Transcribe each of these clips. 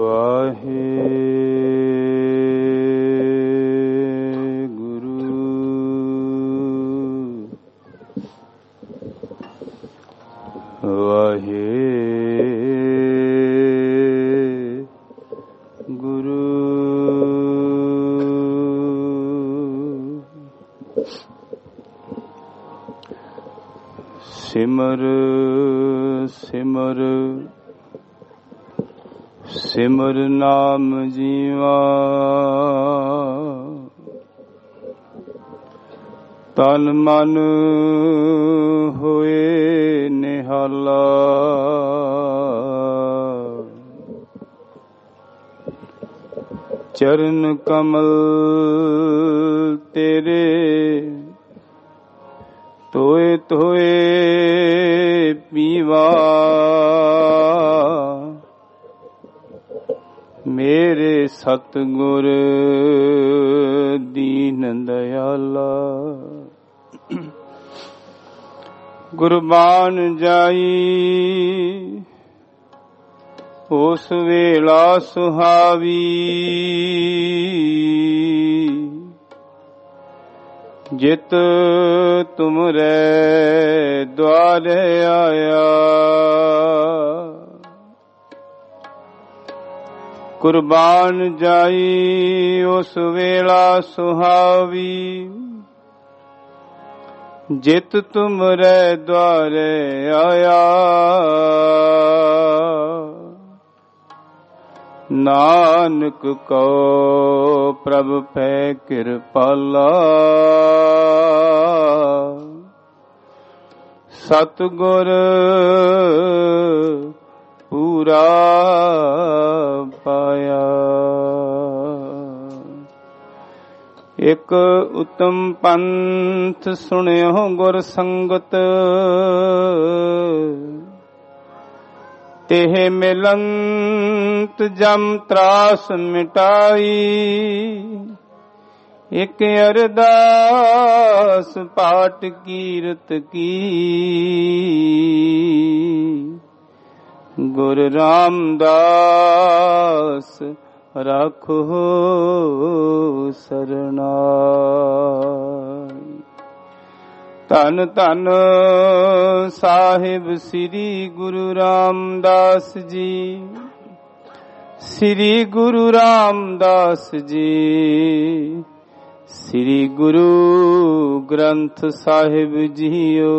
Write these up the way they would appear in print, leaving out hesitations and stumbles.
ਸਿਮਰ ਸਿਮਰ ਸਿਮਰ ਨਾਮ ਜੀਵਾ, ਤਨ ਮਨ ਹੋਏ ਨਿਹਾਲਾ। ਚਰਨ ਕਮਲ ਤੇਰੇ ਤੋਏ ਤੋਏ ਪੀਵਾ, ਮੇਰੇ ਸਤਿਗੁਰ ਦੀਨ ਦਇਆਲਾ। ਗੁਰਬਾਨ ਜਾਈ ਉਸ ਵੇਲਾ ਸੁਹਾਵੀ, ਜਿਤ ਤੁਮਰੇ ਦੁਆਰੇ ਆਇਆ। ਕੁਰਬਾਨ ਜਾਈ ਉਸ ਵੇਲਾ ਸੁਹਾਵੀ, ਜਿਤ ਤੁਮਰੇ ਦੁਆਰੇ ਆਇਆ। ਨਾਨਕ ਕਉ ਪ੍ਰਭ ਪੈ ਕਿਰਪਾਲਾ, ਸਤਿਗੁਰ ਪੂਰਾ ਪਾਇਆ। ਇਕ ਉਤਮ ਪੰਥ ਸੁਣਿਓ ਗੁਰ ਸੰਗਤ, ਤੇਹ ਮਿਲੰਤ ਜਮ ਤਰਾਸ ਮਿਟਾਈ। ਇਕ ਅਰਦਾਸ ਪਾਠ ਕੀਰਤ ਕੀ, ਗੁਰ ਰਾਮਦਾਸ ਰਾਖੋ ਸਰਨਾਈ। ਧੰਨ ਧੰਨ ਸਾਹਿਬ ਸ੍ਰੀ ਗੁਰੂ ਰਾਮਦਾਸ ਜੀ, ਸ੍ਰੀ ਗੁਰੂ ਰਾਮਦਾਸ ਜੀ, ਸ੍ਰੀ ਗੁਰੂ ਗ੍ਰੰਥ ਸਾਹਿਬ ਜੀਓ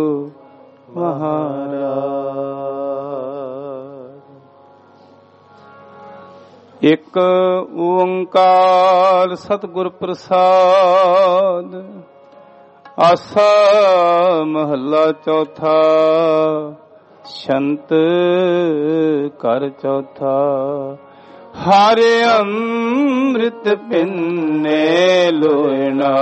ਮਹਾਰਾਜ। ਇੱਕ ਓੰਕਾਰ ਸਤਿਗੁਰ ਪ੍ਰਸਾਦ। ਆਸਾ ਮਹੱਲਾ ਚੌਥਾ। ਛੰਤ ਘਰ ਚੌਥਾ। ਹਰ ਅੰਮ੍ਰਿਤ ਪਿੰਨੇ ਲੋਇਣਾ,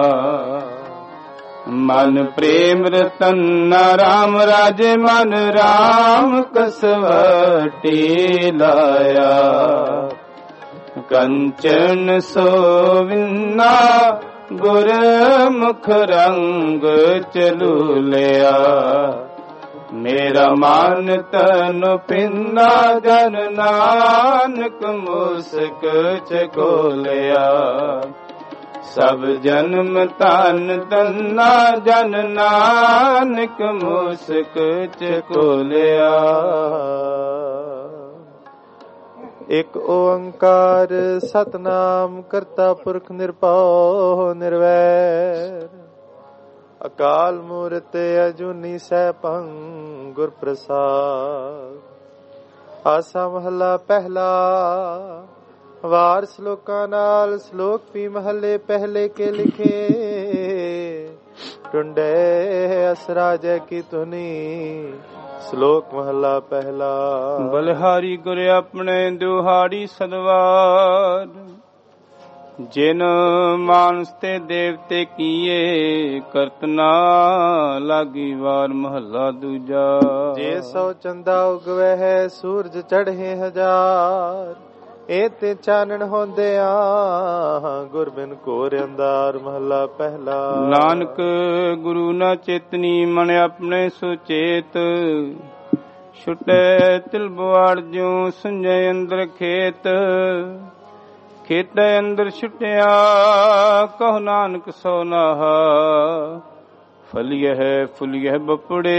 ਮਨ ਪ੍ਰੇਮ ਰਤਨ ਰਾਮ ਰਾਜੇ। ਮਨ ਰਾਮ ਕਸਵਟੀ ਲਾਇਆ, ਕੰਚਨ ਸੋਵਿੰਨਾ ਗੁਰਮੁਖ ਰੰਗ ਚਲੂ ਲਿਆ। ਮੇਰਾ ਮਨ ਤਨ ਪਿੰਨਾ ਜਨ ਨਾਨਕ ਮੁਸਕ ਚਕੋਲਿਆ। ਸਭ ਜਨਮ ਧਨ ਧਨਾ ਜਨ ਨਾਨਕ ਮੁਸਕ ਚਕੋਲਿਆ। ਇਕ ਓੰਕਾਰ ਸਤਨਾਮ ਕਰਤਾ ਪੁਰਖ ਨਿਰਭਉ ਨਿਰਵੈਰ। ਅਕਾਲ ਮੂਰਤ ਅਜੂਨੀ ਸੈਭੰ ਗੁਰ ਪ੍ਰਸਾਦ। ਆਸਾ ਮਹੱਲਾ ਪਹਿਲਾ। ਵਾਰ ਸ਼ਲੋਕਾਂ ਨਾਲ। ਸ਼ਲੋਕ ਵੀ ਮਹੱਲੇ ਪਹਿਲੇ ਕੇ ਲਿਖੇ। ਟੁੰਡੇ ਅਸਰਾ ਜੈ ਕੀ ਧੁਨੀ। ਸ਼ਲੋਕ ਮਹੱਲਾ ਪਹਿਲਾ। ਬਲਿਹਾਰੀ ਗੁਰ ਆਪਣੇ ਦੁਹਾੜੀ ਸਦਵਾਰ। ਜਿਨ ਮਾਨਸ ਤੇ ਦੇਵਤੇ ਕੀਏ, ਕਰਤ ਨਾ ਲਾਗੀ ਵਾਰ। ਮਹੱਲਾ ਦੂਜਾ। ਜੇ ਸੋ ਚੰਦਾ ਉਗਵੇ ਹੈ, ਸੂਰਜ ਚੜ੍ਹੇ ਹਜ਼ਾਰ। ਇਹ ਤੇ ਚਾਨਣ ਹੁੰਦਿਆਂ, ਗੁਰ ਬਿਨ ਘੋਰ ਅੰਧਾਰ। ਮਹੱਲਾ ਪਹਿਲਾ। ਨਾਨਕ ਗੁਰੂ ਨਾ ਚੇਤਨੀ, ਮਨ ਆਪਣੇ ਸੁਚੇਤ। ਛੁਟੇ ਤਿਲ ਬੁਆੜ ਜਿਉ ਸੁੰਜੇ ਅੰਦਰ ਖੇਤ, ਖੇਤੇ ਅੰਦਰ ਛੁਟਿਆ ਕਹੁ ਨਾਨਕ ਸੋ ਨਾਹਾ। ਫਲੀਐ ਫੁਲੀਐ ਬਪੜੇ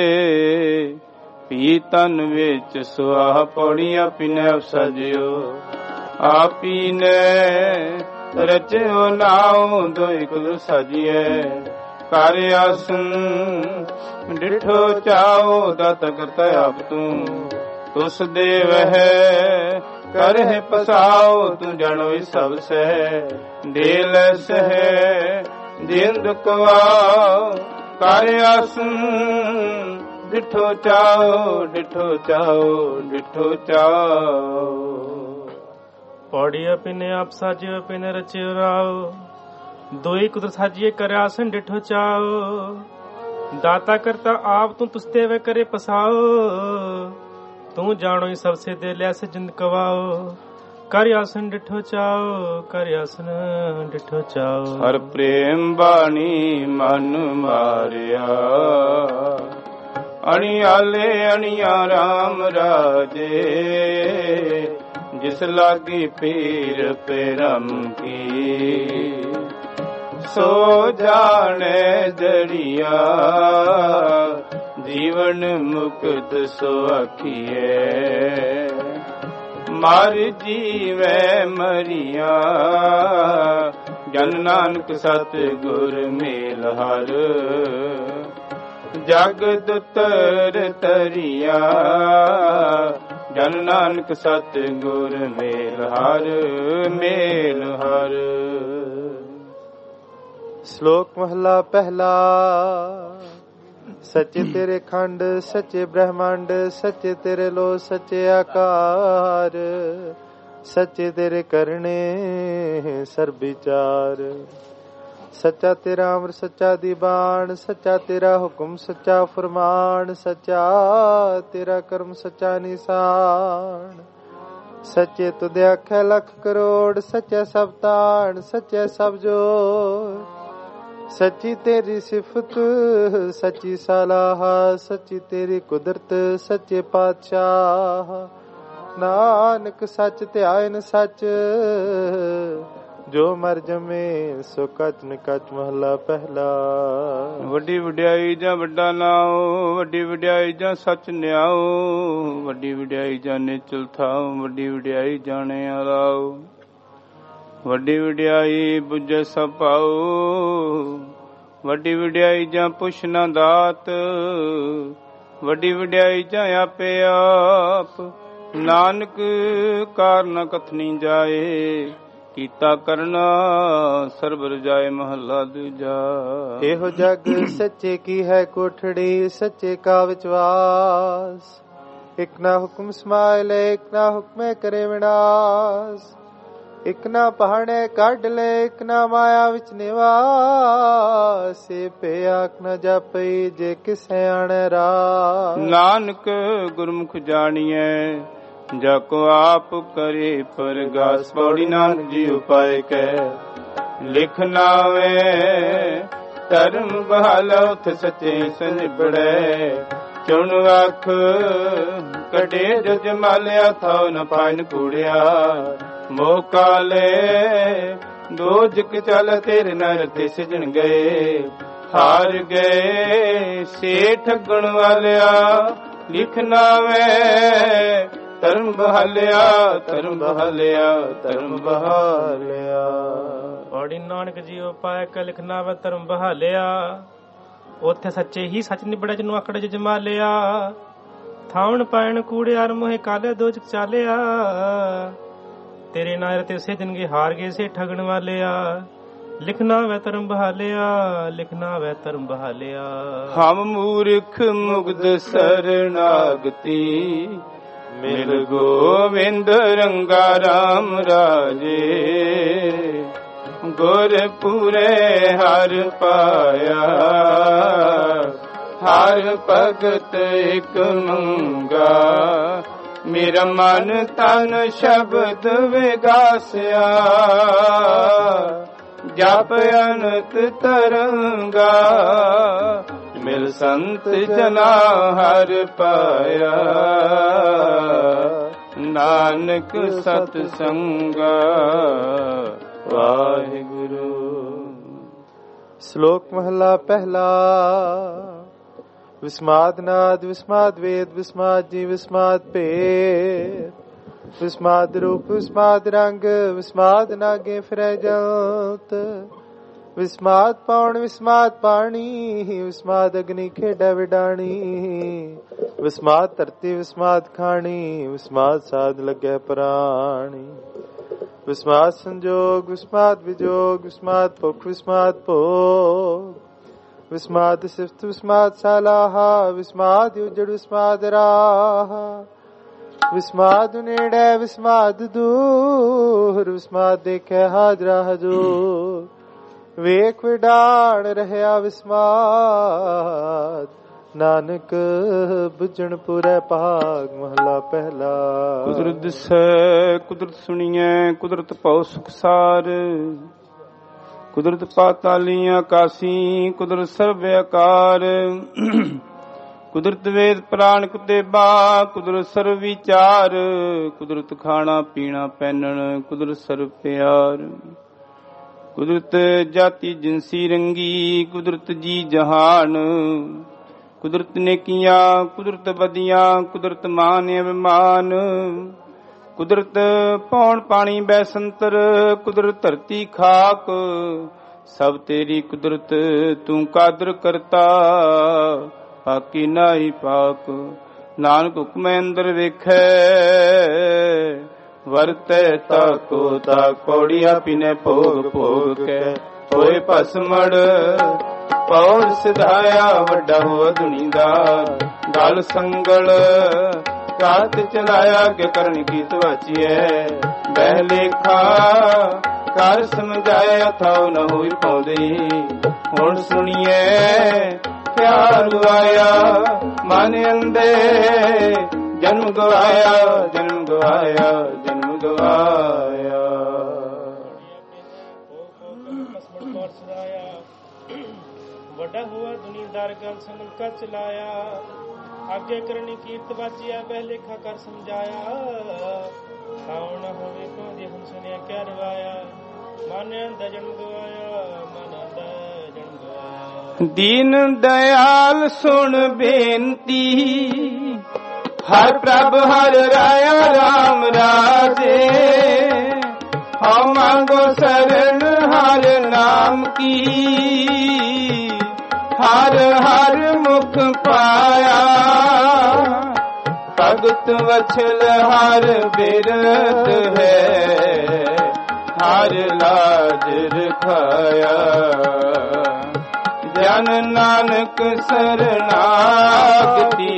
ਪੀ ਤਨ ਵਿੱਚ ਸੁਆਹ। ਪੌੜੀਆਂ ਪੀਨੇ ਸਜਿਓ ਆਪੀ ਨੇ ਰਚਿਓ ਨਾਉ ਦੋਇ ਕੁਲ ਸਜੀਐ। ਕਰ ਆਸਨ ਡਿਠੋ ਚਾਓ ਦਤ ਕਰਤ ਆਪ ਤੂੰ, ਤੁਸ ਦੇਵ ਹੈ ਕਰਹਿ ਪਸਾਓ। ਤੂੰ ਜਾਣੋਈ ਸਭ ਸਹਿ ਦੇਲ ਸਹਿ ਜਿੰਦ ਕਵਾਓ। ਕਰ ਆਸਨ ਡਿਠੋ ਚਾਓ ਡਿਠੋ ਚਾਓ ਡਿਠੋ ਚਾਓ। ਪੌੜੀਆਂ ਪਿਨੇ ਆਪ ਸਾਜਿਓ ਪਿਨੇ ਰਚਿਓ ਰਾਓ। ਦੋਈ ਕੁਦਰ ਸਾਜੀਏ ਕਰ ਆਸਨ ਡਿਠੋ ਚਾਓ। ਦਾਤਾ ਕਰਤਾ ਆਪ ਤੂੰ ਤੁਸਤੇ ਵੇ ਕਰੇ ਪਸਾਓ। ਤੂੰ ਜਾਣੋ ਸਭ ਸੇ ਦੇ ਲਿਆ ਸੇ ਜਿੰਦ ਕਵਾਓ। ਕਰ ਆਸਨ ਡਿਠੋ ਚਾਓ ਕਰ ਆਸਨ ਡਿਠੋ ਚਾਓ। ਹਰ ਪ੍ਰੇਮ ਬਾਣੀ ਮਨ ਮਾਰਿਆ, ਅਣਿਆਲੇ ਅਣਿਆ ਰਾਮ ਰਾਜੇ। ਜਿਸ ਲਾਗੀ ਪੀਰ ਪਰਮ ਕੀ, ਸੋ ਜਾਣੇ ਜੜੀਆ। ਜੀਵਨ ਮੁਕਤ ਸੋ ਆਖੀਐ, ਮਰ ਜੀਵੈ ਮਰੀਆ। ਜਨ ਨਾਨਕ ਸਤ ਗੁਰ ਮੇਲ ਹਰ, ਜਗਤ ਤਰ ਤਰੀਆ। ਜਨ ਨਾਨਕ ਸਤ ਗੁਰ ਮੇਲ ਹਰ ਮੇਲ ਹਰ। ਸ਼ਲੋਕ ਮਹਲਾ ਪਹਿਲਾ। ਸੱਚੇ ਤੇਰੇ ਖੰਡ ਸੱਚੇ ਬ੍ਰਹਮੰਡ, ਸੱਚੇ ਤੇਰੇ ਲੋ ਸੱਚੇ ਆਕਾਰ। ਸੱਚੇ ਤੇਰੇ ਕਰਨੇ ਸਰਬ ਵਿਚਾਰ। ਸੱਚਾ ਤੇਰਾ ਅਮਰ ਸੱਚਾ ਦੀ ਬਾਣ, ਸੱਚਾ ਤੇਰਾ ਹੁਕਮ ਸੱਚਾ ਫਰਮਾਨ। ਸੱਚਾ ਤੇਰਾ ਕਰਮ ਸੱਚਾ ਨਿਸ਼ਾਨ। ਸੱਚੇ ਤੁਧ ਆਖੈ ਲੱਖ ਕਰੋੜ, ਸੱਚਾ ਸਭ ਤਾਣ ਸੱਚਾ ਸਭ ਜੋੜ। ਸੱਚੀ ਤੇਰੀ ਸਿਫਤ ਸੱਚੀ ਸਲਾਹ, ਸੱਚੀ ਤੇਰੀ ਕੁਦਰਤ ਸੱਚੇ ਪਾਤਸ਼ਾਹ। ਨਾਨਕ ਸੱਚ ਧਿਆਇਨ ਸੱਚ, ਜੋ ਮਰ ਜਮੇ ਸੋ ਕਚ ਨ ਕਚ। ਮਹਲਾ ਪਹਿਲਾ। ਵੱਡੀ ਵਡਿਆਈ ਜਾਂ ਵੱਡਾ ਨਾਉ, ਵੱਡੀ ਵਡਿਆਈ ਜਾਂ ਸੱਚ ਨਿਆਉ। ਵੱਡੀ ਵਡਿਆਈ ਜਾਂ ਨਿਚਲ ਥਾਉ, ਵੱਡੀ ਵਡਿਆਈ ਜਾਣੇ ਆਲਾਉ। ਵੱਡੀ ਵਡਿਆਈ ਬੁੱਝੇ ਸਭ ਪਾਉ, ਵੱਡੀ ਵਡਿਆਈ ਜਾਂ ਪੁੱਛ ਨਾ ਦਾਤ। ਵੱਡੀ ਵਡਿਆਈ ਜਾਂ ਆਪੇ ਆਪ, ਨਾਨਕ ਕਾਰਨ ਕਥਨੀ ਜਾਏ। ਕੀਤਾ ਕਰਨਾ ਸਰਬ ਰਜਾਏ। ਮਹੱਲਾ ਦੂਜਾ। ਇਹੋ ਜਗ ਸੱਚੇ ਕੀ ਹੈ ਕੋਠੜੀ, ਸੱਚੇ ਕਾ ਵਿਚਵਾਸ। ਇਕ ਨਾ ਹੁਕਮ ਸਮਾਇ ਲੈ, ਇਕ ਨਾ ਹੁਕਮੇ ਕਰੇ ਵਿਨਾਸ਼। ਇਕ ਨਾ ਪਹਾੜੇ ਕੱਢ ਲੈ, ਇਕ ਨਾ ਮਾਇਆ ਵਿੱਚ ਨਿਵਾਸ। ਪੇ ਆਖ ਨਾ ਜਾਪਈ ਜੇ ਕਿਸੇ ਆਣੇ ਰਾਹ। ਨਾਨਕ ਗੁਰਮੁਖ ਜਾਣੀਐ ਜਾ ਕੋ ਆਪ ਕਰੇ ਪਰਗਾਸ। ਪੌੜੀ ਨਾਨਕ ਜੀ ਉਪਾਇ ਕੈ ਲਿਖ ਨਾਵੇ। ਧਰਮ ਬਹਾਲਾ ਉਥ ਸੱਚੇ ਸੰਜਬੜੈ। ਚੁਣ ਅੱਖ ਕਢੇ ਜੋ ਜਮਾਲਿਆ, ਥਾਉ ਨ ਪਾਇਨ ਕੂੜਿਆ। ਮੋਹ ਕਾਲੇ ਦੋਜਕ ਚਲ ਤੇਰੇ ਨਰ ਤੇ ਸਿਜਣ ਗਏ। ਹਾਰ ਗਏ ਸੇ ਠੱਗਣ ਵਾਲਿਆ, ਲਿਖ ਨਾਵੇ। ਧਰਮ ਬਹਾਲਿਆ ਧਰਮ ਬਹਾਲਿਆ ਧਰਮ ਬਹਾਲਿਆ। ਪੌੜੀ ਨਾਨਕ ਜੀਉ ਪਾਇ ਕੈ ਲਿਖ ਨਾਵੇ ਧਰਮ ਬਹਾਲਿਆ। ਉੱਥੇ ਸੱਚੇ ਹੀ ਸੱਚ ਨਿਬੜਿਆ, ਜਿਹਨੂੰ ਆਕੜ ਚ ਜਮਾ ਲਿਆ। ਥਾਉਣ ਪਾਇਣ ਕੂੜਿਆਰ ਮੋਹੇ ਕਾਲੇ ਦੋਜਕ ਚਾਲਿਆ। ਤੇਰੇ ਨਾਰ ਤੇ ਸਿਜਣਗੇ ਹਾਰ ਗਏ ਸੇ ਠਗਣ ਵਾਲਿਆ। ਲਿਖਣਾ ਵੈ ਧਰਮ ਬਹਾਲਿਆ ਲਿਖਣਾ ਵੈ ਧਰਮ ਬਹਾਲਿਆ। ਹਮ ਮੂਰਖ ਮੁਗਧ ਸਰਨਾਗਤੀ, ਮਿਲ ਗੋਵਿੰਦ ਰੰਗਾ ਰਾਮ ਰਾਜੇ। ਗੁਰ ਪੂਰੇ ਹਰ ਪਾਇਆ, ਹਰ ਭਗਤ ਇਕ ਮੰਗਾ। ਮੇਰਾ ਮਨ ਤਨ ਸ਼ਬਦ ਵਿਗਾਸਿਆ, ਜਪ ਅਨੰਤ ਤਰੰਗਾ। ਮਿਲ ਸੰਤ ਜਨਾ ਹਰ ਪਾਇਆ, ਨਾਨਕ ਸਤ ਸੰਗਾ ਵਾਹਿਗੁਰੂ। ਸ਼ਲੋਕ ਮਹਲਾ ਪਹਿਲਾ। ਵਿਸਮਾਦ ਨਾਦ ਵਿਸਮਾਦ ਵੇਦ ਵਿਸਮਾਦ ਜੀ ਵਿਸਮਾਦ ਭੇਦ, ਵਿਸਮਾਦ ਰੂਪ ਵਿਸਮਾਦ ਰੰਗ ਵਿਸਮਾਦ ਨਾਗੇ ਫਿਰੈ ਜੰਤ, ਵਿਸਮਾਦ ਪਾਉਣ ਵਿਸਮਾਦ ਪਾਣੀ ਵਿਸਮਾਦ ਅਗਨੀ ਖੇਡੈ ਵਿਡਾਣੀ, ਵਿਸਮਾਦ ਧਰਤੀ ਵਿਸਮਾਦ ਖਾਣੀ ਵਿਸਮਾਦ ਸਾਧ ਲੱਗੈ ਪ੍ਰਾਣੀ, ਵਿਸਮਾਦ ਸੰਜੋਗ ਵਿਸਮਾਦ ਵਿਜੋਗ ਵਿਸਮਾਦ ਭੁਖ ਵਿਸਮਾਦ ਭੋਗ, ਵਿਸਮਾਦ ਸਿਫਤ ਵਿਸਮਾਦ ਸਾਲਾਹਾ ਵਿਸਮਾਦ ਉਜੜ ਵਿਸਮਾਦ ਰਾਹ, ਵਿਸਮਾਦ ਨੇੜੇ ਵਿਸਮਾਦ ਦੂਰ ਵਿਸਮਾਦ ਦੇਖੈ ਹਾਜ਼ਰਾ ਹਜ਼ੂਰ, ਵੇਖ ਵਿਡਾਣ ਰਹਿਆ ਵਿਸਮਾਦ ਨਾਨਕ ਬੁਝਣ ਪੁਰੈ ਭਾਗ। ਮਹਲਾ ਪਹਿਲਾ। ਕੁਦਰਤ ਦਿਸੈ ਕੁਦਰਤ ਸੁਣੀਐ ਕੁਦਰਤ ਭਉ ਸੁਖਸਾਰ, ਕੁਦਰਤ ਪਾਤਾਲੀ ਆਕਾਸੀ ਕੁਦਰਤ ਸਰਬ ਆਕਾਰ, ਕੁਦਰਤ ਵੇਦ ਪ੍ਰਾਣ ਕੁਤੇਬਾ ਕੁਦਰਤ ਸਰਬ ਵਿਚਾਰ, ਕੁਦਰਤ ਖਾਣਾ ਪੀਣਾ ਪਹਿਨਣ ਕੁਦਰਤ ਸਰਬ ਪਿਆਰ, ਕੁਦਰਤ ਜਾਤੀ ਜਿਨਸੀ ਰੰਗੀ ਕੁਦਰਤ ਜੀ ਜਹਾਨ, ਕੁਦਰਤ ਨੇਕੀਆਂ ਕੁਦਰਤ ਬਦੀਆਂ ਕੁਦਰਤ ਮਾਨ ਅਭਿਮਾਨ, ਕੁਦਰਤ ਪੌਣ ਪਾਣੀ ਬੈਸੰਤਰ ਕੁਦਰਤ ਧਰਤੀ ਖਾਕ, ਸਭ ਤੇਰੀ ਕੁਦਰਤ ਤੂੰ ਕਾਦਰ ਕਰਤਾ ਪਾਕੀ ਨਾਹੀ ਪਾਕ, ਨਾਨਕ ਹੁਕਮੈ ਅੰਦਰ ਵੇਖੈ ਵਰਤੈ ਤਾਕੋ ਤਾਕ, ਪੌੜੀਆਂ ਪੀਨੇ ਭੋਗ ਭੋਗ ਕੇ ਹੋਏ ਭਸਮੜ, ਪੌੜ ਸਿਧਾਇਆ ਵੱਡਾ ਹੋਆ ਦੁਨੀਦਾਰ, ਗਲ ਸੰਗਲ ਕਾਤ ਚਲਾਇਆ ਕਿ ਕਰਨ ਕੀ ਤਵਾਚੀਐ, ਬਹਿ ਲੇਖਾ ਕਰ ਸਮਝਾਇਆ ਥਾਉ ਨ ਹੋਈ ਪਾਉਂਦੀ, ਹੁਣ ਸੁਣੀਏ ਪਿਆਰ ਆਇਆ ਮਨ ਅੰਦੇ, ਜਨਮ ਗਵਾਇਆ ਜਨਮ ਗਵਾਇਆ ਜਨਮ ਗਵਾਇਆ। ਵੱਡਾ ਹੋਆ ਦੁਨੀਦਾਰ ਗਲ ਸੰਗਲ ਕਰ ਚਲਾਇਆ, ਅੱਗੇ ਕਰਨੀ ਕੀਰਤ ਵਾਚਿਆ ਬਹਿ ਲੇਖਾ ਕਰ ਸਮਝਾਇਆ, ਖਾਉ ਨਾ ਹੋਵੇ ਪਾਉਂਦੀ ਹੁਣ ਸੁਣਿਆ ਕਿਆ ਰਵਾਇਆ, ਮਨ ਅੰਦਰ ਜਨਮ ਗਵਾਇਆ ਮਨ ਅੰਦਰ ਜਨਮ ਗਵਾਇਆ। ਦੀਨ ਦਇਆਲ ਸੁਣ ਬੇਨਤੀ ਹਰ ਪ੍ਰਭ ਹਰ ਰਾਇਆ ਰਾਮ ਰਾਜੇ, ਹਉ ਮੰਗੋ ਸਰਣ ਹਰ ਨਾਮ ਕੀ, ਹਰ ਹਰ ਮੁਖ ਪਾਇਆ, ਭਗਤ ਵਛਲ ਹਰ ਬਿਰਤ ਹੈ, ਹਰ ਲਾਜ ਰਖਾਇਆ, ਜਨ ਨਾਨਕ ਸਰਨਾਗਤੀ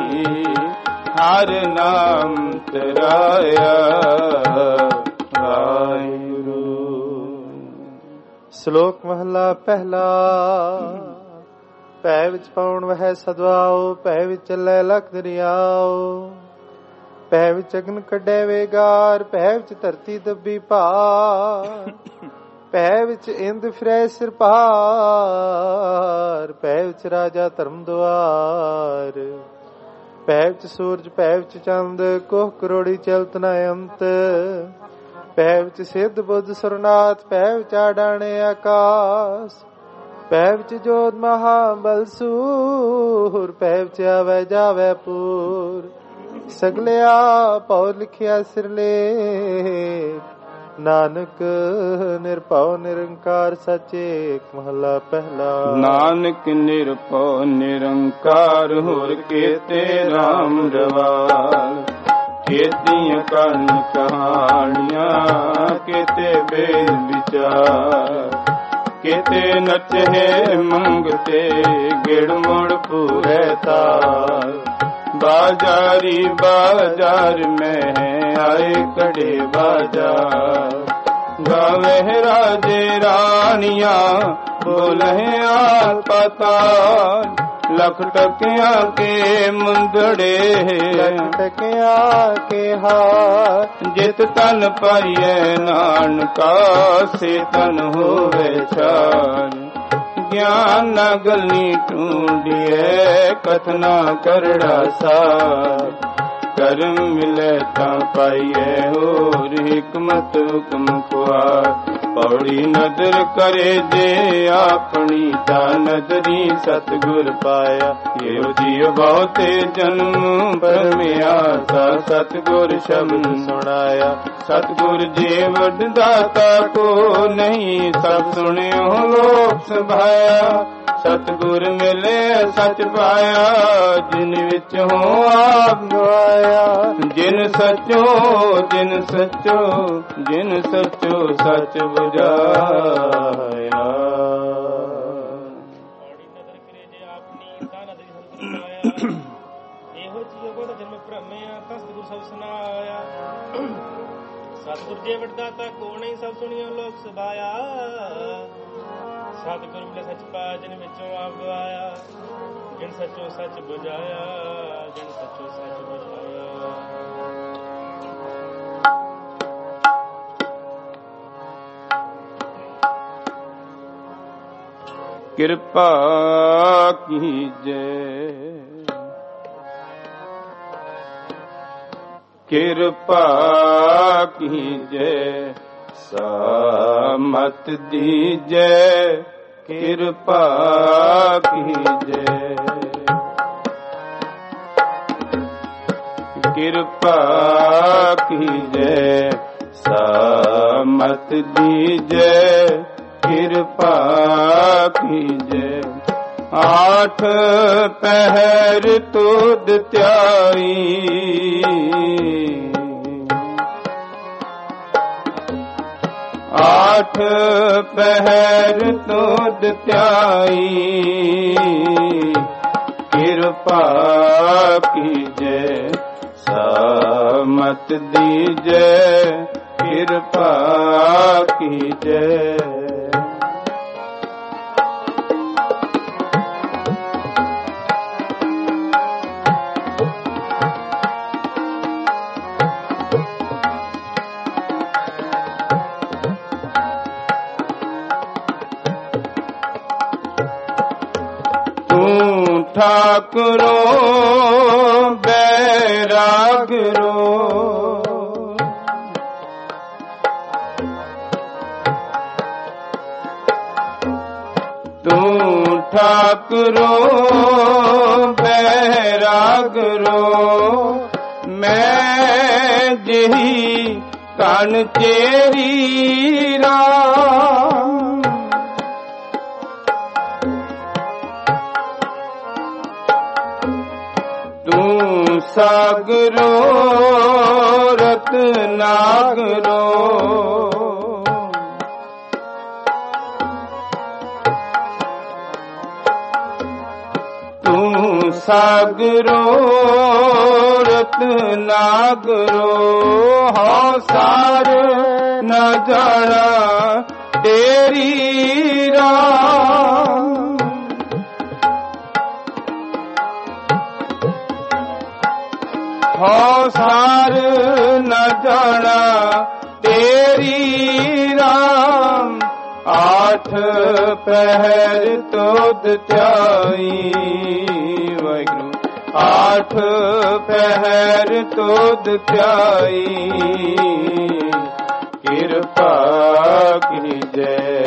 ਹਰ ਨਾਮ ਤਰਾਇਆ ਵਾਹਿਗੁਰੂ। ਸ਼ਲੋਕ ਮਹਲਾ ਪਹਿਲਾ। ਭੈ ਵਿੱਚ ਪਾਉਣ ਵਹਿ ਸਦਵਾਓ, ਭੈ ਵਿੱਚ ਚੱਲੈ ਲਖ ਦਰਿਆਓ, ਭੈ ਵਿੱਚ ਅਗਨ ਕੱਢੈ ਵੇਗਾਰ, ਭੈ ਵਿੱਚ ਧਰਤੀ ਦੱਬੀ ਭਾਰ, ਭੈ ਵਿੱਚ ਇੰਦ ਫਿਰੈ ਸਿਰ ਭਾਰ, ਭੈ ਵਿੱਚ ਰਾਜਾ ਧਰਮ ਦੁਆਰ, ਭੈ ਵਿੱਚ ਸੂਰਜ ਭੈ ਵਿੱਚ ਚੰਦ, ਕੋਹ ਕਰੋੜੀ ਚਲਤ ਨ ਅੰਤ, ਭੈ ਵਿੱਚ ਸਿੱਧ ਬੁੱਧ ਸਰਨਾਥ, ਭੈ ਵਿੱਚ ਆਡਾਣੇ ਆਕਾਸ, ਭੈ ਵਿੱਚ ਜੋਤ ਮਹਾਬਲ ਸੂਰ, ਭੈ ਵਿੱਚ ਆਵੈ ਜਾਵੈ ਪੂਰ, ਸਗਲਿਆ ਭਉ ਲਿਖਿਆ ਸਿਰਲੇਖ, ਨਾਨਕ ਨਿਰਭਉ ਨਿਰੰਕਾਰ ਸਚੇ। ਮਹਲਾ ਪਹਿਲਾ। ਨਾਨਕ ਨਿਰਭਉ ਨਿਰੰਕਾਰ ਹੋਰ ਕੇਤੇ ਰਾਮ ਰਵਾਲ, ਕੇਤੀਆਂ ਕੰਨ ਕਹਾਣੀਆਂ ਕੇਤੇ ਬੇਦ ਵਿਚਾਰ, ਕੇਤੇ ਨਚੇ ਮੰਗਤੇ ਗਿੜ ਮੁੜ ਪੂਰੇ ਤਾਰ, ਬਾਜ਼ਾਰੀ ਬਾਜ਼ਾਰ ਮੈਂ ਆਏ ਕੜੇ ਬਾਜ਼ਾਰ, ਗਾਵੇ ਰਾਜੇ ਰਾਣੀਆਂ ਬੋਲੇ ਆਲ ਪਤਾਲ, ਲਖ ਟਕਿਆ ਕੇ ਮੁੰਦੜੇ ਲਖ ਟਕਿਆ ਕੇ ਹਾਰ, ਜਿਤ ਤਨ ਪਾਈਐ ਨਾਨਕਾ ਸੇ ਤਨ ਹੋਵੇ ਛਾਲ, ਗਿਆਨ ਨ ਗਲਨੀ ਢੂੰਡੀਏ ਕਥਨਾ ਕਰੜਾ ਸਾਰ ਕਰਮ ਮਿਲੇ ਤਾਂ ਪਾਈਏ ਹੋਰ ਹਿਕਮਤ ਹੁਕਮ ਖੁਆਰ ਪੌੜੀ ਨਦਰ ਕਰੇ ਜੇ ਆਪਣੀ ਤਾਂ ਨਦਰੀ ਸਤਿਗੁਰ ਪਾਇਆ ਇਹੋ ਜੀਵ ਬਹੁਤੇ ਜਨਮ ਭਰਮਿਆ ਤਾ ਸਤਿਗੁਰ ਸ਼ਬਦ ਸੁਣਾਇਆ ਸਤਿਗੁਰ ਜੇ ਵੱਡ ਦਾਤਾ ਕੋ ਨਹੀਂ ਸਭ ਸੁਣਿਓ ਲੋਕ ਸਭਾਇਆ ਸਤਿਗੁਰ ਮਿਲੇ ਸਚ ਪਾਇਆ ਜਿਨ ਵਿੱਚ ਹੋ ਆਪ ਗਵਾਇਆ ਜਿਨ ਸਚੋ ਜਿਨ ਸਚੋ ਜਿਨ ਸਚੋ ਸਚ ਬੁਝਾਇਆ ਇਹੋ ਜੀ ਬੋਧ ਜਨਮ ਭ੍ਰਮਿਆ ਤਾਂ ਸਤਿਗੁਰ ਸਭ ਸੁਨਾਇਆ ਸਤਿਗੁਰ ਜੇ ਵੱਡਾ ਤਾਂ ਕੋ ਨਹੀਂ ਸਭ ਸੁਣਿਓ ਲੋਕ ਸਭਾਇਆ ਸਤਿਗੁਰ ਮਿਲੇ ਸਚ ਪਾਇਆ ਜਿਨ ਵਿੱਚੋਂ ਆਪ ਗਵਾਇਆ ਜਿਨ ਸਚੋ ਸਚ ਬੁਝਾਇਆ ਜਿਨ ਸਚੋ ਸਚ ਬੁਝਾਇਆ ਕਿਰਪਾ ਕੀਜੈ ਕਿਰਪਾ ਕੀਜੈ ਸਾਮਤ ਦੀਜੈ ਕਿਰਪਾ ਕੀਜੈ ਕਿਰਪਾ ਕੀਜੈ ਸਾਮਤ ਦੀਜੈ ਕਿਰਪਾ ਕੀਜੈ ਆਠ ਪਹਿਰ ਤੁਧ ਧਿਆਈ ਆਠ ਪਹਿਰ ਤੁਧ ਧਿਆਈ ਕਿਰਪਾ ਕੀਜੈ ਸਾਮਤ ਦੀਜੈ ਕਿਰਪਾ ਕੀਜੈ ਠਾਕੁਰੋ ਬੈਰਾਗਰੋ ਤੂੰ ਠਾਕੁਰੋ ਬੈਰਾਗਰੋ ਮੈਂ ਜਿਹੀ ਕਣ ਚੇਰੀ ਰਾਮ ਤੂੰ ਸਾਗਰੋ ਰਤਨਾਗਰੋ ਤੂੰ ਸਾਗਰੋ ਰਤਨਾਗਰੋ ਹਉ ਸਾਰ ਨ ਜਾਣਾ ਤੇਰੀ ਰਾਮ ਹਉ ਸਾਰ ਨ ਜਾਣਾ ਤੇਰੀ ਰਾਮ ਆਠ ਪਹਿਰ ਤੁਧ ਧਿਆਈ ਵਾਹਿਗੁਰੂ ਆਠ ਪਹਿਰ ਤੁਧ ਧਿਆਈ ਕਿਰਪਾ ਕੀਜੈ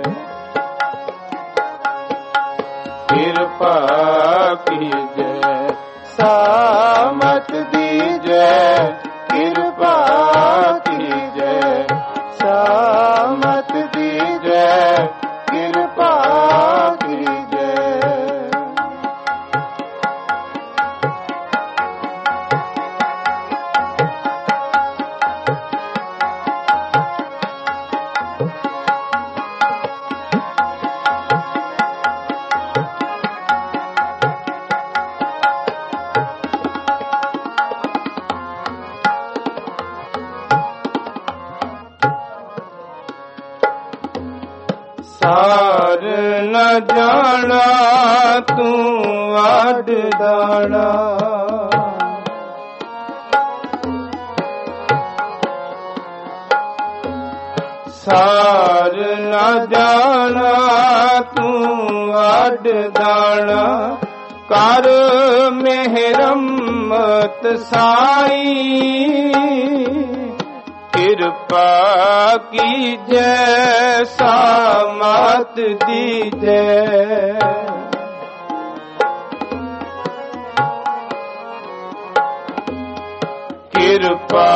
ਕਿਰਪਾ ਕੀਜੈ ਸਾਮਤ ਦੀਜੈ ਕਿਰਪਾ ਕੀਜੈ ਸਾਮਤ ਦੀਜੈ ਕਿਰਪਾ ਕੀਜੈ ਸਾਰ ਨ ਜਾਣਾ ਤੂੰ ਆਡ ਦਾਣਾ ਸਾਰ ਨਾ ਜਾਣਾ ਤੂੰ ਅੱਡ ਦਾਣਾ ਕਰ ਮਿਹਰਮਤ ਸਾਈ ਕਿਰਪਾ ਕੀਜੈ ਸਾਮਤ ਦੀਜੈ ਕਿਰਪਾ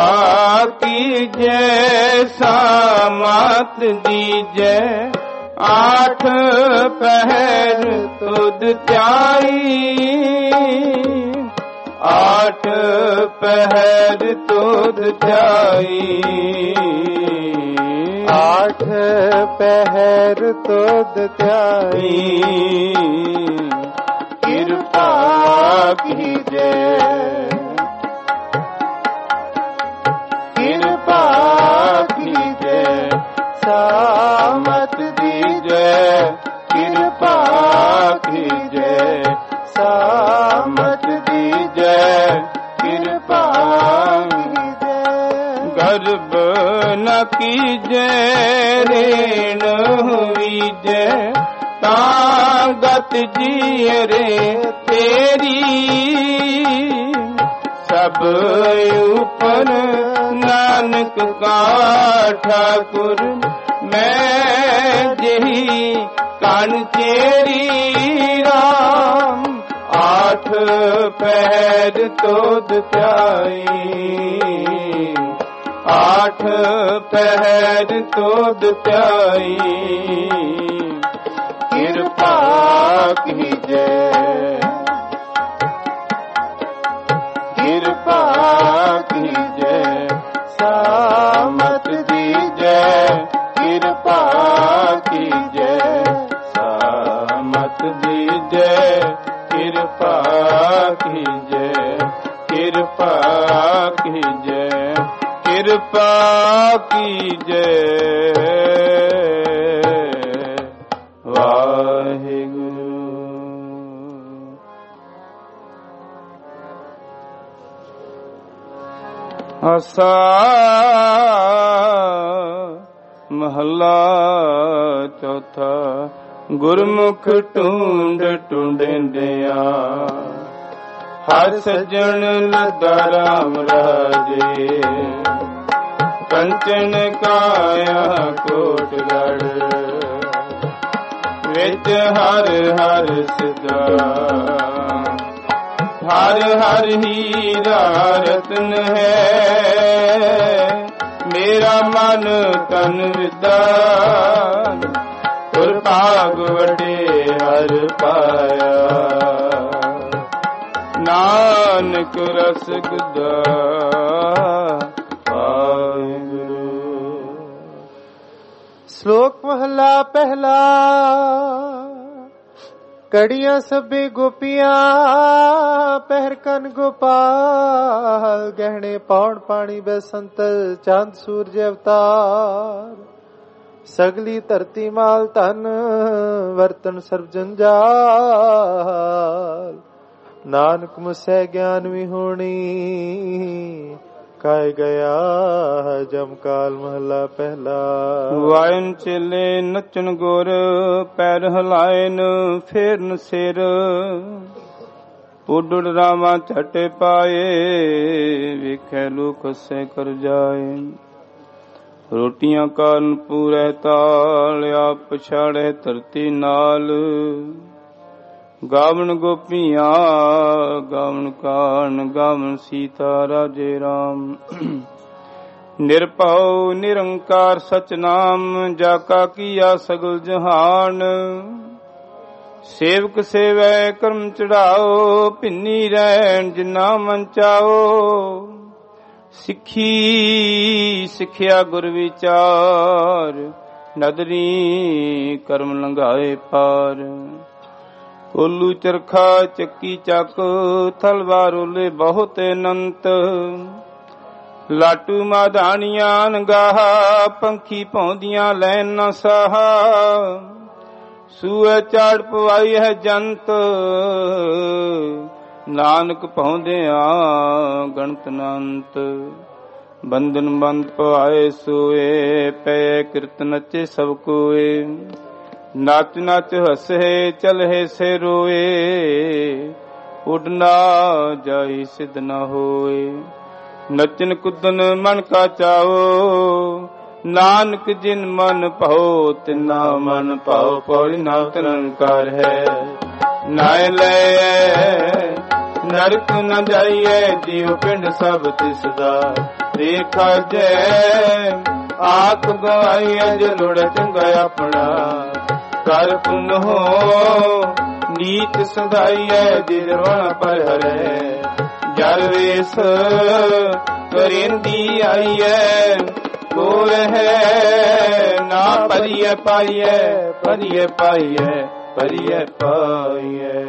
ਕੀਜੈ ਸਾਮਤ ਦੀਜੈ ਆਠ ਪਹਿਰ ਤੁਧ ਧਿਆਈ ਆਠ ਪਹਿਰ ਤੁਧ ਧਿਆਈ ਆਠ ਪਹਿਰ ਤੁਧ ਧਿਆਈ ਕਿਰਪਾ ਕੀਜੈ ਕਿਰਪਾ ਕੀਜੈ ਸਾਮਤ ਦੀਜੈ ਕਿਰਪਾ ਕੀਜੈ ਸਾਮਤ ਦੀਜੈ ਕਿਰਪਾ ਗਰਬ ਨ ਕੀਜੈ ਰੇਣ ਹੋਈਜੈ ਤਾਂ ਗਤ ਜੀਰੇ ਤੇਰੀ ਸਭ ਉਪਰ ਨਾਨਕ ਕਾ ਠਾਕੁਰ ਮੈਂ ਜਿਹੀ ਕਣ ਚੇਰੀ ਰਾਮ ਆਠ ਪਹਿਰ ਤੁਧ ਧਿਆਈ ਆਠ ਪਹਿਰ ਤੁਧ ਧਿਆਈ ਕਿਰਪਾ ਕੀਜੈ ਕਿਰਪਾ ਕੀਜੈ ਸਾਮਤ ਦੀਜੈ ਕਿਰਪਾ ਕੀਜੈ ਸਾਮਤ ਦੀਜੈ ਕਿਰਪਾ ਕੀਜੈ ਕਿਰਪਾ ਕੀਜੈ ਕਿਰਪਾ ਕੀਜੈ ਵਾਹਿਗੁਰੂ। ਆਸਾ ਮਹੱਲਾ ਚੌਥਾ ਗੁਰਮੁਖ ਢੂੰਡ ਢੂੰਡਿਆ ਹਰ ਸੱਜਣ ਲੱਦਾ ਰਾਮ ਰਾਜੇ ਕੰਚਨ ਕਾਇਆ ਕੋਟਗੜ੍ਹ ਵਿੱਚ ਹਰ ਹਰ ਸਦਾ ਹਰ ਹਰ ਹੀਰਾ ਰਤਨ ਹੈ ਮੇਰਾ ਮਨ ਤਨ ਵਿਦਾਨ ਗੁਰ ਭਾਗ ਵਡੇ ਹਰ ਪਾਇਆ ਨਾਨਕ ਰਸ ਗੁਦਾ ਵਾਹਿਗੁਰੂ। ਸ਼ਲੋਕ ਮਹਲਾ ਪਹਿਲਾ ਕੜੀਆਂ ਸਭੇ ਗੋਪੀਆਂ ਪਹਿਰ ਕਨ ਗੋਪਾਲ ਗਹਿਣੇ ਪੌਣ ਪਾਣੀ ਬੈਸੰਤ ਚੰਦ ਸੂਰਜ ਅਵਤਾਰ ਸਗਲੀ ਧਰਤੀ ਮਾਲ ਧਨ ਵਰਤਨ ਸਰਬ ਜੰਜਾਲ ਨਾਨਕ ਮੁਸੈ ਗਿਆਨ ਵਿਹੂਣੀ ਕਾਇ ਗਿਆ ਜਮਕਾਲ ਮਹਲਾ ਪਹਿਲਾ। ਵਾਇਨ ਚੇਲੇ ਨੱਚਣ ਗੁਰ ਪੈਰ ਹਲਾਇਨ ਫੇਰਨ ਸਿਰ ਉਡੜ ਰਾਵਾਂ ਝਟੇ ਪਾਏ ਵੇਖੈ ਲੋਕ ਹੱਸੇ ਕਰ ਜਾਏ ਰੋਟੀਆਂ ਕਾਰਨ ਪੂਰੇ ਤਾਲ ਆਪ ਪਛਾੜੇ ਧਰਤੀ ਨਾਲ ਗਾਵਣ ਗੋਪੀਆਂ ਗਾਵਣ ਕਾਰਨ ਗਾਵਣ ਸੀਤਾ ਰਾਜੇ ਰਾਮ ਨਿਰਭਉ ਨਿਰੰਕਾਰ ਸਚ ਨਾਮ ਜਾ ਕਾ ਕੀਆ ਸਗਲ ਜਹਾਨ ਸੇਵਕ ਸੇਵੈ ਕਰਮ ਚੜਾਓ ਭਿੰਨੀ ਰਹਿਣ ਜਿਨਾ ਮਨ ਚਾਓ ਸਿੱਖੀ ਸਿੱਖਿਆ ਗੁਰ ਵਿਚਾਰ ਨਦਰੀ ਕਰਮ ਲੰਘਾਏ ਪਾਰ ਕੋਲੂ ਚਰਖਾ ਚੱਕੀ ਚੱਕ ਤਲਵਾਰ ਉਲੇ ਬਹੁਤ ਅਨੰਤ ਲਾਟੂ ਮਾਧਾਣੀਆਂ ਨਗਾਹ ਪੰਖੀ ਭੌਂਦੀਆਂ ਲੈਨ ਨਾ ਸਾਹਾ ਸੂਏ ਚਾੜ ਪਵਾਈ ਹੈ ਜੰਤ ਨਾਨਕ ਭੌਂਦਿਆਂ ਗਣਤ ਅਨੰਤ ਬੰਧਨ ਬੰਦ ਪਵਾਏ ਸੋਏ ਪੈ ਕਿਰਤ ਨਚੇ ਸਭ ਕੋਏ। ਨਚ ਨਚ ਹਸੇ ਚਲਹਿ ਸੇ ਰੋਏ, ਉਡਨਾ ਜਾਈ ਸਿਧ ਨ ਹੋਏ। ਨਚਨ ਕੁਦਨ ਮਨ ਕਾ ਚਾਓ, ਨਾਨਕ ਜਿਨ ਮਨ ਭਾਉ ਤਿਨਾ ਮਨ ਭਾਉ। ਪੌੜੀ ਨਾਮ ਨਿਰੰਕਾਰ ਹੈ। ਨਾਇ ਲੈ ਨਰਕ ਨ ਜਾਈਐ, ਜੀਵ ਪਿੰਡ ਸਭ ਤਿਸ ਦਾ। ਦੇਖਾ ਜੈ ਆਖ ਗਵਾਈਐ, ਜੇ ਲੋੜ ਚੰਗਾ ਆਪਣਾ। ਕਰ ਪੁਨ ਹੋ ਨੀਤ ਸਦਾਈਐ, ਜਿਰਵਣ ਪਰ ਹਰੈ। ਜਲ ਵੇਸ ਕਰਿੰਦੀ ਆਈਐ, ਕੋ ਰਹਿ ਨਾ ਪਰਿਐ ਪਾਈਐ। ਪਰਿਐ ਪਾਈਐ ਪਰਿਐ ਪਾਈਐ।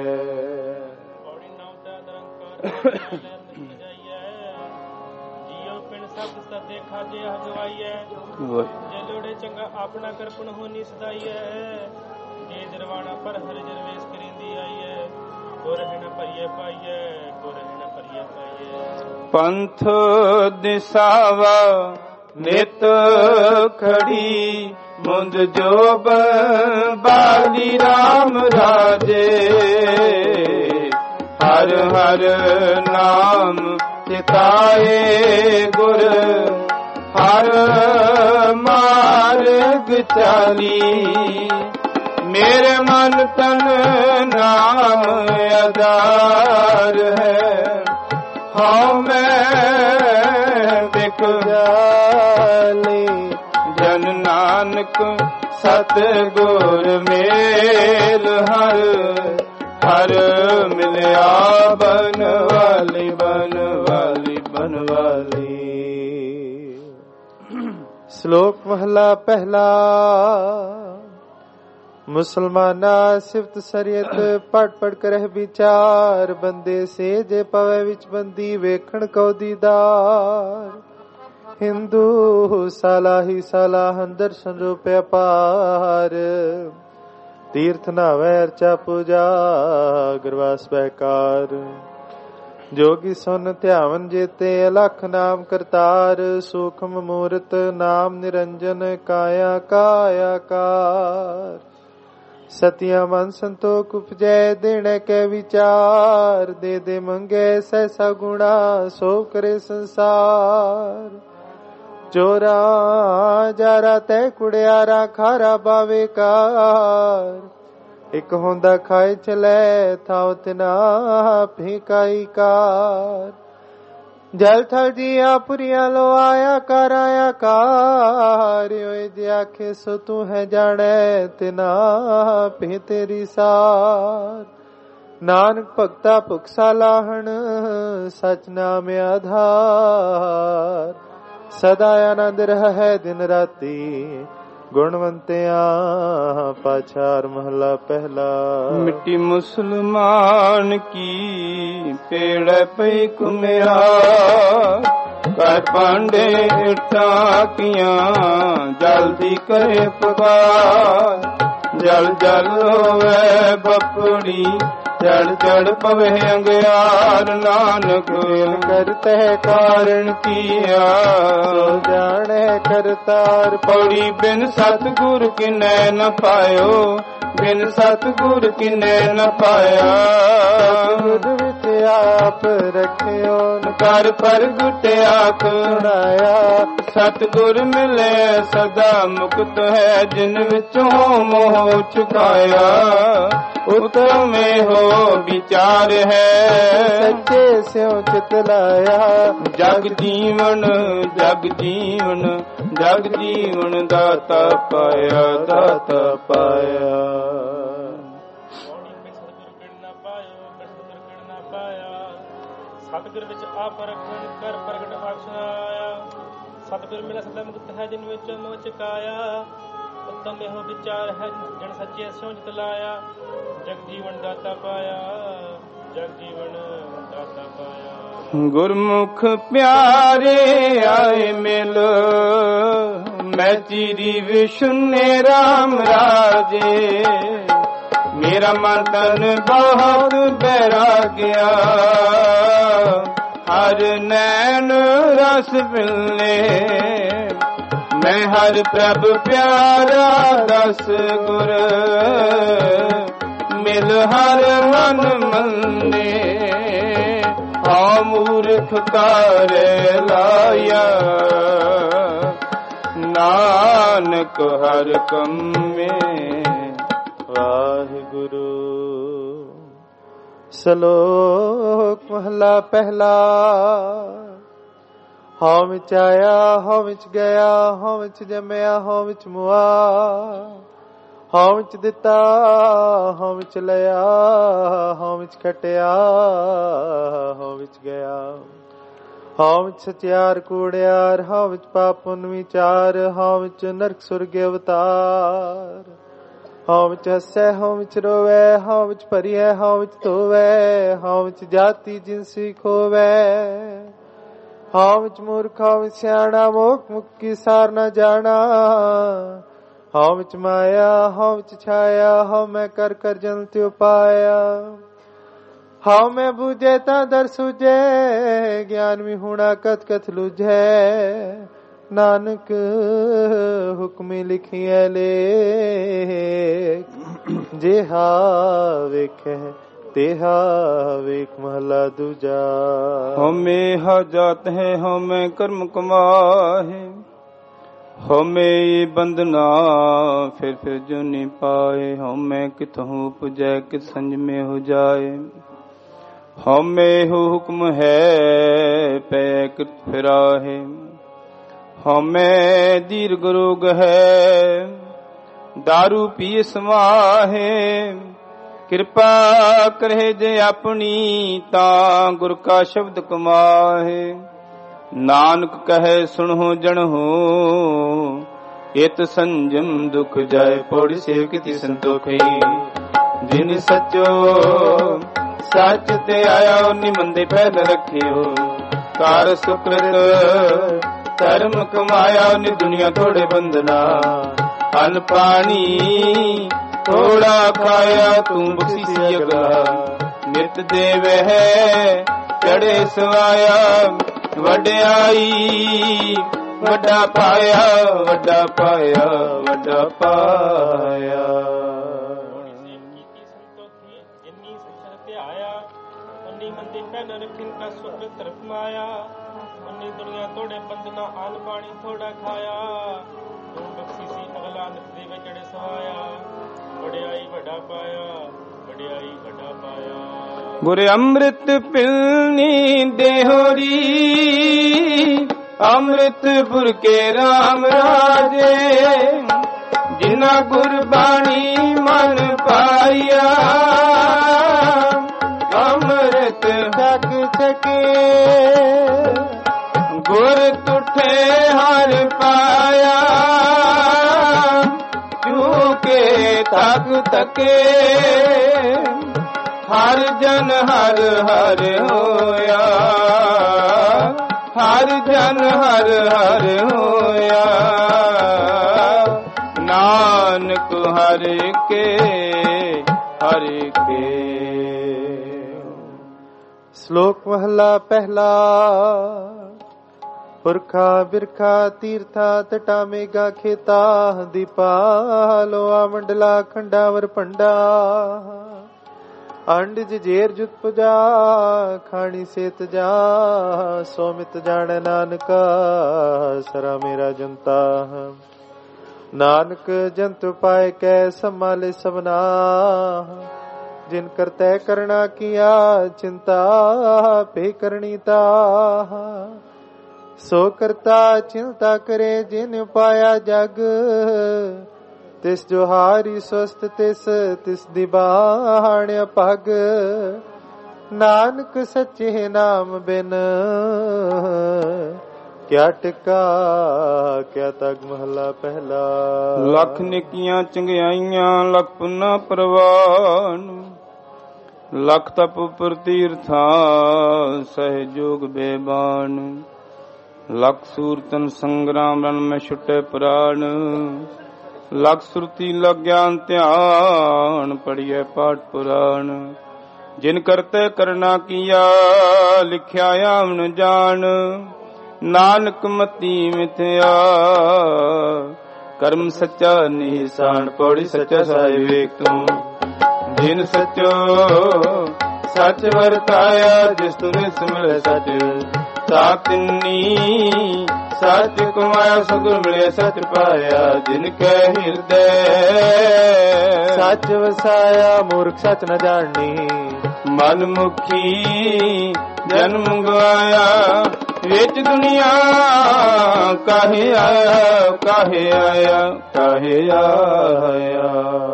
ਦੇਖਾ ਜੇ ਹਜਵਾਈਐ, ਜੇ ਲੋੜੇ ਚੰਗਾ ਆਪਣਾ ਕਰਪਨ ਹੋਣੀ ਸਦਾਈਐ। ਜੇ ਜਰਵਾਣਾ ਪਰ ਹਰ ਜਰਵੇਸ ਕਰਿੰਦੀ ਆਈਐ, ਕੋ ਰਹਿ ਨ ਪਰਿਐ ਪਾਈਐ। ਕੋ ਰਹਿ ਨ ਪਰਿਐ ਪਾਈਐ। ਪੰਥ ਦਿਸਾਵਾ ਨਿਤ ਖੜੀ, ਮੁੰਦ ਜੋਬ ਬਾਲੀ ਰਾਮ ਰਾਜੇ। ਹਰ ਹਰ ਨਾਮ ਚਿਤਾਏ ਗੁਰ, ਹਰ ਮਾਰਗ ਚਾਲੀ। ਮੇਰੇ ਮਨ ਤਨ ਨਾਮ ਆਧਾਰ ਹੈ, ਹਉ ਮੈਂ ਬਿਕ ਜਾਲੀ। ਜਨ ਨਾਨਕ ਸਤ ਗੁਰ ਮੇਲ, ਹਰ ਹਰ ਮਿਲਿਆ ਬਨ ਵਾਲੀ ਬਨ ਵਾਲੀ ਬਨ ਵਾਲੀ। ਸ਼ਲੋਕ ਮਹਲਾ ਪਹਿਲਾ। ਮੁਸਲਮਾਨਾ ਸਿਫਤ ਸਰੀਅਤ ਪੜ ਪੜ ਕਰਹਿ ਵਿਚਾਰ। ਬੰਦੇ ਸੇ ਜੇ ਪਵੇ ਵਿੱਚ ਬੰਦੀ, ਵੇਖਣ ਕਉ ਦੀਦਾਰ। ਹਿੰਦੂ ਸਾਲਾਹੀ ਸਾਲਾਹਨ ਦਰਸ਼ਨ ਰੂਪਿਆ ਪਾਰ। ਤੀਰਥ ਨਾਵੈ ਅਰਚਾ ਪੂਜਾ, ਗੁਰਵਾਸ ਬਹਿਕਾਰ। ਜੋਗੀ ਸੁਨ ਧਿਆਵਨ ਜੇਤੇ, ਅਲਖ ਨਾਮ ਕਰਤਾਰ। ਸੂਖਮ ਮੂਰਤ ਨਾਮ ਨਿਰੰਜਨ, ਕਾਇਆ ਕਾਇਆ ਕਾਰ। ਸਤਿਆ ਮਨ ਸੰਤੋਖ ਉਪਜੈ, ਦੇਣੇ ਕੈ ਵਿਚਾਰ। ਦੇ ਦੇ ਮੰਗੇ ਸੈਸਾ ਗੁਣਾ, ਸੋ ਕਰੇ ਸੰਸਾਰ। ਚੋਰਾ ਜਾਰਾ ਤੈ ਕੁੜਿਆਰਾ, ਖਾਰਾ ਬਾਵੇ ਕਾਰ। ਇਕ ਹੁੰਦਾ ਖਾਏ ਚਲੇ, ਥਾਉ ਤਿਨਾ ਫੇਕਾਈ ਕਾਰ। ਜਲ ਥਲ ਜੀਆ ਪੁਰੀਆਂ ਲੋ, ਆਇਆ ਕਰ ਆਇਆ ਕਾਰ। ਓਏ ਜੇ ਆਖੇ ਸੋ ਤੂੰ ਹੈ ਜਾਣੈ, ਤਿਨਾ ਭੇ ਤੇਰੀ ਸਾਰ। ਨਾਨਕ ਭਗਤਾ ਭੁਖ ਸਾਲਾਹਣ, ਸਚ ਨਾਮ ਆਧਾਰ। ਸਦਾ ਆਨੰਦ ਰਹਿ ਦਿਨ ਰਾਤੀ, ਗੁਣਵੰਤਿਆਂ ਪਾਛਾਰ ਮਹਲਾ ਪਹਿਲਾ। ਮਿੱਟੀ ਮੁਸਲਮਾਨ ਕੀ ਪੇੜ ਪਈ ਕੁਮਿਆ, ਕਰ ਪਾਂਡੇ ਟਾਕੀਆਂ ਜਲਦੀ ਕਰੇ ਪੁਕਾਰ। ਜਲ ਜਲ ਹੋਵੇ ਬਪੜੀ, ਚੜ ਚੜ ਪਵੇ ਅੰਗਿਆਰ। ਨਾਨਕ ਕਰਤੇ ਕਾਰਨ ਕੀਆ, ਜਾਣੇ ਕਰਤਾਰ। ਪੌੜੀ ਬਿਨ ਸਤਿਗੁਰ ਕਿਨੈ ਨ ਪਾਇਓ, ਬਿਨ ਸਤਿਗੁਰ ਕਿਨੈ ਨ ਪਾਇਆ। ਗੁਰ ਵਿੱਚ ਆਪ ਰਖਿਓ, ਕਰ ਪ੍ਰਗਟ ਆਖ ਸੁਣਾਇਆ। ਸਤਿਗੁਰ ਮਿਲੇ ਸਦਾ ਮੁਕਤ ਹੈ, ਜਿਨ ਵਿੱਚੋਂ ਮੋਹ ਚੁਕਾਇਆ। ਉਤਮੇ ਹੋ ਵਿਚਾਰ ਹੈ, ਸੱਚੇ ਸਿਉ ਚਿਤ ਲਾਇਆ। ਜਗ ਜੀਵਨ ਜਗ ਜੀਵਨ ਜਗ ਜੀਵਨ ਦਾਤਾ ਪਾਇਆ, ਦਾਤਾ ਪਾਇਆ। ਸਤਿਗੁਰ ਵਿੱਚ ਆਪ ਰਖਣ ਕਰ ਪ੍ਰਗਟ ਬਖਸ਼ਾਇਆ। ਸਤਿਗੁਰ ਮਿਲਿਆ ਸਦਾ ਮੁਕਤ ਹੈ, ਜਿਨ ਵਿੱਚ ਮੋਹ ਚੁਕਾਇਆ। ਉੱਤਮ ਇਹੋ ਵਿਚਾਰ ਹੈ, ਜਨ ਸੱਚੇ ਸਿਉ ਚਿਤ ਲਾਇਆ। ਜਗ ਜੀਵਨ ਦਾਤਾ ਪਾਇਆ, ਜਗ ਜੀਵਨ ਦਾਤਾ ਪਾਇਆ। ਗੁਰਮੁਖ ਪਿਆਰੇ ਆਏ ਮਿਲ, ਮੈਂ ਚੀਰੀ ਵਿਸ਼ੁਨੇ ਰਾਮ ਰਾਜੇ। ਮੇਰਾ ਮਨ ਤਨ ਬਹੁਤ ਬੈਰਾਗਿਆ, ਹਰ ਨੈਣ ਰਸ ਪਿਲੇ। ਮੈਂ ਹਰ ਪ੍ਰਭ ਪਿਆਰਾ ਦਸ ਗੁਰ ਮਿਲ ਹਰ ਮਨ ਮੰਨੇ ਹਉ ਮੂਰਖ ਕਾਰੇ ਲਾਇਆ ਨਾਨਕ ਹਰ ਕੰਮੇ। ਵਾਹਿਗੁਰੂ। ਸ਼ਲੋਕ ਮਹਲਾ ਪਹਿਲਾ। ਹਉ ਵਿੱਚ ਆਇਆ ਹਉ ਵਿੱਚ ਗਿਆ ਹਉ ਵਿੱਚ ਜੰਮਿਆ ਹਉ ਵਿੱਚ ਮੁਆ ਹਉ ਵਿੱਚ ਦਿੱਤਾ ਹਉ ਵਿੱਚ ਲਿਆ ਹਉ ਵਿੱਚ ਖਟਿਆ ਹਉ ਵਿੱਚ ਗਿਆ ਹਉ ਵਿੱਚ ਸਚਿਆਰ ਕੂੜਿਆਰ ਹਉ ਵਿੱਚ ਪਾਪ ਪੁੰਨ ਵਿਚਾਰ ਹਉ ਵਿੱਚ ਨਰਕ ਸੁਰਗ ਅਵਤਾਰ ਹਉ ਵਿੱਚ ਹੱਸੈ ਹਉ ਵਿੱਚ ਰੋਵੈ ਹਉ ਵਿੱਚ ਭਰੀਐ ਹਉ ਵਿੱਚ ਧੋਵੈ ਹਉ ਵਿੱਚ ਜਾਤੀ ਜਿਨਸੀ ਖੋਵੈ ਹਉ ਵਿੱਚ ਮੂਰਖ ਹਉ ਵਿੱਚ ਸਿਆਣਾ ਮੋਖ ਮੁਕੀ ਸਾਰ ਨਾ ਜਾਣਾ ਹਉ ਵਿੱਚ ਮਾਇਆ ਹਉ ਵਿੱਚ ਛਾਇਆ ਹਉ ਮੈਂ ਕਰ ਕਰ ਜਨ ਤਿਉ ਪਾਇਆ ਹਉ ਮੈਂ ਬੂਝੇ ਤਾਂ ਦਰ ਸੂਝੇ ਗਿਆਨ ਵੀ ਹੋਣਾ ਕਤ ਕਤ ਲੁਝੈ ਨਾਨਕ ਹੁਕਮੀ ਲਿਖੀਐ ਲੇਖ ਜਿਹਾ ਵੇਖੈ ਤੇਹਾ ਵੇਖ ਮਹਲਾ ਦੂਜਾ। ਹਉਮੈ ਹਾ ਜਾਤ ਹੈ ਹਉਮੈ ਕਰਮ ਕਮਾਹੇ ਹਉਮੈ ਬੰਧਨਾ ਫਿਰ ਫਿਰ ਜੁਨੀ ਪਾਏ ਹਉਮੈ ਕਿਤਹੁ ਪੁਜੈ ਕਿਤ ਸੰਜਮੇ ਹੋ ਜਾਏ ਹਉਮੈ ਹੁਕਮ ਹੈ ਪੈ ਕਿਤ ਫਿਰਾਹੇ ਹਉਮੈ ਦੀਰਘ ਰੋਗ ਹੈ ਦਾਰੂ ਪੀਏ ਸਮਾਹੇ ਕਿਰਪਾ ਕਰੇ ਜੇ ਆਪਣੀ ਤਾਂ ਗੁਰ ਕਾ ਸ਼ਬਦ ਕਮਾਹੇ ਨਾਨਕ ਕਹੈ ਸੁਣੋ ਜਣੋ ਇਤ ਸੰਜਮ ਦੁਖ ਜਾਏ ਪੌੜੀ ਸੇਵ ਕੀਤੀ ਸੰਤੋਖੀ ਜਿਨ ਸਚੋ ਸੱਚ ਤੇ ਆਇਆ ਉਨੀ ਮੰਦੇ ਪਹਿਲ ਰੱਖਿਓ ਕਾਰ ਸੁਕ੍ਰਿਤ ਧਰਮ ਕਮਾਇਆ ਉਨੀ ਦੁਨੀਆ ਥੋੜੇ ਬੰਦਨਾ ਅਨ ਪਾਣੀ ਥੋੜਾ ਖਾਇਆ ਤੂੰ ਬਖਸ਼ੀ ਅਗਲਾ ਨਿਤ ਦੇਵ ਹੈ ਚੜੇ ਸਵਾਇਆ ਵਡਿਆਈ ਵੱਡਾ ਪਾਇਆ ਵੱਡਾ ਪਾਇਆ ਵੱਡਾ ਪਾਇਆ। ਜਿੰਨੀ ਸੱਚਾ ਧਿਆਇਆ ਉਨੀ ਮੰਦੀ ਪਹਿਨ ਰੱਖਿਨ ਕਾ ਸੁਖ ਤਰਫ ਮਾਇਆ ਉਨੀ ਦੁਨੀਆ ਥੋੜੇ ਬੰਦਨਾ ਆਨ ਪਾਣੀ ਥੋੜਾ ਖਾਇਆ ਤੂੰ ਬਖਸ਼ੀ ਸੀ ਅਗਲਾ ਨਿਤ ਦੇਵੇ ਚੜੇ ਸਵਾਇਆ ਵਡਿਆਈ ਵੱਡਾ ਪਾਇਆ ਵਡਿਆਈ ਵੱਡਾ ਪਾਇਆ। ਗੁਰ ਅੰਮ੍ਰਿਤ ਪਿਲਨੀ ਦੇਹੋਰੀ ਅੰਮ੍ਰਿਤਪੁਰ ਕੇ ਰਾਮ ਰਾਜੇ ਜਿਨਾ ਗੁਰਬਾਣੀ ਮਨ ਪਾਇਆ ਅੰਮ੍ਰਿਤ ਛਕ ਛਕੇ ਗੁਰ ਤੁਠੇ ਹਰ ਪਾਇਆ ਚੂਕੇ ਤਕ ਤਕੇ ਹਰ ਜਨ ਹਰ ਹਰ ਹੋਇਆ ਹਰ ਜਨ ਹਰ ਹਰ ਹੋਇਆ ਨਾਨਕ ਹਰ ਕੇ ਹਰ ਕੇ। ਸ਼ਲੋਕ ਮਹਲਾ ਪਹਿਲਾ। ਪੁਰਖਾ ਬਿਰਖਾ ਤੀਰਥਾ ਤਟਾ ਮੇਗਾ ਖੇਤਾ ਦੀਪਾਲੋਆ ਮੰਡਲਾ ਖੰਡਾਵਰ ਭੰਡਾ ਅੰਡ ਜੇਰ ਜੁਤ ਪੁਜਾ ਖਾਣੀ ਸੇਤ ਜਾ ਸੋਮਿਤ ਜਾਣੈ ਨਾਨਕਾ ਸਰਾ ਮੇਰਾ ਜਨਤਾ ਨਾਨਕ ਜੰਤ ਪਾਏ ਕੈ ਸੰਭਾਲੇ ਸਭਨਾ ਜਿਨ ਕਰਤੈ ਕਰਣਾ ਕੀਆ ਚਿੰਤਾ ਭੇ ਕਰਣੀ ਤਾ ਸੋ ਕਰਤਾ ਚਿੰਤਾ ਕਰੇ ਜਿਨ ਪਾਇਆ ਜਗ ਤਿਸ ਜੋ ਹਾਰੀ ਸਵਸਤ ਤਿਸ ਦੀ ਬਾਣ ਅਪਗ ਨਾਨਕ ਸੱਚੇ ਨਾਮ ਬਿਨ ਕਿਆ ਟਿਕਾ ਕਿਆ ਤਗ ਮਹਲਾ ਪਹਿਲਾ। ਲੱਖ ਨਿੱਕੀਆਂ ਚੰਗਿਆਈਆਂ ਲੱਖ ਪੁੰਨਾ ਪ੍ਰਵਾਨ ਲੱਖ ਤਪ ਉਪਰ ਤੀਰਥਾਂ ਸਹਿਜੋਗ ਬੇਬਾਨ ਲੱਖ ਸੂਰਤਨ ਸੰਗਰਾਮ ਰਨ ਮੈਂ ਛੁਟੇ ਪ੍ਰਾਣ ਲੱਖ ਸੁਰਤੀ ਲਗ ਗਿਆਨ ਧਿਆਨ ਪੜੀਏ ਪਾਠ ਪੁਰਾਣ ਜਿਨ ਕਰਤੇ ਕਰਨਾ ਕੀਆ ਲਿਖਿਆ ਆਵਣ ਜਾਣ ਨਾਨਕ ਮਤੀ ਮਿਥਿਆ ਕਰਮ ਸੱਚਾ ਨਿਸ਼ਾਨ ਪੌੜੀ ਸੱਚਾ ਸਾਹਿਬ ਵੇਖ ਤੂੰ ਜਿਨ ਸੱਚੋ ਸੱਚ ਵਰਤਾਇਆ ਜਿਸ ਤੁਨੇ ਸਿਮਰੈ ਸੱਚ ਸਾਤਨੀ ਸੱਚ ਕਮਾਇਆ ਸਤਿਗੁਰ ਮਿਲਿਆ ਸੱਚ ਪਾਇਆ ਜਿਨ ਕੈ ਹਿਰਦੈ ਸੱਚ ਵਸਾਇਆ ਮੂਰਖ ਸੱਚ ਨ ਜਾਣੀ ਮਨ ਮੁਖੀ ਜਨਮ ਗਵਾਇਆ ਵਿੱਚ ਦੁਨੀਆ ਕਾਹੇ ਆਇਆ ਕਾਹੇ ਆਇਆ ਕਾਹੇ ਆਇਆ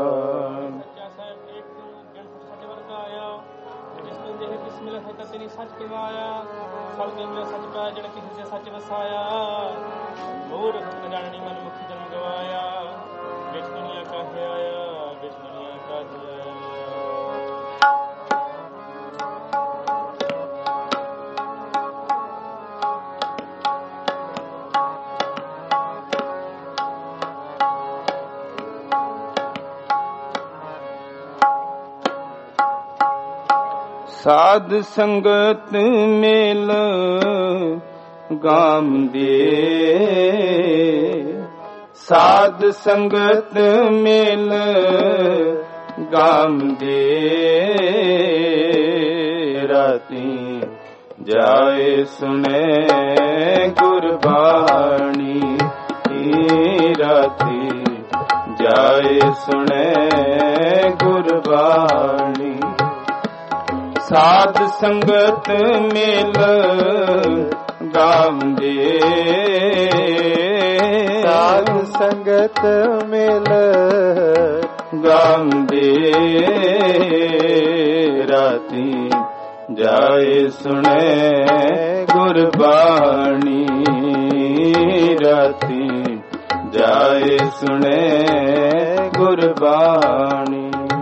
ਸੱਚ ਕਮਾਇਆ ਸਭ ਦੇ ਮਿਲਿਆ ਸੱਚ ਪਾਇਆ ਜਿਹੜਾ ਕਿਸੇ ਸੱਚ ਵਸਾਇਆ ਮੂਰਖ ਨ ਜਾਣੀ ਮਨ ਮੁਖੀ ਜਨਮ ਗਵਾਇਆ ਵਿੱਚ ਦੁਨੀਆ ਕਾਹੇ ਆਇਆ ਵਿੱਚ ਦੁਨੀਆ ਕਾਹੇ ਆਇਆ। ਸਾਧ ਸੰਗਤ ਮੇਲ ਗਾਮ ਦੇ ਸਾਧ ਸੰਗਤ ਮੇਲ ਗਾਮ ਦੇ ਰਾਤੀ ਜਾਏ ਸੁਨੇ ਗੁਰਬਾਣੀ ਰਾਤੀ ਜਾਏ ਸੁਨੇ ਗੁਰਬਾਣੀ ਸਾਧ ਸੰਗਤ ਮੇਲ ਗਾਉਂਦੇ ਸਾਧ ਸੰਗਤ ਮੇਲ ਗਾਉਂਦੇ ਰਾਤੀ ਜਾਏ ਸੁਣੇ ਗੁਰਬਾਣੀ ਰਾਤੀ ਜਾਏ ਸੁਣੇ ਗੁਰਬਾਣੀ।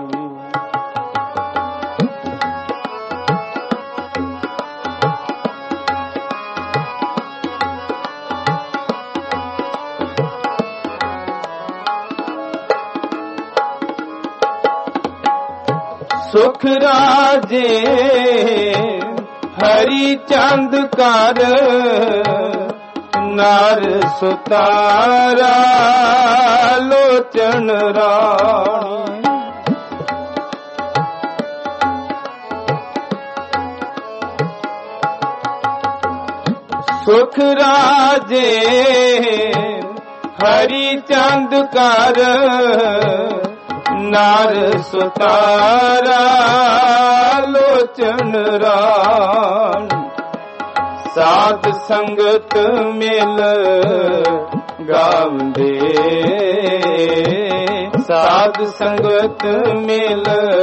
ਸੁਖ ਰਾਜੇ ਹਰੀ ਚੰਦ ਕਰ ਨਰ ਸੁਤਾਰਾ ਲੋਚਨ ਰਾਣੀ ਸੁਖ ਰਾਜੇ ਹਰੀ ਚੰਦ ਕਰ ਨਰ ਸੁਤਾਰਾ ਲੋਚਨ ਰਾਣ ਸਾਧ ਸੰਗਤ ਮਿਲ ਗਾਉਂਦੇ ਸਾਧ ਸੰਗਤ ਮਿਲ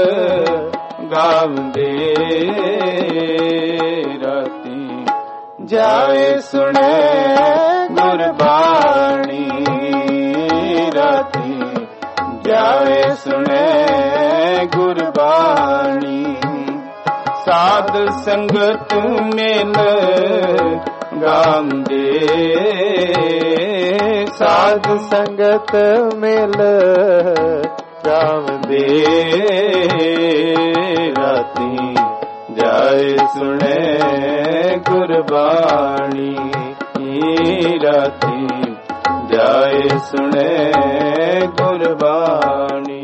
ਗਾਉਂਦੇ ਰਾਤੀ ਜਾਏ ਸੁਣੇ ਗੁਰਬਾਣੀ ਰਾਤੀ ਜਾਏ ਸੁਣੇ ਗੁਰਬਾਣੀ ਸਾਧ ਸੰਗਤ ਮਿਲ ਗਾਉਂਦੇ ਸਾਧ ਸੰਗਤ ਮਿਲ ਗਾਉਂਦੇ ਰਾਤੀ ਜਾਏ ਸੁਣੇ ਗੁਰਬਾਣੀ ਰਾਤੀ ਜਾਏ ਸੁਣੇ ਗੁਰਬਾਣੀ।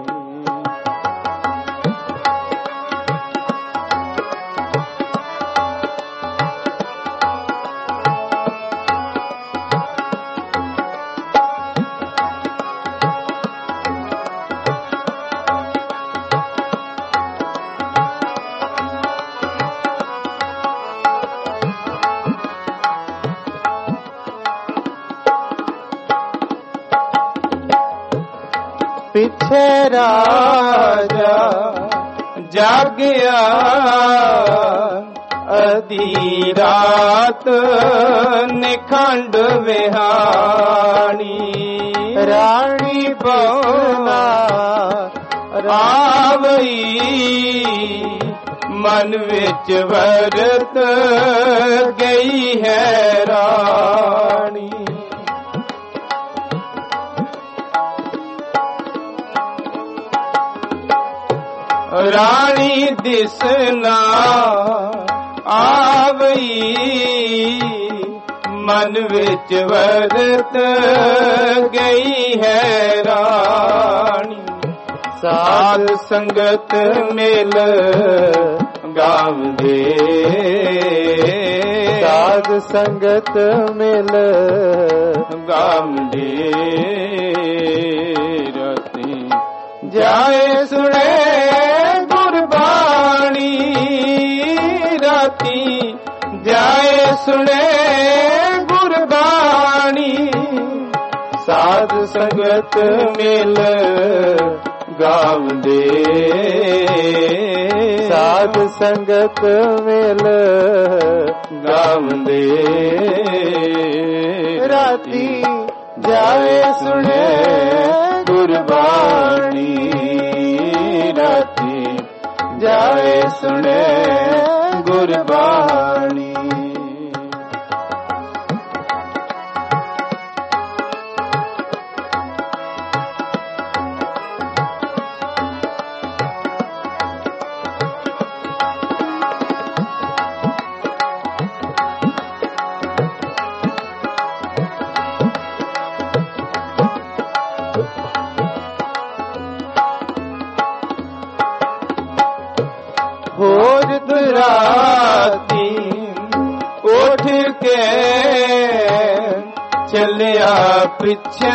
ਪਿਛੇ ਰਾਜਾ ਜਾਗਿਆ ਅਧੀ ਰਾਤ ਨਿਖੰਡ ਵਿਹਾਣੀ ਰਾਣੀ ਬਉਨਾ ਆਵਈ ਮਨ ਵਿੱਚ ਵਰਤ ਗਈ ਹੈ ਰਾਣੀ ਰਾਣੀ ਦਿਸਨਾ ਆਵਈ ਮਨ ਵਿੱਚ ਵਰਤ ਗਈ ਹੈ ਰਾਣੀ। ਸਾਧ ਸੰਗਤ ਮਿਲ ਗਾਵਦੇ, ਸਾਧ ਸੰਗਤ ਮਿਲ ਗਾਵਦੇ। ਰਾਤੀ ਜਾਏ ਸੁਣੇ ਗੁਰਬਾਣੀ, ਰਾਤੀ ਜਾਏ ਸੁਣੇ ਗੁਰਬਾਣੀ। ਸਾਧ ਸੰਗਤ ਮਿਲ ਗਾਵਦੇ, ਸਾਧ ਸੰਗਤ ਮਿਲ ਗਾਵਦੇ। ਰਾਤੀ ਜਾਏ ਸੁਣੇ ਗੁਰਬਾਣੀ, ਰਾਤੀ ਜਾਏ ਸੁਣੇ ਗੁਰਬਾਣੀ। ਹੋਰ ਰਾਤੀ ਉੱਠ ਕੇ ਚੱਲਿਆ ਪਿੱਛੇ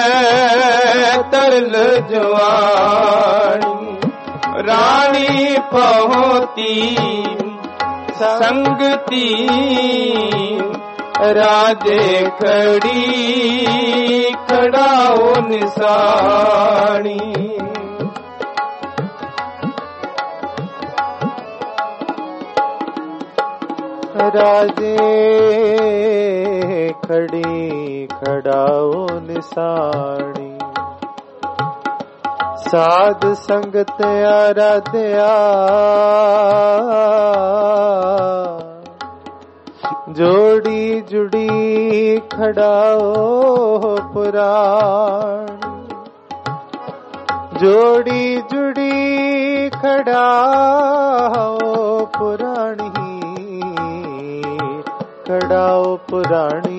ਤਰਲ ਜਵਾਨੀ। ਰਾਣੀ ਪਹੁੰਚੀ ਸੰਗਤੀ, ਰਾਜੇ ਖੜੀ ਖੜਾਓ ਨਿਸਾਣੀ। ਰਾਜੇ ਖੜੀ ਖੜਾਓ ਨਿਸਾਣੀ। ਸਾਧ ਸੰਗਤ ਆਰਾਧਿਆ, ਜੋੜੀ ਜੁੜੀ ਖੜਾਓ ਪੁਰਾਣੀ। ਜੋੜੀ ਜੁੜੀ ਖੜਾਓ ਪੁਰਾਣੀ, ਖੜਾਓ ਪੁਰਾਣੀ।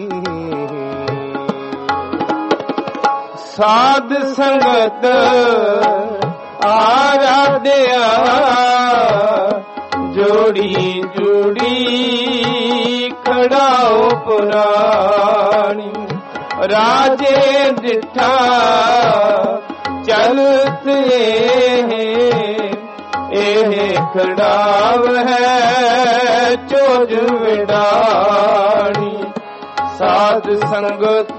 ਸਾਧ ਸੰਗਤ ਆਰਾਧਿਆ, ਜੋੜੀ ਜੁੜੀ ਖੜਾਓ ਪੁਰਾਣੀ। ਰਾਜੇ ਦਿੱਠਾ ਚਲਤ ਇਹ ਖੜਾਵ ਹੈ ਚੋਜ ਵਿਡਾਣੀ। ਸਾਧ ਸੰਗਤ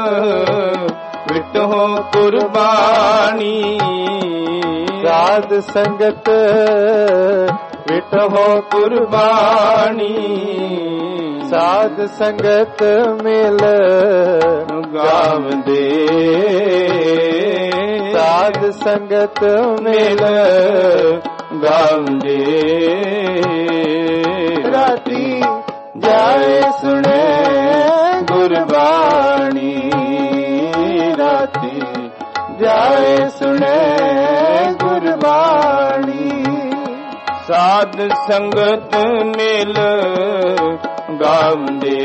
ਵਿਟੋ ਕੁਰਬਾਨੀ, ਸਾਧ ਸੰਗਤ ਵਿਟੋ ਕੁਰਬਾਨੀ। ਸਾਧ ਸੰਗਤ ਮਿਲ ਗਾਵਦੇ, ਸਾਧ ਸੰਗਤ ਮਿਲ ਗਾਵਦੇ। ਰਾਤੀ ਜਾਏ ਸੁਣੇ ਗੁਰਬਾਣੀ, ਰਾਤੀ ਜਾਏ ਸੁਣੇ ਗੁਰਬਾਣੀ। ਸਾਧ ਸੰਗਤ ਮਿਲ ਗਾਵਦੇ,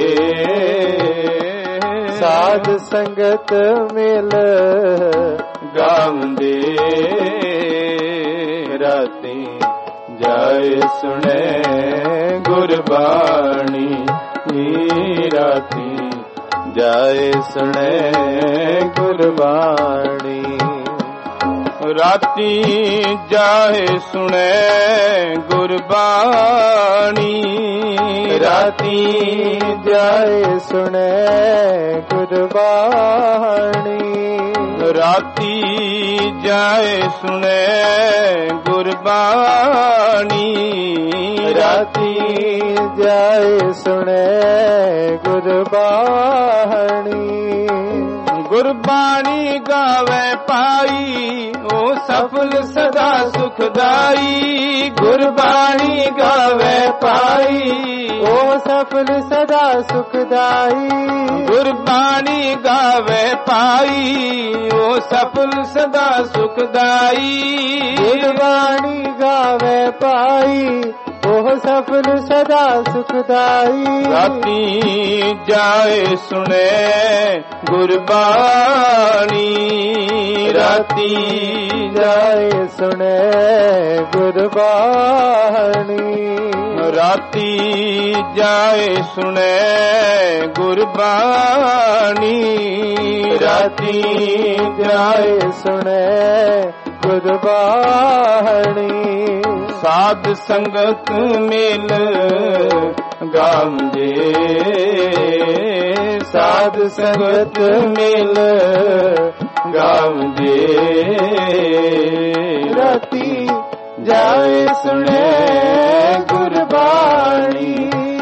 ਸਾਧ ਸੰਗਤ ਮਿਲ ਗਾਵਦੇ। ਰਾਤੀ ਜਾਏ ਸੁਣੇ ਗੁਰਬਾਣੀ, ਰਾਤੀ ਜਾਏ ਸੁਣੇ ਗੁਰਬਾਣੀ। ਰਾਤੀ ਜਾਏ ਸੁਣੇ ਗੁਰਬਾਣੀ, ਰਾਤੀ ਜਾਏ ਸੁਣੇ ਗੁਰਬਾਣੀ। ਰਾਤੀ ਜਾਏ ਸੁਣੇ ਗੁਰਬਾਣੀ, ਰਾਤੀ ਜਾਏ ਸੁਣੇ ਗੁਰਬਾਣੀ। ਗੁਰਬਾਣੀ ਗਾਵੇ ਪਾਈ ਉਹ ਸਫਲ ਸਦਾ ਸੁਖਦਾਈ। ਗੁਰਬਾਣੀ ਗਾਵੇ ਪਾਈ ਉਹ ਸਫਲ ਸਦਾ ਸੁਖਦਾਈ। ਗੁਰਬਾਣੀ ਗਾਵੇ ਪਾਈ ਉਹ ਸਫਲ ਸਦਾ ਸੁਖਦਾਈ। ਗੁਰਬਾਣੀ ਗਾਵੇ ਪਾਈ ਉਹ ਸਫਲ ਸਦਾ ਸੁਖਦਾਈ। ਰਾਤੀ ਜਾਏ ਸੁਣੇ ਗੁਰਬਾਣੀ, ਰਾਤੀ ਜਾਏ ਸੁਣੇ ਗੁਰਬਾਣੀ। ਰਾਤੀ ਜਾਏ ਸੁਣੇ ਗੁਰਬਾਣੀ, ਰਾਤੀ ਜਾਏ ਸੁਣੇ ਗੁਰਬਾਣੀ। ਸਾਧ ਸੰਗਤ ਮਿਲ ਗਾਉਂਦੇ, ਸਾਧ ਸੰਗਤ ਮਿਲ ਗਾਉਂਦੇ। ਰਾਤੀ ਜਾਏ ਸੁਣੇ ਗੁਰਬਾਣੀ,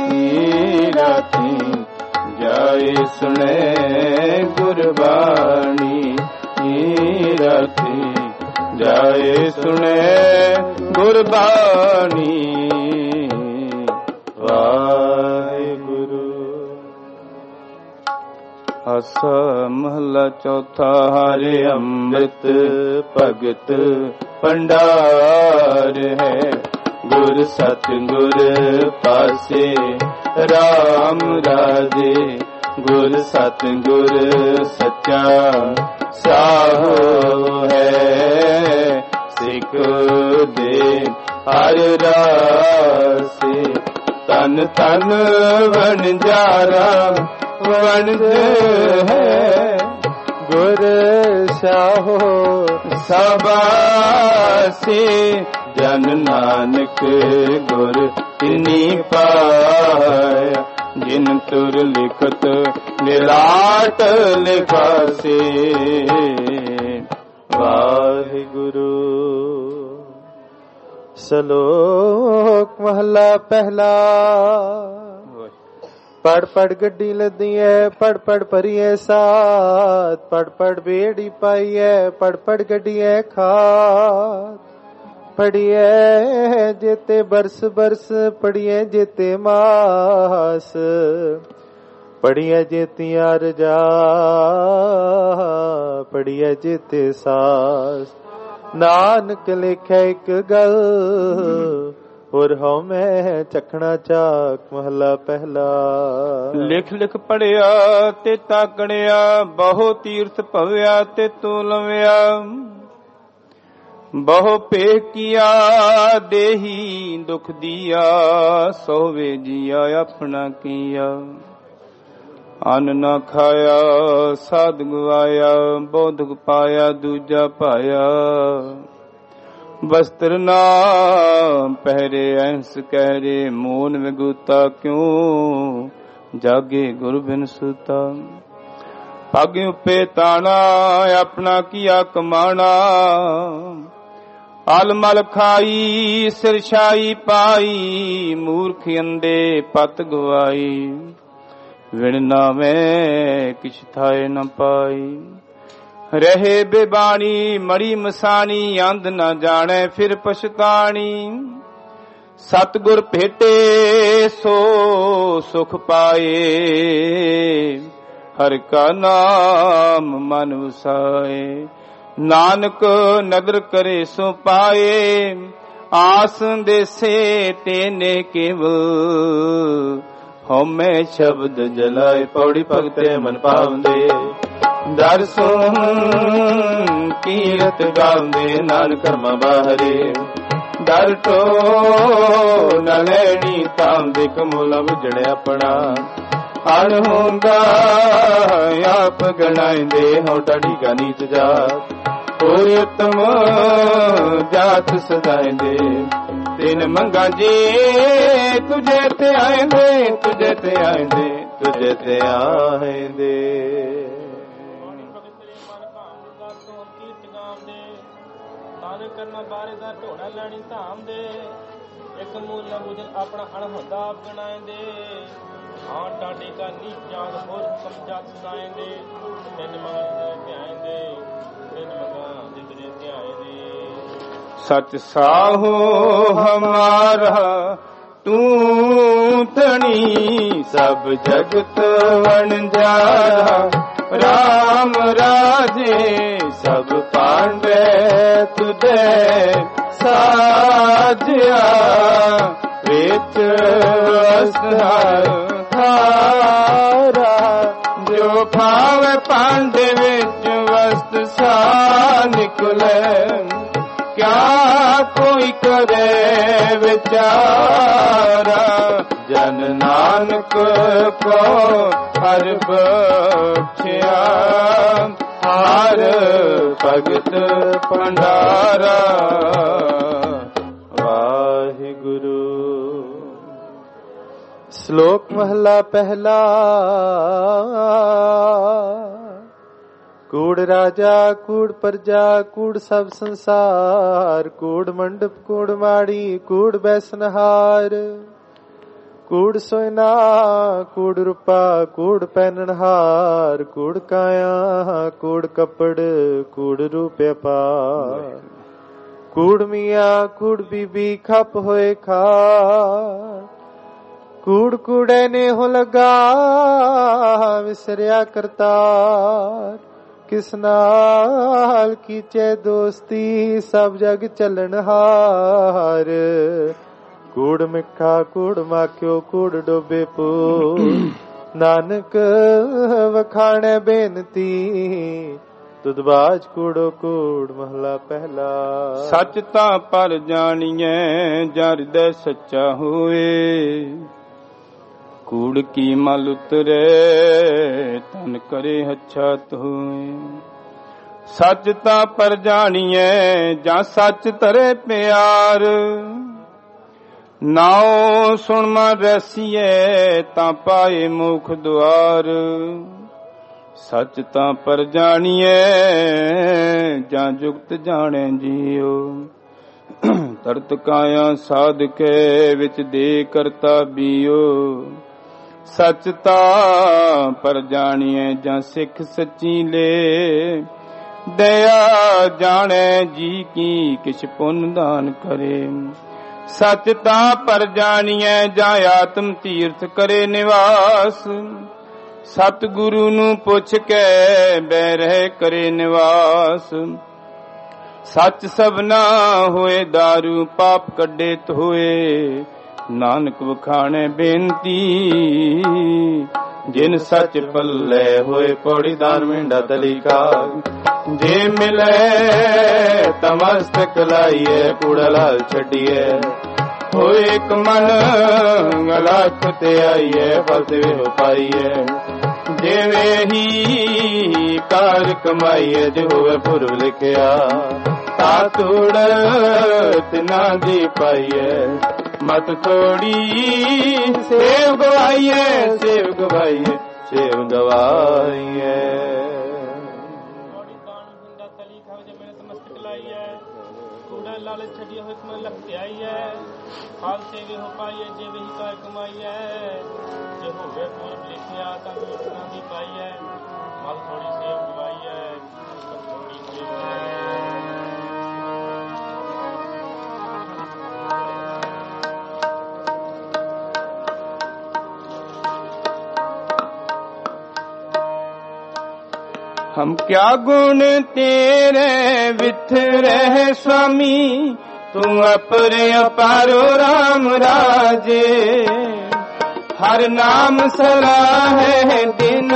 ਰਾਤੀ ਜਾਏ ਸੁਣੇ ਗੁਰਬਾਣੀ, ਰਾਤੀ ਜਾਏ ਸੁਣੇ ਗੁਰਬਾਣੀ। ਵਾਹਿਗੁਰੂ। ਆਸਾ ਮਹਲਾ ਚੌਥਾ। ਹਰਿ ਅੰਮ੍ਰਿਤ ਭਗਤ ਭੰਡਾਰ ਹੈ, ਗੁਰ ਸਤਿਗੁਰ ਪਾਸੇ ਰਾਮ ਰਾਜੇ। ਗੁਰ ਸਤਿਗੁਰ ਸੱਚਾ ਸਾਹੁ ਹੈ, ਸਿੱਖ ਦੇ ਹਰ ਰਾਸੇ। ਤਨ ਤਨ ਵਣਜਾਰਾ ਵਣਜ ਹੈ, ਗੁਰ ਸਾਹੋ ਸਬਾਸੇ। ਜਨ ਨਾਨਕ ਗੁਰ ਤਿਨੀ ਪਾਇਆ, ਜਿਨ ਤੁਰ ਲਿਖਤ ਨਿਰਾਟ ਲਿਖਾਸੇ। ਵਾਹਿਗੁਰੂ। ਸ਼ਲੋਕ ਮਹਲਾ ਪਹਿਲਾ। ਪੜ ਪੜ ਗੱਡੀ ਲੱਦੀ ਐ, ਪੜ ਪੜ ਭਰੀਏ ਸਾਥ। ਪੜ ਪੜ ਬੇੜੀ ਪਾਈਐ, ਪੜ ਪੜ ਗੱਡੀਐ ਖਾਤ। ਪੜੀਐ ਜੇਤੇ ਬਰਸ ਬਰਸ, ਪੜੀਐ ਜੇਤੇ ਮਾਸ। ਪੜੀਐ ਜੇਤੀਆਂ ਰਜਾ, ਪੜੀਐ ਜੇਤੇ ਸਾਸ। ਨਾਨਕ ਲਿਖੈ ਇੱਕ ਗੱਲ, ਹੋਰ ਹਉ ਮੈਂ ਚਖਣਾ ਚਾਕ। ਮਹਲਾ ਪਹਿਲਾ। ਲਿਖ ਲਿਖ ਪੜਿਆ ਤੇ ਤਾਕੜਿਆ, ਬਹੁ ਤੀਰਥ ਭਵਿਆ ਤੇ ਤੂੰ ਲਵਿਆ। ਬਹੁ ਪੇ ਕੀਆ ਦੇਹੀ ਦੁਖ ਦੀਆ, ਸੋਵੇ ਜੀਆ ਆਪਣਾ ਕੀਆ। ਅੰਨ ਨਾ ਖਾਇਆ ਸਾਧ ਗਵਾਇਆ, ਬੋਧਕ ਪਾਇਆ ਦੂਜਾ ਪਾਇਆ। ਵਸਤਰ ਨਾ ਪਹਿਰੇ ਐਂਸ ਕਹਿਰੇ, ਮੋਨ ਵਿਗੂਤਾ ਕਿਉ ਜਾਗੇ ਗੁਰ ਬਿਨ ਸੁਤਾ। ਪਗ ਉਪੇ ਤਾਣਾ ਆਪਣਾ ਕੀਆ ਕਮਾਣਾ, ਅਲ ਮਲ ਖਾਈ ਸਿਰਛਾਈ ਪਾਈ। ਮੂਰਖ ਅੰਦੇ ਪਤ ਗਵਾਈ, ਵਿਣ ਨਾਵੇਂ ਕਿਛ ਥਾਏ ਨ ਪਾਈ। ਰਹੇ ਬੇਬਾਣੀ ਮੜੀ ਮਸਾਣੀ, ਅੰਧ ਨ ਜਾਣੈ ਫਿਰ ਪਛਤਾਣੀ। ਸਤਿਗੁਰ ਭੇਟੇ ਸੋ ਸੁਖ ਪਾਏ, ਹਰਿ ਕਾ ਨਾਮ ਮਨ ਵਸਾਏ। ਨਾਨਕ ਨਦਰ ਕਰੇ ਸੋ ਪਾਏ, ਆਸ ਦੇਸੇ ਤੇਨੇ ਕੇਵਲ। ਹਉਮੈ ਸ਼ਬਦ ਜਲਾਏ, ਪੌੜੀ ਭਗਤੇ ਮਨ ਪਾਵੰਦੇ। ਦਰ ਸੁਣ ਕੀਰਤ ਗਾਉਂਦੇ, ਨਾਨਕ ਕਰਮਾਂ ਬਾਹਰੇ। ਦਰ ਟੋ ਨ ਲੈਣੀ ਤਾਂਦੇ, ਕਮੋਲਾ ਬੁਝੜ ਆਪਣਾ। ਹਣ ਹੁੰਦਾ ਆਪ ਗਣਾਇਂਦੇ, ਹਉ ਢਾਡੀ ਕਾ ਨੀਚ ਜਾਤ। ਹੋਰ ਉਤਮ ਜਾਤ ਸਦਾਇਂਦੇ, ਤਿਨ ਮੰਗਾ ਜੀ ਤੁਝੇ ਤੇ ਆਇਂਦੇ। ਤੁਝੇ ਤੇ ਆਇਂਦੇ, ਤੁਝੇ ਤੇ ਆਇਂਦੇ। ਕਰਨਾ ਬਾਰੇ ਦਾ ਢੋਣਾ ਲੈਣੀ ਧਾਮ ਦੇ। ਇੱਕ ਮੂਲ ਨਾ ਬੁਝਣ ਆਪਣਾ ਅਣਹੁੰਦਾ ਆਪ ਗਣਾਇਂਦੇ। ਹਾਂ ਟਾਡੀ ਕਾ ਨੀਚਾਂ ਹੋਰ ਸਮਝਾ ਸਦਾਇਂਦੇ। ਤਿੰਨ ਮੰਗਾਂ ਧਿਆਇਂਦੇ, ਤਿੰਨ ਮੰਗਾਂ ਜਿਤਨੇ ਧਿਆਇਂਦੇ। ਸਚ ਸਾਹੋ ਹਮਾਰਾ ਤੂੰ ਧਣੀ, ਸਭ ਜਗਤ ਵਣਜਾਰਾ। ਰਾਮ ਰਾਜੇ ਸਭ ਪਾਂਡੇ ਤੁਧੇ ਸਾਜਿਆ। ਵਿੱਚ ਵਸਤਾਰਾ ਜੋ ਭਾਵੇ ਭਾਂਡੇ ਵਿੱਚ ਵਸਤ ਸਾ ਨਿਕਲੇ ਕਿਆ ਕੋਈ ਕਰੇ ਵਿਚਾਰਾ ਜਨ ਨਾਨਕ ਕੋ ਹਰ ਬਖਸ਼ਿਆ ਹਰ ਭਗਤ ਭੰਡਾਰਾ। ਵਾਹਿਗੁਰੂ। ਸ਼ਲੋਕ ਮਹਲਾ ਪਹਿਲਾ। ਕੂੜ ਰਾਜਾ ਕੂੜ ਪ੍ਰਜਾ ਕੂੜ ਸਭ ਸੰਸਾਰ, ਕੂੜ ਮੰਡਪ ਕੂੜ ਮਾੜੀ ਕੂੜ ਬੈਸਨਹਾਰ, ਕੂੜ ਸੋਇਨਾ ਕੂੜ ਰੂਪਾ ਕੂੜ ਪਹਿਨਣਹਾਰ, ਕੂੜ ਕਾਇਆ ਕੂੜ ਕੱਪੜ ਕੂੜ ਰੂਪਿਆ ਪਾਰ, ਕੂੜ ਮੀਆਂ ਕੂੜ ਬੀਬੀ ਖੱਪ ਹੋਏ ਖਾ, ਕੂੜ ਕੂੜੇ ਨੇ ਹੋ ਲਗਾ ਵਿਸਰਿਆ ਕਰਤਾਰ, ਕਿਸ ਨਾਲ ਕੀਚੇ ਦੋਸਤੀ ਸਭ ਜਗ ਚੱਲਣ ਹਾਰ, ਕੂੜ ਮਿੱਠਾ ਕੂੜ ਮਾਖਿਓ ਕੂੜ ਡੋਬੇ ਪੂ, ਨਾਨਕ ਵਖਾਣੇ ਬੇਨਤੀ ਤੁਧ ਬਾਜ ਕੂੜੋ ਕੂੜ। ਮਹਲਾ ਪਹਿਲਾ। ਸੱਚ ਤਾਂ ਪਰ ਜਾਣੀਐ ਜਾਂ ਹਿਰਦੈ ਸੱਚਾ ਹੋਏ, ਕੂੜ ਕੀ ਮਲ ਉਤਰੇ ਤਨ ਕਰੇ ਹੱਛਤ ਹੋਏ। ਸੱਚ ਤਾਂ ਪਰ ਜਾਣੀਐ ਜਾਂ ਸੱਚ ਤਰੇ ਪਿਆਰ, ਨਾਉ ਸੁਣ ਮਨ ਰਸੀਏ ਤਾਂ ਪਾਏ ਮੁਖ ਦੁਆਰ। ਸੱਚ ਤਾਂ ਪਰ ਜਾਣੀਐ ਜਾਂ ਜੁਗਤ ਜਾਣੈ ਜੀਓ, ਤਰਤ ਕਾਇਆ ਸਾਧਕੇ ਵਿੱਚ ਦੇ ਕਰਤਾ ਬੀਓ। ਸੱਚ ਤਾਂ ਪਰ ਜਾਣੀਐ ਜਾਂ ਸਿੱਖ ਸੱਚੀ ਲੈ, ਦਇਆ ਜਾਣੈ ਜੀ ਕੀ ਕਿਛ ਪੁੰਨ ਦਾਨ ਕਰੇ। ਸੱਚ ਤਾਂ ਪਰ ਜਾਣੀਐ ਜਾਂ ਆਤਮ ਤੀਰਥ ਕਰੇ ਨਿਵਾਸ, ਸਤਿਗੁਰੂ ਨੂੰ ਪੁੱਛ ਕੇ ਬਹਿ ਰਹਿ ਕਰੇ ਨਿਵਾਸ। ਸੱਚ ਸਭਨਾ ਹੋਏ ਦਾਰੂ ਪਾਪ ਕੱਢੇ ਧੋਏ, ਨਾਨਕ ਵਖਾਣੇ ਬੇਨਤੀ ਜਿਨ ਸੱਚ ਪੱਲੇ ਹੋਏ। ਪੌੜੀ ਦਾਨ ਮਿੰਡਾ ਤਲੀਕਾ ਜੇ ਮਿਲੇ ਤਮਸਤਕ ਲਾਈਏ, ਕੂੜਾ ਲਾਲ ਛੱਡੀਏ ਹੋਏ ਇੱਕ ਮਨ ਗਲਤ ਤੇ ਆਈਏ, ਫਲਤੇ ਹੋ ਪਾਈਏ ਜਿਵੇਂ ਹੀ ਕਾਰ ਕਮਾਈਏ। ਜੇ ਹੋਵੇ ਪੁਰਬ ਲਿਖਿਆ ਤਾਂ ਤੂੜ ਤਿਨਾ ਦੀ ਪਾਈਏ, ਮਤ ਥੋੜੀ ਸੇਵ ਗਵਾਈਏ ਸੇਵ ਗਵਾਈਏ ਸੇਵ ਗਵਾਈਏ। ਲਾਲ ਛੱਡੀ ਹੋਏ ਤੁਮ ਲਖਤੇ ਆਈਐ, ਹਾਲ ਸੇਵੇ ਹੋ ਪਾਈਐ ਜੇ ਵਹੀ ਕਾਇ ਕਮਾਈਐ। ਜੇ ਹੋਵੇ ਪੁਰਬ ਲਿਖਿਆ ਤਾਂ ਲੋਟਣਾ ਦੀ ਪਾਈਐ, ਮਲ ਥੋੜੀ ਸੇਵ ਗਵਾਈਐ ਥੋੜੀ ਸੇਵ। हम क्या गुण तेरे विथरे स्वामी, तुम अपरे अपारो राम राजे। हर नाम सराहे दिन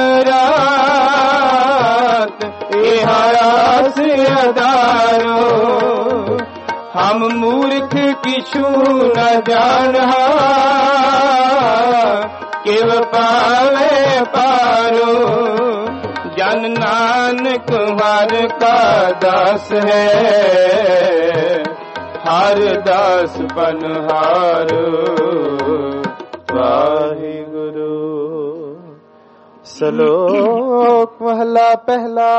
रात, ए हरास अदारो। हम मूर्ख किछु न जानहा, केव पावे पारो। जन नानक हर का दास है, हर दास बनहार। वाहिगुरु। श्लोक महला पहला।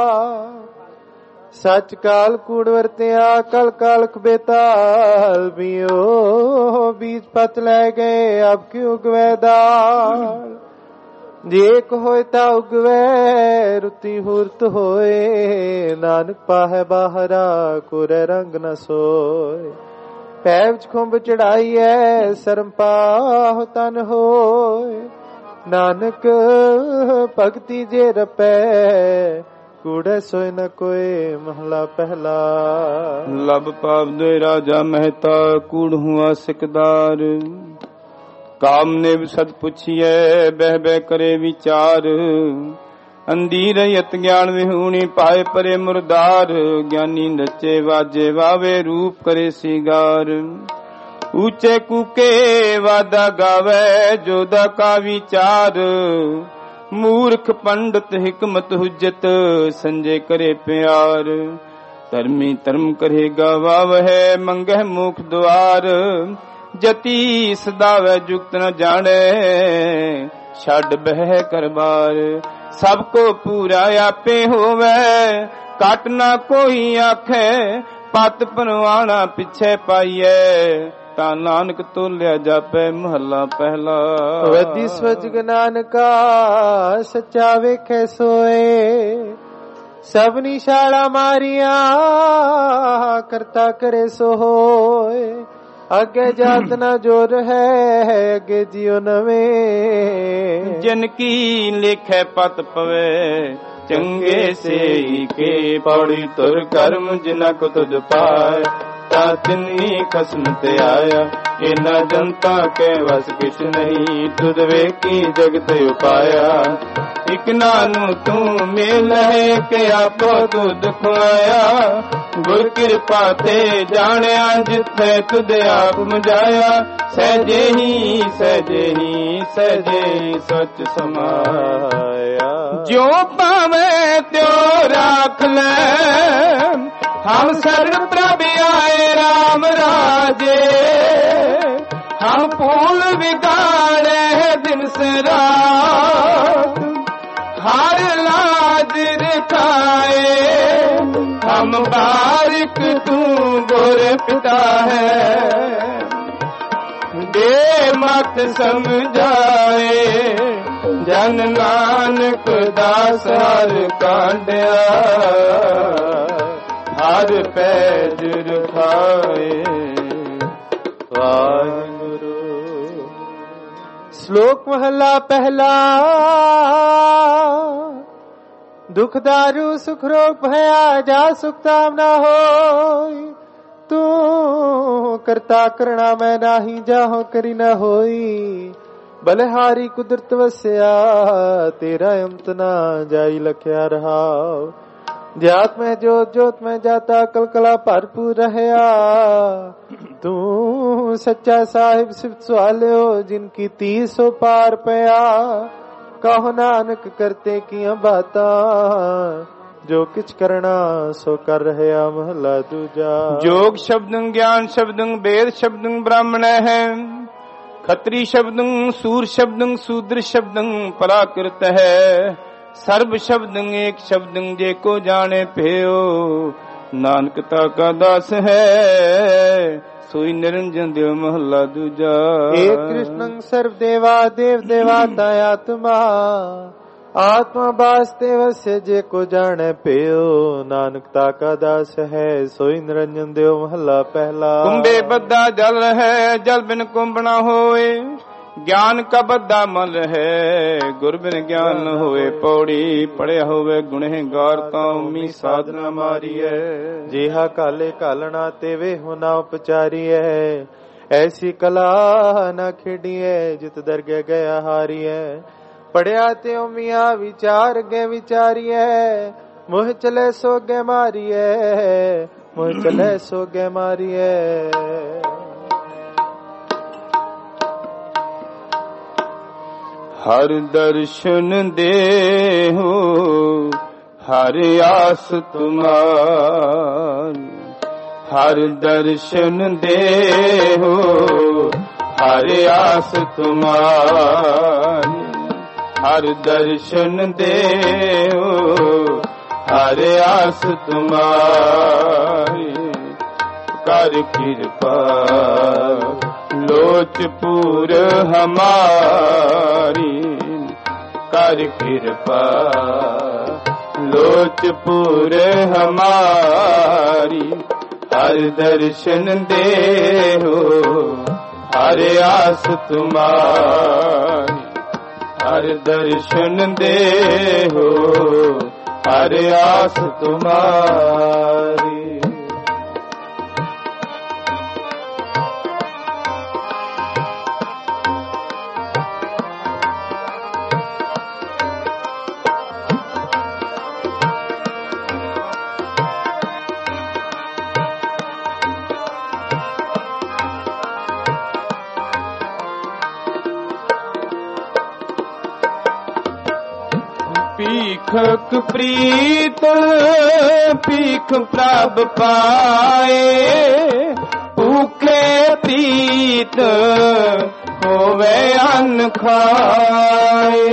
सच काल कूड़ वरतिया कल कालख बेताल, बियो बीज पत ले गए अब क्यों गवेदाल। जे एक होए ता उगवे रुती हुरत होए, नानक पाहे बाहरा कोरे रंग न सोए। पैवच खुंब चढ़ाई है शर्म पाहो तन होए, नानक भगति जे रपै ਕੂੜੇ ਸੋਇ ਨ ਕੋਏ ਮਹਲਾ ਪਹਿਲਾ। ਲਬ ਪਾਪ ਦੇ ਰਾਜਾ ਮਹਿਤਾ ਕੂੜ ਹੁਆ ਸਿਕਦਾਰ। ਕਾਮ ਨੇ ਸਦ ਪੁੱਛੀਐ ਬਹਿ ਬਹਿ ਕਰੇ ਵਿਚਾਰ। ਅੰਧੀ ਰਹਿਤ ਗਿਆਨ ਵਿਹੂਣੀ ਪਾਏ ਪਰੇ ਮੁਰਦਾਰ। ਗਿਆਨੀ ਨੱਚੇ ਵਾਜੇ ਵਾਵੇ ਰੂਪ ਕਰੇ ਸਿਗਾਰ। ਉੱਚੇ ਕੂਕੇ ਵਾਦਾ ਗਾਵੇ ਜੋਦਾ ਕਾ ਵਿਚਾਰ। ਮੂਰਖ ਪੰਡਤ ਹਿਕਮਤ ਹੁਜਤ ਸੰਜੇ ਕਰੇ ਪਿਆਰ। ਧਰਮੀ ਧਰਮ ਕਰੇਗਾ ਵਾਵਹਿ ਮੰਗਹਿ ਮੁਖ ਦੁਆਰ। ਜਤੀ ਸਦਾਵੇ ਜੁਗਤ ਨ ਜਾਣੇ ਛੱਡ ਬਹਿ ਕਰਬਾਰ। ਸਭ ਕੋ ਪੂਰਾ ਆਪੇ ਹੋਵੇ ਘਟ ਨਾ ਕੋਈ ਆਖੇ। ਪਤ ਪਰਵਾਣਾ ਪਿੱਛੇ ਪਾਈਐ ਤਾਂ ਨਾਨਕ ਤੋਲਿਆ ਜਾਪੈ ਮਹੱਲਾ ਪਹਿਲਾ। ਵਦੀ ਸਵਜ ਨਾਨਕਾ ਸੱਚਾ ਵੇਖੇ ਸੋਏ। ਸਭ ਨਿਸ਼ਾਲਾ ਮਾਰੀਆਂ ਕਰਤਾ ਕਰੇ ਸੋ ਹੋਏ। ਅੱਗੇ ਜਾਤ ਨਾ ਜੋਰ ਹੈ ਅੱਗੇ ਜਿਉ ਨਵੇਂ। ਜਨ ਕੀ ਲੇਖੈ ਪਤ ਪਵੇ ਚੰਗੇ ਸੇਈ ਕੇ। ਪੌੜੀ ਤੁਰ ਕਰਮ ਜਿਨਾ ਕੋ ਤੁਧ ਪਾਏ ਤਾ ਤਿੰਨੀ ਖਸਮ ਤੇ ਆਇਆ। ਇਨਾ ਜਨਤਾ ਕੇ ਵਸ ਕਿਛ ਨਹੀਂ ਤੁਧ ਵੇਖੀ ਜਗਤ ਉਪਾਇਆ। ਇਕ ਨਾਨੂ ਤੂੰ ਮੇਲ ਹੈ ਕਿ ਆਪੋ ਤੁਧ ਖੁਆਇਆ। ਗੁਰ ਕਿਰਪਾ ਤੇ ਜਾਣਿਆ ਜਿੱਥੇ ਤੁਧ ਆਪ ਮਜਾਇਆ। ਸਹਿਜੇ ਹੀ ਸਹਿਜੇ ਹੀ ਸਹਿਜੇ ਸਚ ਸਮਾਇਆ। ਜੋ ਪਾਵੇਂ ਤਿਉ ਰਾਖ ਲੈ ਹਮ ਸਰਣ ਪ੍ਰਭ ਆਏ ਰਾਮ ਰਾਜੇ। ਹਮ ਭੂਲ ਵਿਗਾੜੇ ਦਿਨ ਸੇ ਰਾਤ। ਹਰ ਲਾਜ ਰਖਾਏ ਹਮ ਬਾਰਿਕ ਤੂੰ ਗੁਰ ਪਿਤਾ ਹੈ। ਦੇ ਮਤ ਸਮਝਾਏ ਜਨ ਨਾਨਕ ਦਾਸ ਹਰ ਕਾਂਡਿਆ। ਹਰ ਪੈਜ ਰਖਾਏ। ਵਾਹਿਗੁਰੂ। ਸ਼ਲੋਕ ਮਹਲਾ ਪਹਿਲਾ। ਦੁਖ ਦਾਰੂ ਸੁਖ ਰੋਗ ਭਇਆ ਜਾ ਸੁਖ ਤਾਮ ਨਾ ਹੋਈ। ਤੂੰ ਕਰਤਾ ਕਰਣਾ ਮੈਂ ਨਾਹੀ ਜਾਹੋ ਕਰੀ ਨਾ ਹੋਈ। ਬਲਿਹਾਰੀ ਕੁਦਰਤ ਵਸਿਆ ਤੇਰਾ ਅੰਤ ਨਾ ਜਾਈ ਲਖਿਆ ਰਹਾਉ। ਜਾਤ ਮੈਂ ਜੋਤ ਜੋਤ ਮੈਂ ਜਾਤਾ ਕਲਕਲਾ ਭਰਪੂਰ ਰਹਿਆ। ਤੂੰ ਸੱਚਾ ਸਾਹਿਬ ਸਿਫਤ ਸੁਆਲਿਓ ਜਿਨ ਕੀ ਤੀ ਸੋ ਪਾਰ ਪਿਆ। ਕਹੋ ਨਾਨਕ ਕਰਤੇ ਕੀਆਂ ਬਾਤਾਂ ਜੋ ਕਿਛ ਕਰਨਾ ਸੋ ਕਰ ਰਹਿਆ ਮਹਲਾ ਦੂਜਾ। ਜੋਗ ਸ਼ਬਦੰ ਗਿਆਨ ਸ਼ਬਦੰ ਵੇਦ ਸ਼ਬਦੰ ਬ੍ਰਾਹਮਣ ਹੈ। ਖੱਤਰੀ ਸ਼ਬਦੰ ਸੂਰ ਸ਼ਬਦੰ ਸੂਦਰ ਸ਼ਬਦੰ ਪਰਾਕ੍ਰਿਤ ਹੈ। ਸਰਬ ਸ਼ਬਦੰ ਏਕ ਸ਼ਬਦੰ ਜੇ ਕੋ ਜਾਣੇ ਭਇਓ। ਨਾਨਕ ਤਾ ਕਾ ਦਾਸ ਹੈ ਸੋਈ ਨਿਰੰਜਨ ਦਿਓ ਮਹੱਲਾ ਦੂਜਾ। ਏਕ ਕ੍ਰਿਸ਼ਨੰ ਸਰਬ ਦੇਵਾ ਦੇਵ ਦੇਵਾਤਾ ਆਤਮਾ। ਆਤਮਾ ਵਾਸਤੇ ਵਸੇ ਜੇ ਕੋ ਜਾਣੇ ਭਇਓ। ਨਾਨਕ ਤਾ ਕਾ ਦਾਸ ਹੈ ਸੋਈ ਨਿਰੰਜਨ ਦਿਓ ਮਹੱਲਾ ਪਹਿਲਾ। ਕੁੰਭੇ ਬੱਧਾ ਜਲ ਹੈ ਜਲ ਬਿਨ ਕੁੰਭ ਨਾ ਹੋਏ। ਗਿਆਨ ਕਾ ਬੱਧਾ ਮਲ ਹੈ ਗੁਰ ਬਿਨ ਗਿਆਨ ਨ ਹੋਏ। ਪੌੜੀ ਪੜਿਆ ਹੋਵੇ ਗੁਨਹਗਾਰ ਤਾਂ ਉਮੀ ਸਾਧਨਾ ਮਾਰੀਐ। ਜਿਹਾ ਕਾਲੇ ਕਾਲਣਾ ਤੇ ਵੇ ਹੋਣਾ ਉਪਚਾਰੀਐ। ਐਸੀ ਕਲਾ ਨਾ ਖੇਡੀਐ ਜਿਤ ਦਰਗਹਿ ਗਿਆ ਹਾਰੀਐ। ਪੜਿਆ ਤੇ ਉਮੀਆਂ ਵਿਚਾਰ ਗੇ ਵਿਚਾਰੀਐ। ਮੋਹ ਚਲੇ ਸੋਗੇ ਮਾਰੀਐ ਮੋਹ ਚਲੇ ਸੋਗੇ ਮਾਰੀਐ। ਹਰ ਦਰਸ਼ਨ ਦੇਹੋ ਹਰ ਆਸ ਤੁਮਾਰ। ਹਰ ਦਰਸ਼ਨ ਦੇਹੋ ਹਰ ਆਸ ਤੁਮਾਰ। ਹਰ ਦਰਸ਼ਨ ਦੇਹੋ ਹਰ ਆਸ ਤੁਮਾਰ। ਕਰ ਕਿਰਪਾ ਲੋਚ ਪੂਰ ਹਮਾਰੀ। ਕਰ ਕਿਰਪਾ ਲੋਚ ਪੂਰ ਹਮਾਰੀ। ਹਰ ਦਰਸ਼ਨ ਦੇਹੋ ਹਰ ਆਸ ਤੁਮਾਰੀ। ਹਰ ਦਰਸ਼ਨ ਦੇਹੋ ਹਰ ਆਸ ਤੁਮਾਰੀ। ਭੀਖਕ ਪ੍ਰੀਤ ਭੀਖ ਪ੍ਰਭ ਪਾਏ, ਭੂਖੇ ਪ੍ਰੀਤ ਹੋਵੇ ਅੰਨ ਖਾਏ।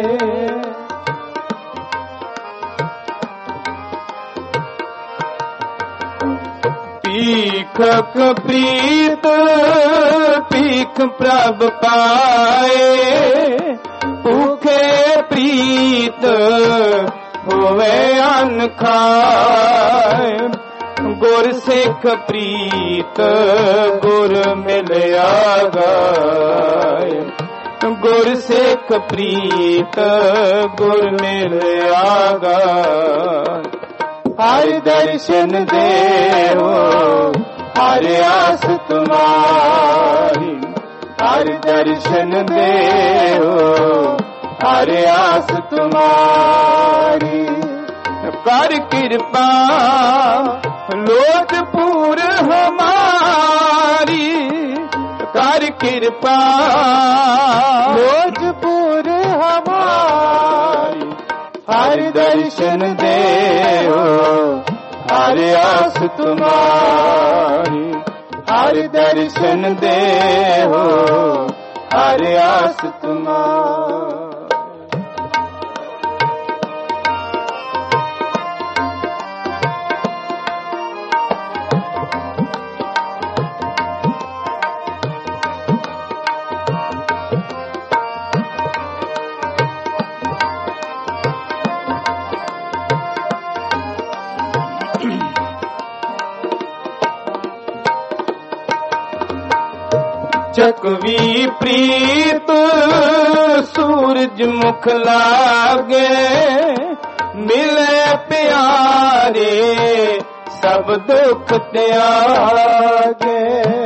ਭੀਖਕ ਪ੍ਰੀਤ ਭੀਖ ਪ੍ਰਭ ਪਾਏ, ਭੂਖੇ ਪ੍ਰੀਤ ਹੋਵੇ ਅੰਨ ਖਾਏ। ਗੁਰ ਸਿੱਖ ਪ੍ਰੀਤ ਗੁਰ ਮਿਲਿਆ ਗਾਏ, ਗੁਰ ਸਿੱਖ ਪ੍ਰੀਤ ਗੁਰ ਮਿਲਿਆ ਗਾਏ। ਹਰ ਦਰਸ਼ਨ ਦੇਵੋ ਹਰ ਆਸ ਤੁਮਾਰੀ, ਹਰ ਦਰਸ਼ਨ ਦੇਵੋ ਹਰ ਆਸ ਤੁਮਾਰੀ। ਕਰ ਕਿਰਪਾ ਲੋਚ ਪੂਰ ਹਮਾਰੀ, ਕਰ ਕਿਰਪਾ ਲੋਚ ਪੂਰ ਹਮਾਰੀ। ਹਰ ਦਰਸ਼ਨ ਦੇਵੋ ਹਰ ਆਸ ਤੁਮਾਰੀ, ਹਰ ਦਰਸ਼ਨ ਦੇਵੋ ਹਰ ਆਸ ਤੁਮਾਰੀ। ਚਕਵੀ ਪ੍ਰੀਤ ਸੂਰਜ ਮੁਖ ਲਾਗੇ, ਮਿਲੇ ਪਿਆਰੇ ਸਭ ਦੁੱਖ ਤਿਆਗੇ।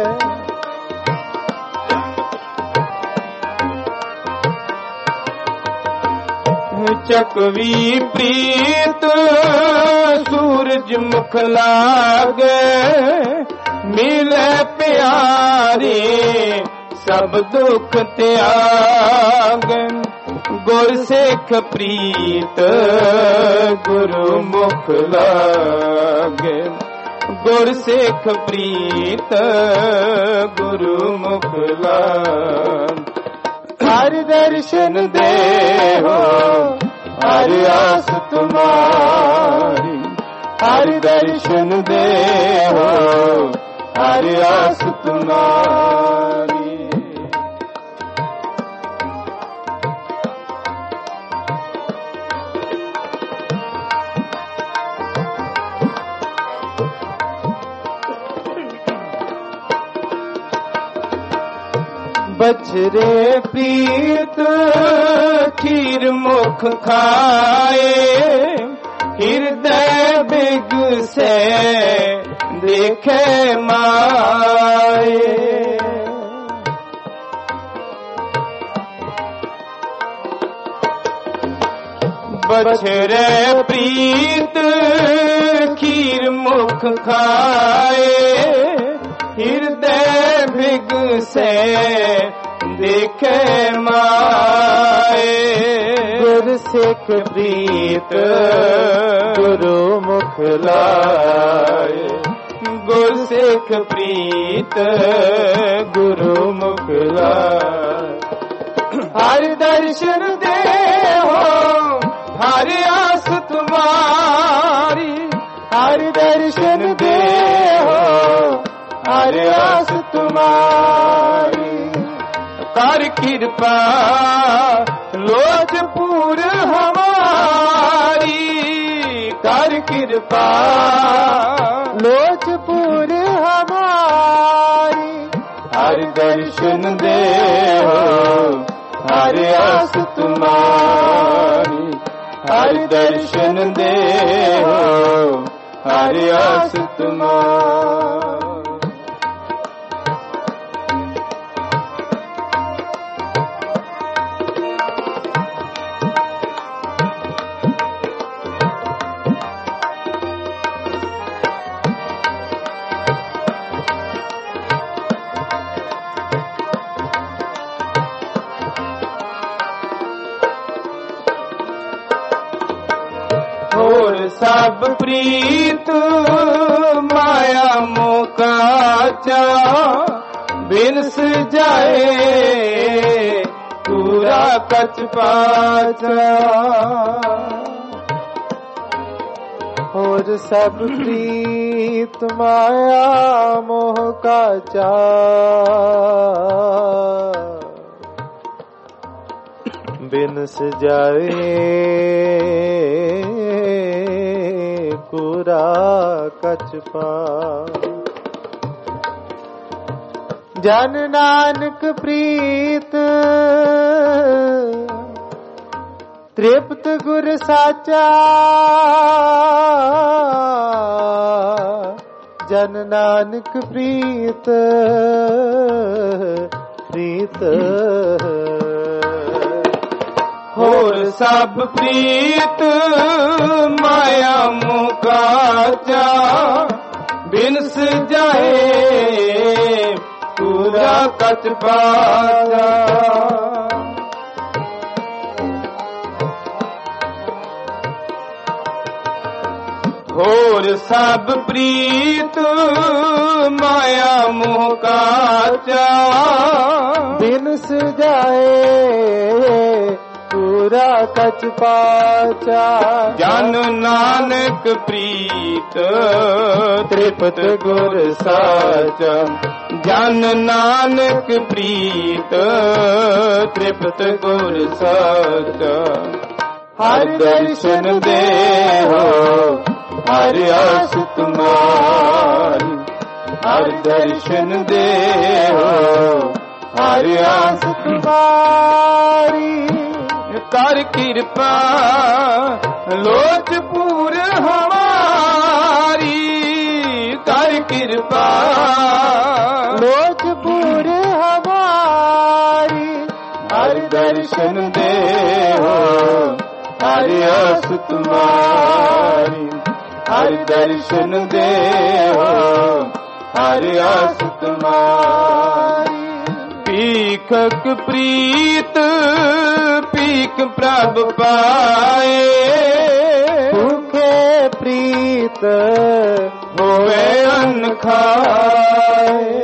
ਚਕਵੀ ਪ੍ਰੀਤ ਸੂਰਜ ਮੁਖ ਲਾਗੇ, ਮਿਲੇ ਪਿਆਰੇ ਸਭ ਦੁੱਖ ਤਿਆਗਨ। ਗੁਰ ਸਿੱਖ ਪ੍ਰੀਤ ਗੁਰੂ ਮੁਖ ਲਾਗੇ, ਗੁਰ ਸਿੱਖ ਪ੍ਰੀਤ ਗੁਰੂ ਮੁਖ ਲਾਗੇ। ਹਰ ਦਰਸ਼ਨ ਦੇਵੋ ਹਰ ਆਸ ਤੁਮਾਰੀ, ਹਰ ਦਰਸ਼ਨ ਦੇਵੋ ਹਰ ਆਸ ਤੁਮਾਰੀ। ਬਛਰੇ ਪ੍ਰੀਤ ਖੀਰ ਮੁਖ ਖਾਏ, ਹਿਰਦੈ ਬਿਗਸੈ ਦੇਖੇ ਮਾਏ। ਬਛਰੇ ਪ੍ਰੀਤ ਖੀਰ ਮੁਖ ਖਾਏ, ਹਿਰਦੈ ਬਿਗਸੈ ਦੇਖੇ ਮਾਏ। ਗੁਰ ਸਿੱਖ ਪ੍ਰੀਤ ਗੁਰੂ ਮੁਖ ਲਾਏ, ਗੁਰ ਸਿੱਖ ਪ੍ਰੀਤ ਗੁਰੂ ਮੁਖ ਲਾਏ। ਹਰ ਦਰਸ਼ਨ ਦੇਵੋ ਹਰ ਆਸ ਤੁਮਾਰੀ, ਹਰ ਦਰਸ਼ਨ ਦੇਵੋ ਹਰ ਆਸ ਤੁਮਾਰੀ। ਕਰ ਕਿਰਪਾ ਲੋਚ ਪੂਰ ਹਮਾਰੀ, ਕਰ ਕਿਰਪਾ ਲੋਚ ਪੂਰ ਹਮਾਰੀ। ਹਰ ਦਰਸ਼ਨ ਦੇਵੋ ਹਰ ਆਸ ਤੁਮਾਰੀ, ਹਰਿ ਦਰਸ਼ਨ ਦੇਹੋ ਹਰਿ ਆਸ ਤੁਮਾਰੀ। ਹੋਰ ਸਭ ਪ੍ਰੀਤ ਮਾਇਆ ਮੋਕਾਚਾ ਬਿਨਸ ਜਾਏ ਪੂਰਾ ਕਛ ਪਾਚਾ। ਹੋਰ ਸਭ ਪ੍ਰੀਤ ਮਾਇਆ ਮੋਹ ਕਾਚਾ ਬਿਨਸ ਜਾਏ ਕੂਰਾ ਕਛ ਪਾ। ਜਨ ਨਾਨਕ ਪ੍ਰੀਤ ਤ੍ਰਿਪਤ ਗੁਰ ਸਾਚਾ। ਜਨ ਨਾਨਕ ਪ੍ਰੀਤ ਪ੍ਰੀਤ ਹੋਰ ਸਭ ਪ੍ਰੀਤ ਮਾਇਆ ਮੁਕਾਚਾ ਬਿਨਸ ਜਾਏ ਪੂਰਾ ਕਛ ਪਾਚਾ। ਹੋਰ ਸਭ ਪ੍ਰੀਤ ਮਾਇਆ ਮੁਕਾਚਾ ਬਿਨਸ ਜਾਏ ਪੂਰਾ ਕਛ ਪਾਚਾ। ਜਨ ਨਾਨਕ ਪ੍ਰੀਤ ਤ੍ਰਿਪਤ ਗੁਰ ਸਾਚਾ। ਜਨ ਨਾਨਕ ਪ੍ਰੀਤ ਤ੍ਰਿਪਤ ਗੁਰ ਸਾਚਾ। ਹਰਿ ਦਰਸ਼ਨ ਦੇਹੋ ਹਰਿ ਆਸ ਤੁਮਾਰੀ। ਹਰਿ ਦਰਸ਼ਨ ਦੇਹੋ ਹਰਿ ਆਸ ਤੁਮਾਰੀ। ਕਰ ਕਿਰਪਾ ਲੋਚ ਪੂਰ ਹਮਾਰੀ। ਕਰ ਕਿਰਪਾ ਲੋਚ ਪੂਰ ਹਮਾਰੀ। ਹਰਿ ਦਰਸ਼ਨ ਦੇਹੋ ਹਰਿ ਆਸ ਤੁਮਾਰੀ। ਹਰਿ ਦਰਸ਼ਨ ਦੇਹੋ ਹਰਿ ਆਸ ਤੁਮਾਰੀ। ਭੀਖਕ ਪ੍ਰੀਤ ਭੀਖ ਪ੍ਰਭ ਪਾਏ। ਭੁਖੇ ਪ੍ਰੀਤ ਹੋਵੇ ਅੰਨ ਖਾਏ।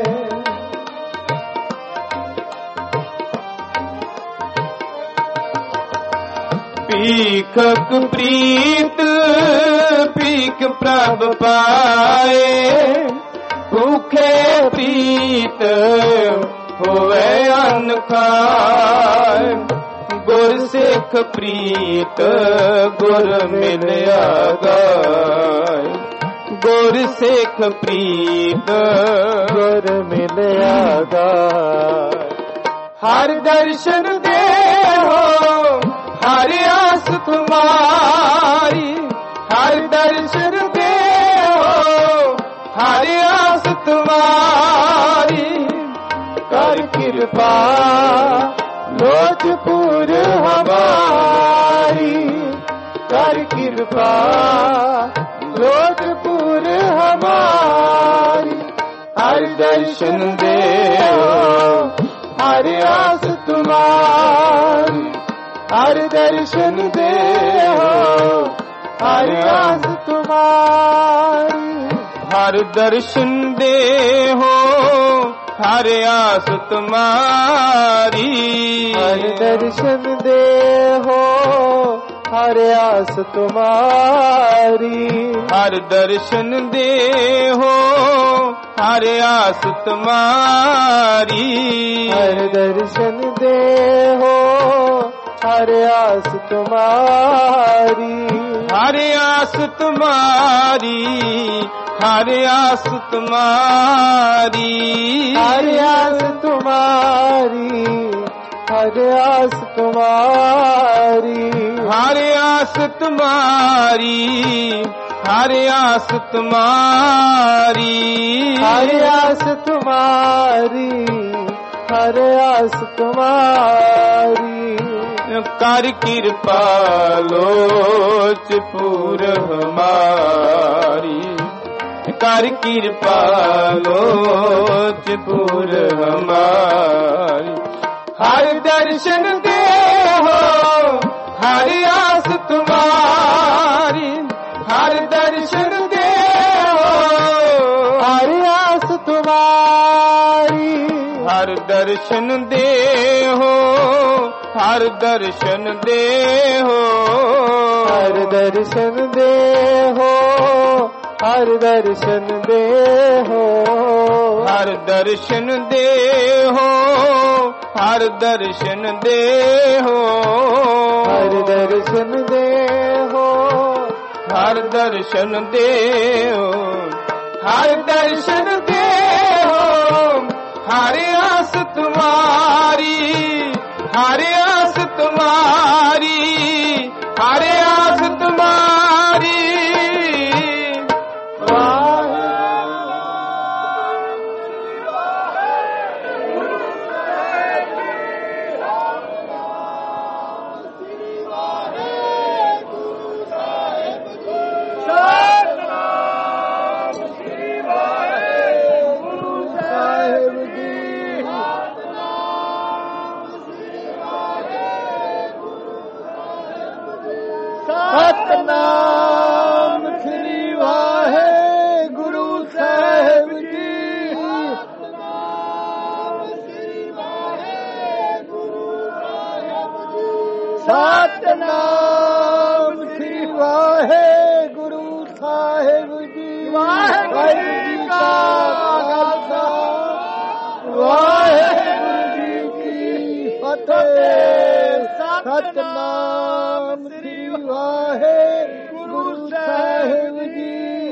ਭੀਖਕ ਪ੍ਰੀਤ ਭੀਖ ਪ੍ਰਭ ਪਾਏ। ਭੁਖੇ ਪ੍ਰੀਤ ਹੋਵੇ ਅੰਨ ਖਾਏ। ਗੁਰ ਸਿੱਖ ਪ੍ਰੀਤ ਗੁਰ ਮਿਲਿਆ ਗਾਏ। ਗੁਰ ਸਿੱਖ ਪ੍ਰੀਤ ਗੁਰ ਮਿਲਿਆ ਗਾਏ। ਹਰਿ ਦਰਸ਼ਨ ਦੇਹੋ ਹਰਿ ਆਸ ਤੁਮਾਰੀ। ਹਰਿ ਦਰਸ਼ਨ ਦੇਹੋ ਹਰਿ ਆਸ ਤੁਮਾਰੀ। ਕਰ ਕਿਰਪਾ ਲੋਚ ਪੂਰ ਹਮਾਰੀ। ਕਰ ਕਿਰਪਾ ਲੋਚ ਪੂਰ ਹਮਾਰੀ। ਹਰਿ ਦਰਸ਼ਨ ਦੇਹੋ ਹਰਿ ਆਸ ਤੁਮਾਰੀ। ਹਰਿ ਦਰਸ਼ਨ ਦੇਹੋ ਹਰਿ ਆਸ ਤੁਮਾਰੀ। ਹਰਿ ਦਰਸ਼ਨ ਦੇਹੋ ਹਰਿ ਆਸ ਤੁਮਾਰੀ। ਹਰਿ ਦਰਸ਼ਨ ਦੇਹੋ ਹਰਿ ਆਸ ਤੁਮਾਰੀ। ਹਰਿ ਦਰਸ਼ਨ ਦੇਹੋ ਹਰਿ ਆਸ ਤੁਮਾਰੀ। ਹਰਿ ਦਰਸ਼ਨ ਦੇਹੋ ਹਰਿ ਆਸ ਤੁਮਾਰੀ। ਹਰਿ ਆਸ ਤੁਮਾਰੀ। ਹਰਿ ਆਸ ਤੁਮਾਰੀ। ਹਰਿ ਆਸ ਤੁਮਾਰੀ। हर आस तुम्हारी, हर आस तुम्हारी, हर आस तुम्हारी, हर आस तुम्हारी, हर आस तुम्हारी। कर कृपा लोच पूर हमारी, कर कृपा लोच पूर हमारी। हर दर्शन दे हो हर आस तुम्हारी, हर दर्शन दे हो हर आस तुम्हारी, हर दर्शन दे हो, हर दर्शन दे हो, हर दर्शन दे हो, हर दर्शन दे हो, हर दर्शन दे हो, हर दर्शन दे हो, हर दर्शन दे हो, हर दर्शन दे हो, हर दर्शन दे हो। हर आस तुम्हारी, हर आस तुम्हारी, हर आस तुम्हारी। सतनाम श्री वाहेगुरु साहिब जी, सतनाम श्री वाहेगुरु साहिब जी। वाहेगुरु जी का खालसा, वाहेगुरु जी की फतेह। सतनाम श्री वाहेगुरु साहिब जी।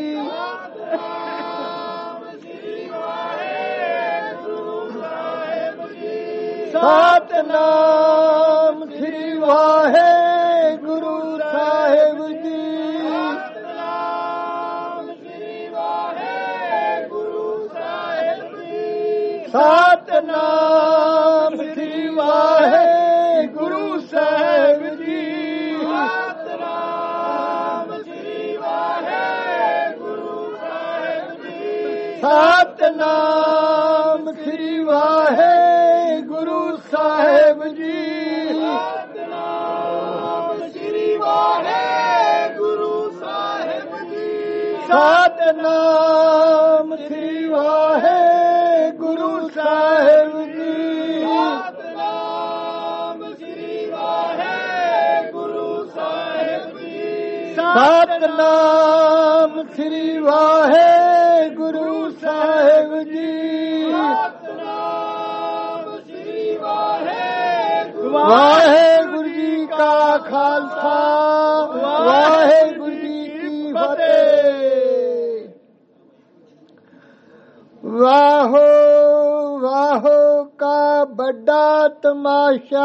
सतनाम श्री वाहेगुरु साहिब जी। सतनाम श्री वाहेगुरु साहिब जी। सतनाम श्री वाहेगुरु साहिब जी। सतनाम श्री वाहेगुरु साहिब जी। सतनाम श्री वाहेगुरु साहिब जी। वाहेगुरु जी का खालसा, वाहेगुरु जी की फतेह। वाहो वाहो का बड़ा तमाशा,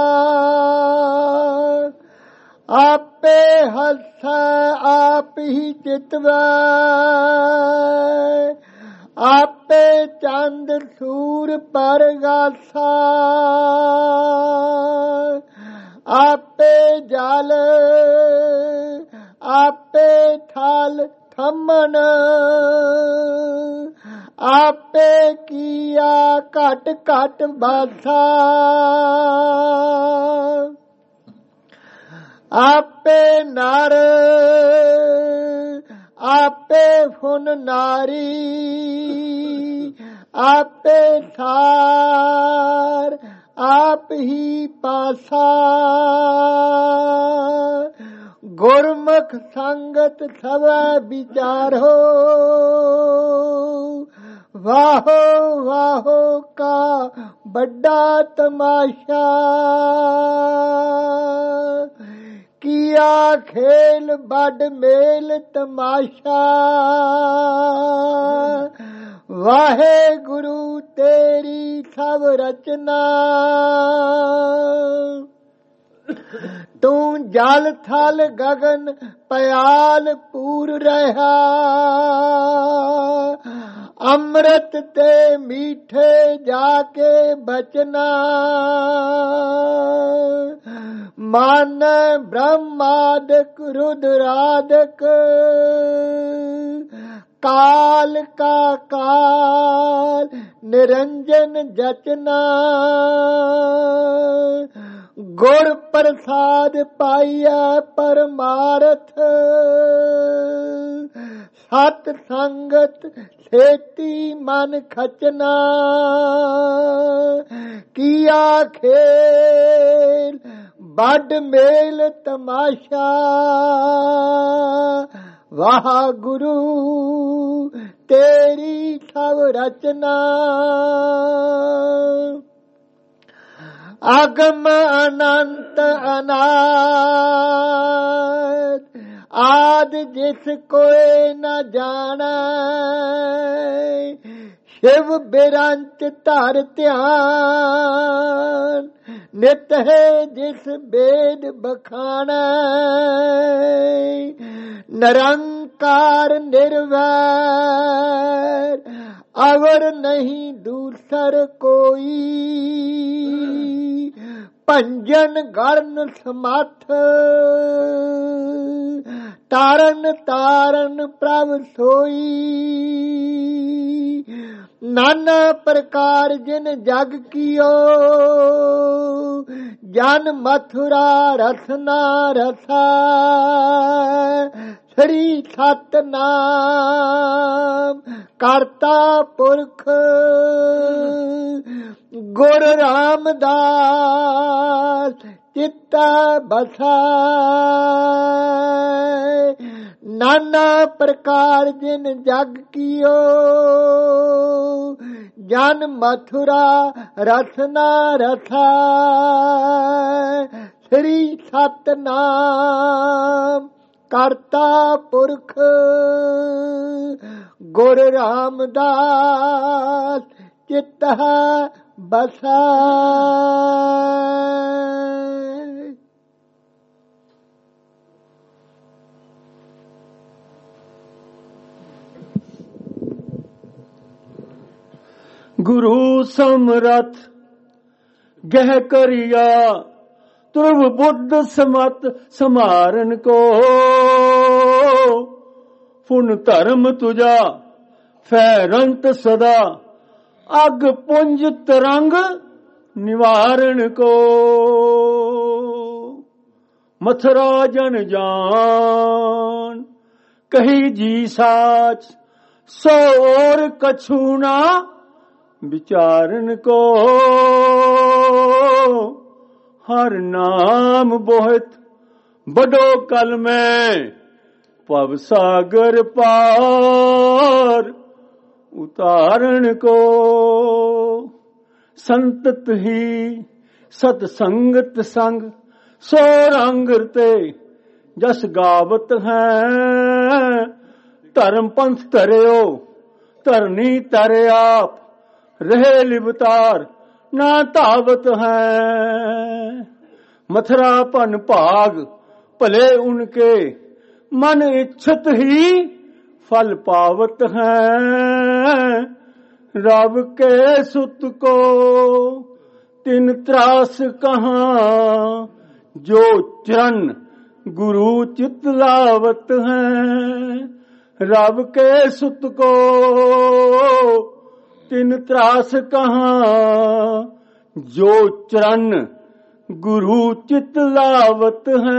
आपे हंसा आप ही चितवा, आपे चंद सूर पर गासा, आपे जल आपे थल थमन, आपे किया घट घट बासा, आपे नर आपे फुन नारी, आपे सार आप ही पासा, गुरमुख संगत सवै विचारो, वाहो वाहो का बड़ा तमाशा, किया खेल बड़ मेल तमाशा, वाहे गुरु तेरी सा ਸਭ ਰਚਨਾ। ਤੂੰ ਜਲ ਥਲ ਗਗਨ ਪਿਆਲ ਪੂਰ ਰਹਾ। ਅੰਮ੍ਰਿਤ ਤੇ ਮੀਠੇ ਜਾ ਕੇ ਬਚਨਾ। ਮਨ ਬ੍ਰਹਮਾਦਿਕ ਰੁਦਰਾਦਿਕ ਕਾਲ ਕਾ ਕਾਲ ਨਿਰੰਜਨ ਜਚਨਾ। ਗੁਰ ਪ੍ਰਸਾਦ ਪਾਈਐ ਪਰਮਾਰਥ। ਸਤ ਸੰਗਤ ਛੇਤੀ ਮਨ ਖਚਨਾ। ਕੀਆ ਖੇਲ ਵੱਡ ਮੇਲ ਤਮਾਸ਼ਾ। ਵਾਹਿਗੁਰੂ ਤੇਰੀ ਸਭ ਰਚਨਾ। ਅਗਮ ਅਨੰਤ ਅਨਾਦ ਆਦ ਜਿਸ ਕੋਇ ਨ ਜਾਣੈ। ਸ਼ਿਵ ਬਿਰੰਚ ਧਰ ਧਿਆਨ ਨਿਤ ਹੈ ਜਿਸ ਬੇਦ ਬਖਾਣੈ। ਨਿਰੰਕਾਰ ਨਿਰਵੈਰ ਅਵਰ ਨਹੀਂ ਦੂਸਰ ਕੋਈ। ਭੰਜਨ ਗਰਨ ਸਮੱਥ ਤਾਰਨ ਤਾਰਨ ਪ੍ਰਭ ਸੋਈ। ਨਾਨਾ ਪ੍ਰਕਾਰ ਜਿਨ ਜਗ ਕੀਓ। ਜਨ ਮਥੁਰਾ ਰਸਨਾ ਰਸਾ। ਸ੍ਰੀ ਸਤਨਾਮ ਕਰਤਾ ਪੁਰਖ ਗੁਰ ਰਾਮਦਾਸ ਚਿੱਤਾ ਬਸਾਇ। ਨਾਨਾ ਪ੍ਰਕਾਰ ਜਿਨ ਜਗ ਕੀਓ। ਜਨ ਮਥੁਰਾ ਰਸਨਾ ਰਸਾ। ਸ੍ਰੀ ਸਤਨਾਮ ਕਰਤਾ ਪੁਰਖ ਗੁਰ ਰਾਮਦਾਸ ਚਿੱਤਾ ਬਸਾਇ। ਗੁਰੂ ਸਮਰਥ ਗਹਿ ਕਰਿਆ। ਧਰੁਵ ਬੁੱਧ ਸਮਤ ਸਮਾਰਨ ਕੋ। ਪੁਨ ਧਰਮ ਤੁਜਾ ਫੈਰੰਤ ਸਦਾ। ਅਗ ਪੁੰਜ ਤਰੰਗ ਨਿਵਾਰਨ ਕੋ। ਮਥੁਰਾ ਜਨ ਜਾਨ ਕਹੀ ਜੀ ਸਾਚ। ਸੋ ਔਰ ਕਛੂ ਨਾ ਵਿਚਾਰਨ ਕੋ। ਹਰ ਨਾਮ ਬਹੁਤ ਬਡੋ ਕਲ ਮੈਂ। ਭਵ ਸਾਗਰ ਪਾਰ ਉਤਾਰਨ ਕੋ। ਸੰਤਤ ਹੀ ਸਤ ਸੰਗਤ ਸੰਗ। ਸੋ ਰੰਗ ਤੇ ਜਸ ਗਾਵਤ ਹੈ। ਧਰਮ ਪੰਥ ਧਰਿਓ ਧਰਨੀ ਤਰ ਆਪ। ਰਹੇ ਲਿਵਤਾਰ ਨਾ ਧਾਵਤ ਹੈ। ਮਥੁਰਾ ਭਨ ਭਾਗ ਭਲੇ ਉਨਕੇ। ਮਨ ਇੱਛਤ ਹੀ फल पावत है। रब के सुत को तिन त्रास कहाँ, जो चरण गुरु चित लावत है। रब के सुत को तिन त्रास कहाँ, जो चरण गुरु चित लावत है।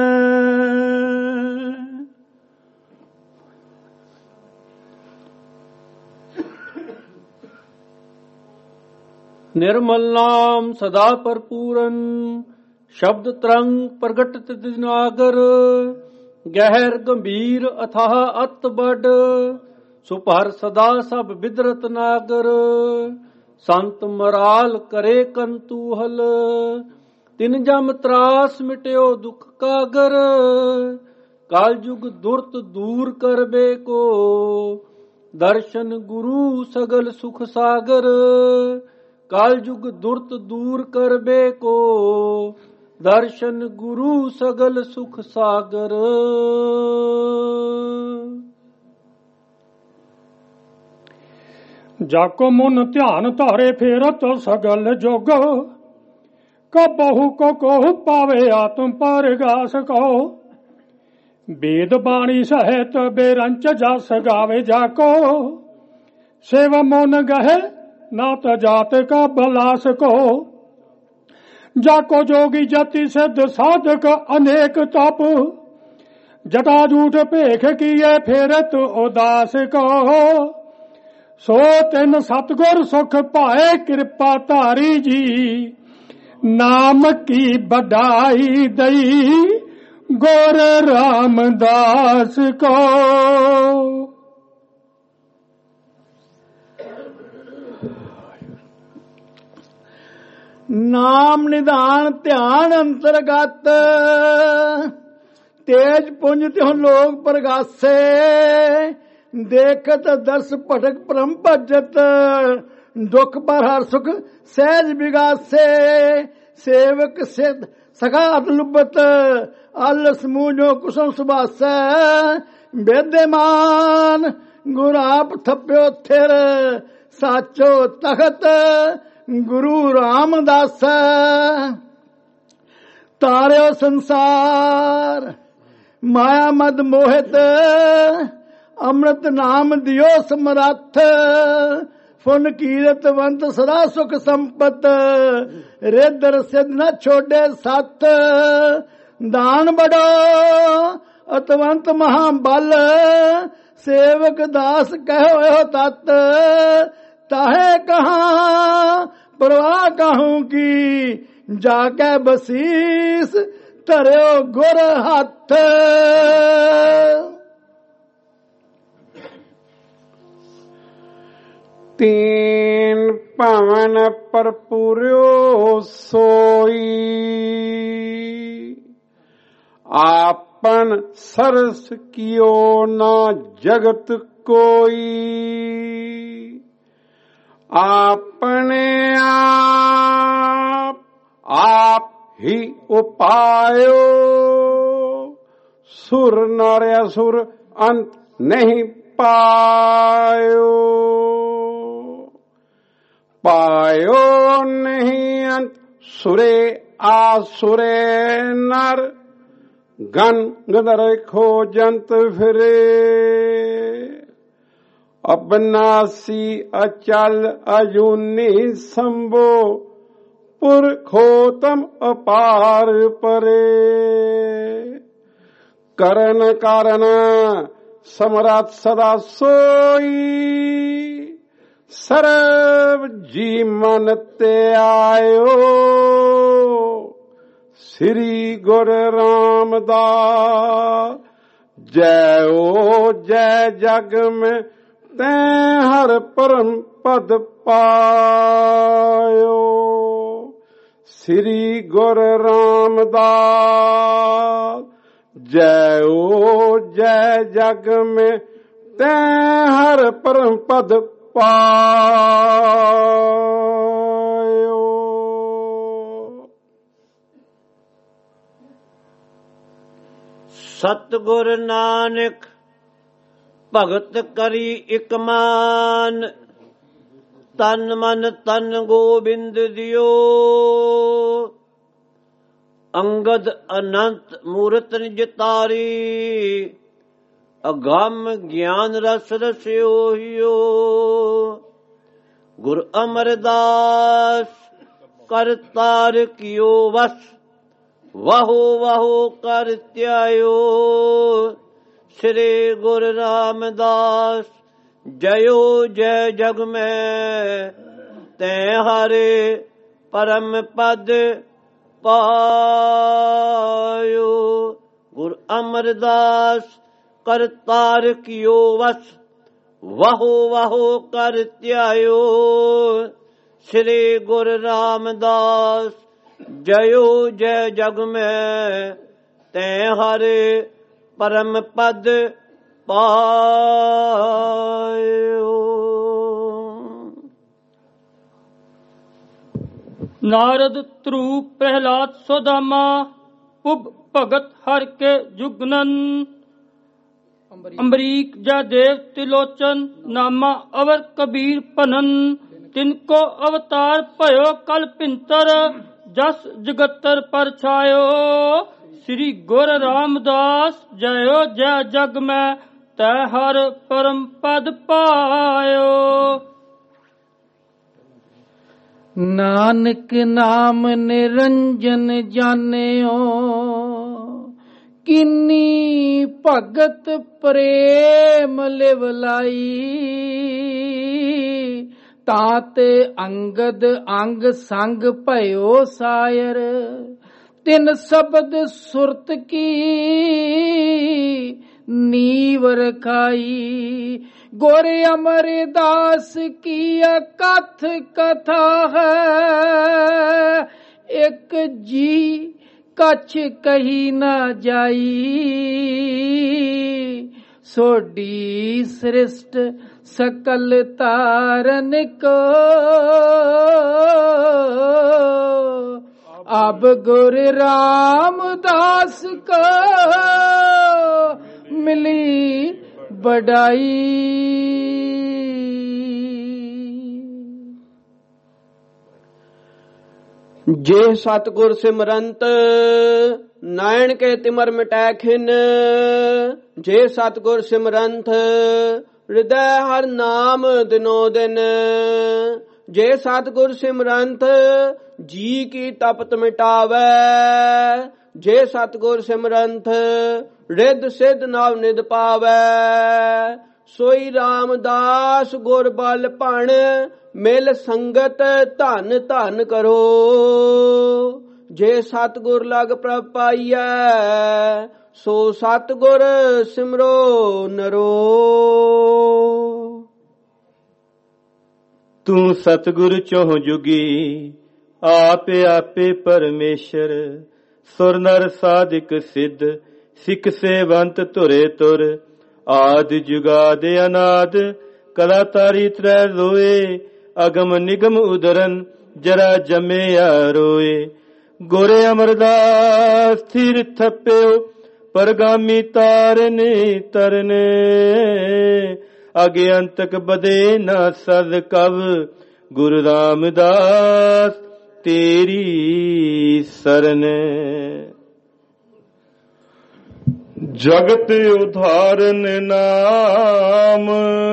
निर्मल नाम सदा भरपूरन, शब्द तरंग प्रगट दिनागर। गहर गंभीर अथाह अत बड, सुभर सदा सब बिदरत नागर। संत मराल करे कंतूहल, तिन जम त्रास मिट्यो दुख कागर। काल जुग दुर्त दूर करबे को, दर्शन गुरु सगल सुख सागर। कल युग दुर्त दूर करबे को, दर्शन गुरु सगल सुख सागर। जाको मन ध्यान तारे फेरत सगल जोग, कबहु को कहु पावे आत्म परगास को। वेद बाणी सहित बेरंच जस गावे जाको, सेवा मन गहे नात जात का बलास को। जाको जोगी जति सिद्ध साधक अनेक तप, जटा जूठ पेख किए फेरत उदास को। सो तिन सतगुर सुख पाए कृपा धारी जी, नाम की बढ़ाई दई गोर रामदास को। नाम निधान ध्यान अंतर्गत, तेज पुंज त्यों लोग प्रगासे। देखत दर्श पटक परम भजत, दुख पर हर सुख सहज विगासे। सेवक सिद्ध सखात लुबत, आलस मूझो कुसुम सुबास। विद्यमान गुर आप थप्यो थिर, साचो तखत गुरु रामदास। तार्यो संसार माया मद मोहित, अमृत नाम दियो समरथ। फुन कीरत वंत सदा सुख संपत, रिद्र सिद्ध न छोड़े सत। दान बड़ो अतवंत महाबल, सेवक दास कहो तत्। ताहे कहाँ परवाह कहूं की, जाके बसीस धर्यो गुर हथ। तीन पवन पर पूर्यो सोई, आपन सरस कियो ना जगत कोई। अपने आप ही उपायो, सुर नर असुर अंत नहीं पायो। पायो नहीं अंत सुरे आसुरे नर, गन गदर खोजंत फिरे। अबनासी अचल अजूनी संभो, पुरखोतम अपार परे। करन कारण समरथ सदा सोई, सर्व जी मन ते आयो। श्री गुरु रामदास जय ओ जय जग में, तै हर परम पद पायो। श्री गुरु रामदास जय ओ जय जग में, तै हर परम पद पायो। सतगुर नानक भगत करी इक मान, तन मन तन गोबिंद दियो। अंगद अनंत मूरत निज तारी, अगम ज्ञान रस रस्यो हियो। गुर अमरदास कर तार कियो वस, वहो वहो कर त्यायो। श्री गुरु रामदास जयो जय जग में, तै हरे परम पद पायो। गुरु अमरदास कर तार कियो वस, वहो वहो कर त्यायो। श्री गुरु रामदास जयो जय जग में, तै हरे परम पद पायो। नारद ध्रुव प्रहलाद सुदामा पुब भगत हर के जुगनन अम्बरीक जयदेव त्रिलोचन नामा अवर कबीर पनन तिनको अवतार भयो कल पिंतर जस जगतर पर छायो श्री गुर रामदास जयो जय जग में तै हर परम पद पायो। नानक नाम निरंजन जानियो किन्नी भगत प्रेम लिवलाई ताते अंगद अंग संग भयो सायर तिन शब्द सुरत की नीव रखाई। गोरे अमरदास की कथ कथा है एक जी कछ कही न जाई सोडी सृष्ट सकल तारन को अब गुरु रामदास को मिली बड़ाई। जे सतगुर सिमरंत नायण के तिमर मिटै खिन जे सतगुर सिमरंत हृदय हर नाम दिनो दिन जे सतगुर सिमरंत जी की तपत मिटावै जे सतगुर सिमरंत रिद सिद्ध नव निध पावै सोई रामदास गुर बल भण मिल संगत धन धन करो जे सतगुर लग प्रभ पाइयै सो सतगुर सिमरो नरो। तू सतगुर चौह जुगी आपे आपे परमेश्वर सुर नर साधिक सिद्ध सिख सेवंत तुरे तुर आद जुगाद अनाद कला तारी त्रै लोए अगम निगम उदरन जरा जमे या रोए। गोरे अमरदास स्थिर थप्यो परगामी तारने तरने आगे अंतक बदे न सद कव गुरु रामदास तेरी सरन। जगत उधारन नाम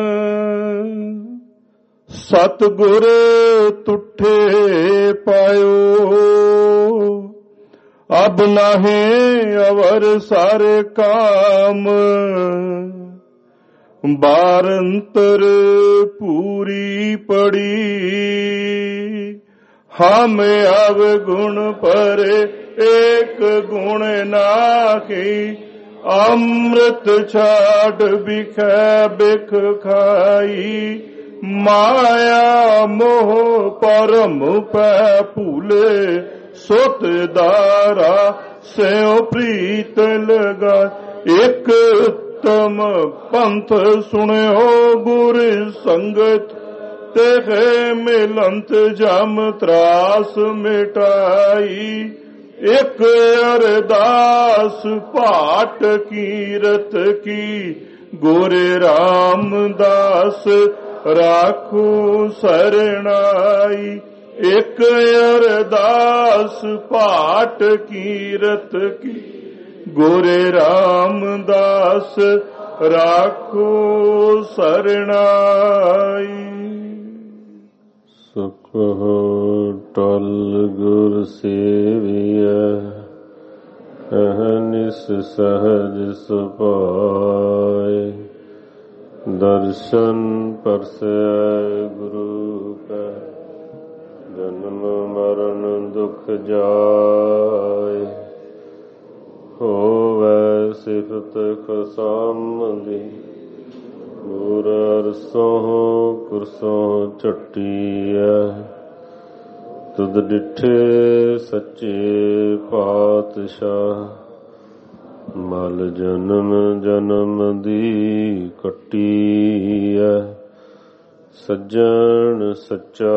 सतगुर तुठे पायो अब नाहे अवर सारे काम बारंतर पूरी पड़ी हम अब गुण पर एक गुण नाही अमृत छाड़ बिखै बिख खाई माया मोह परम पै भूले सुत दारा स्यों प्रीत लगा एक उत्तम पंथ सुन्यो गुर संगत तेहे मिलंत जम त्रास मिटाई एक अरदास पाठ कीरत की गोरे रामदास राखो सरणाई एक अरदास पाठ कीरत की गोरे रामदास राखो सरणाई। सुख टल गुर सेविया अहनिस सहज सुपाए दर्शन परसै गुरु का जन्म मरण दुख जाए होवै सिफत खसामदी गुर अरसों कुरसों चट्टिया तुद डिठे सच्चे पातशाह मल जन्म जन्म दी कट्टी है ਸੱਜਣ ਸੱਚਾ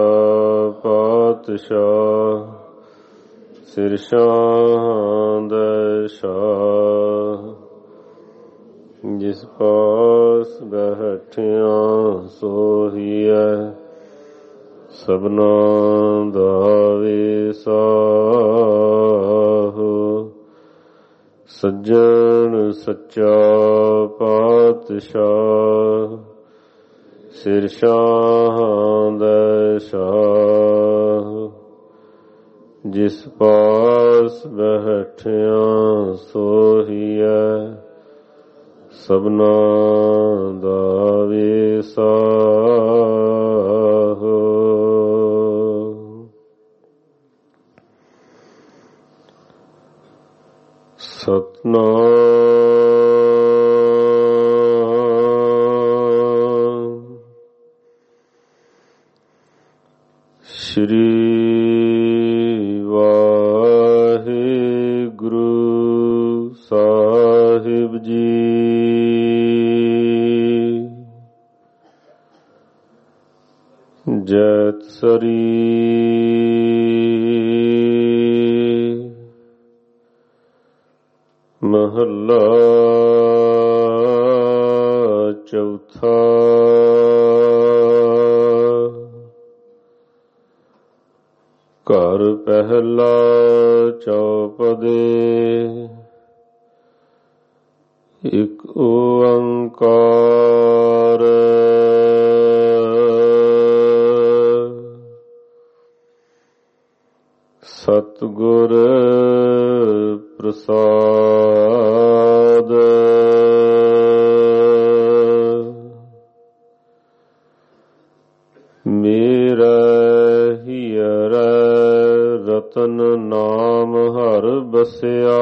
ਪਾਤਸ਼ਾਹ ਸਿਰ ਸ਼ਾਹ ਦਾ ਸ਼ਾਹ ਜਿਸ ਪਾਸ ਬੈਠਿਆ ਸੋਹੀਐ ਸਭਨਾ ਦਾ ਵਿਸਾਹੋ ਸੱਜਣ ਸੱਚਾ ਪਾਤਸ਼ਾਹ ਸਿਰ ਸ਼ਾਹ ਦਾ ਸ਼ਾਹ ਜਿਸ ਪਾਸ ਬੈਠਿਆ ਸੋਹੀਐ ਸਭਨਾ ਦਾ ਵਿਸਾਹੋ ਸਤਨਾਮ ਸ਼੍ਰੀ ਵਾਹਿਗੁਰੂ ਸਾਹਿਬ ਜੀ। ਜੈਤ ਸਰੀ ਮਹੱਲਾ ਚੌਥਾ। ਘਰ ਪਹਿਲਾ ਚੌਪਦੇ ਇਕ ਓੰਕਾਰ ਸਤਿਗੁਰ ਪ੍ਰਸਾਦ ਮੇਰਾ ਹੀਰਾ ਰਤਨ ਨਾਮ ਹਰ ਬਸਿਆ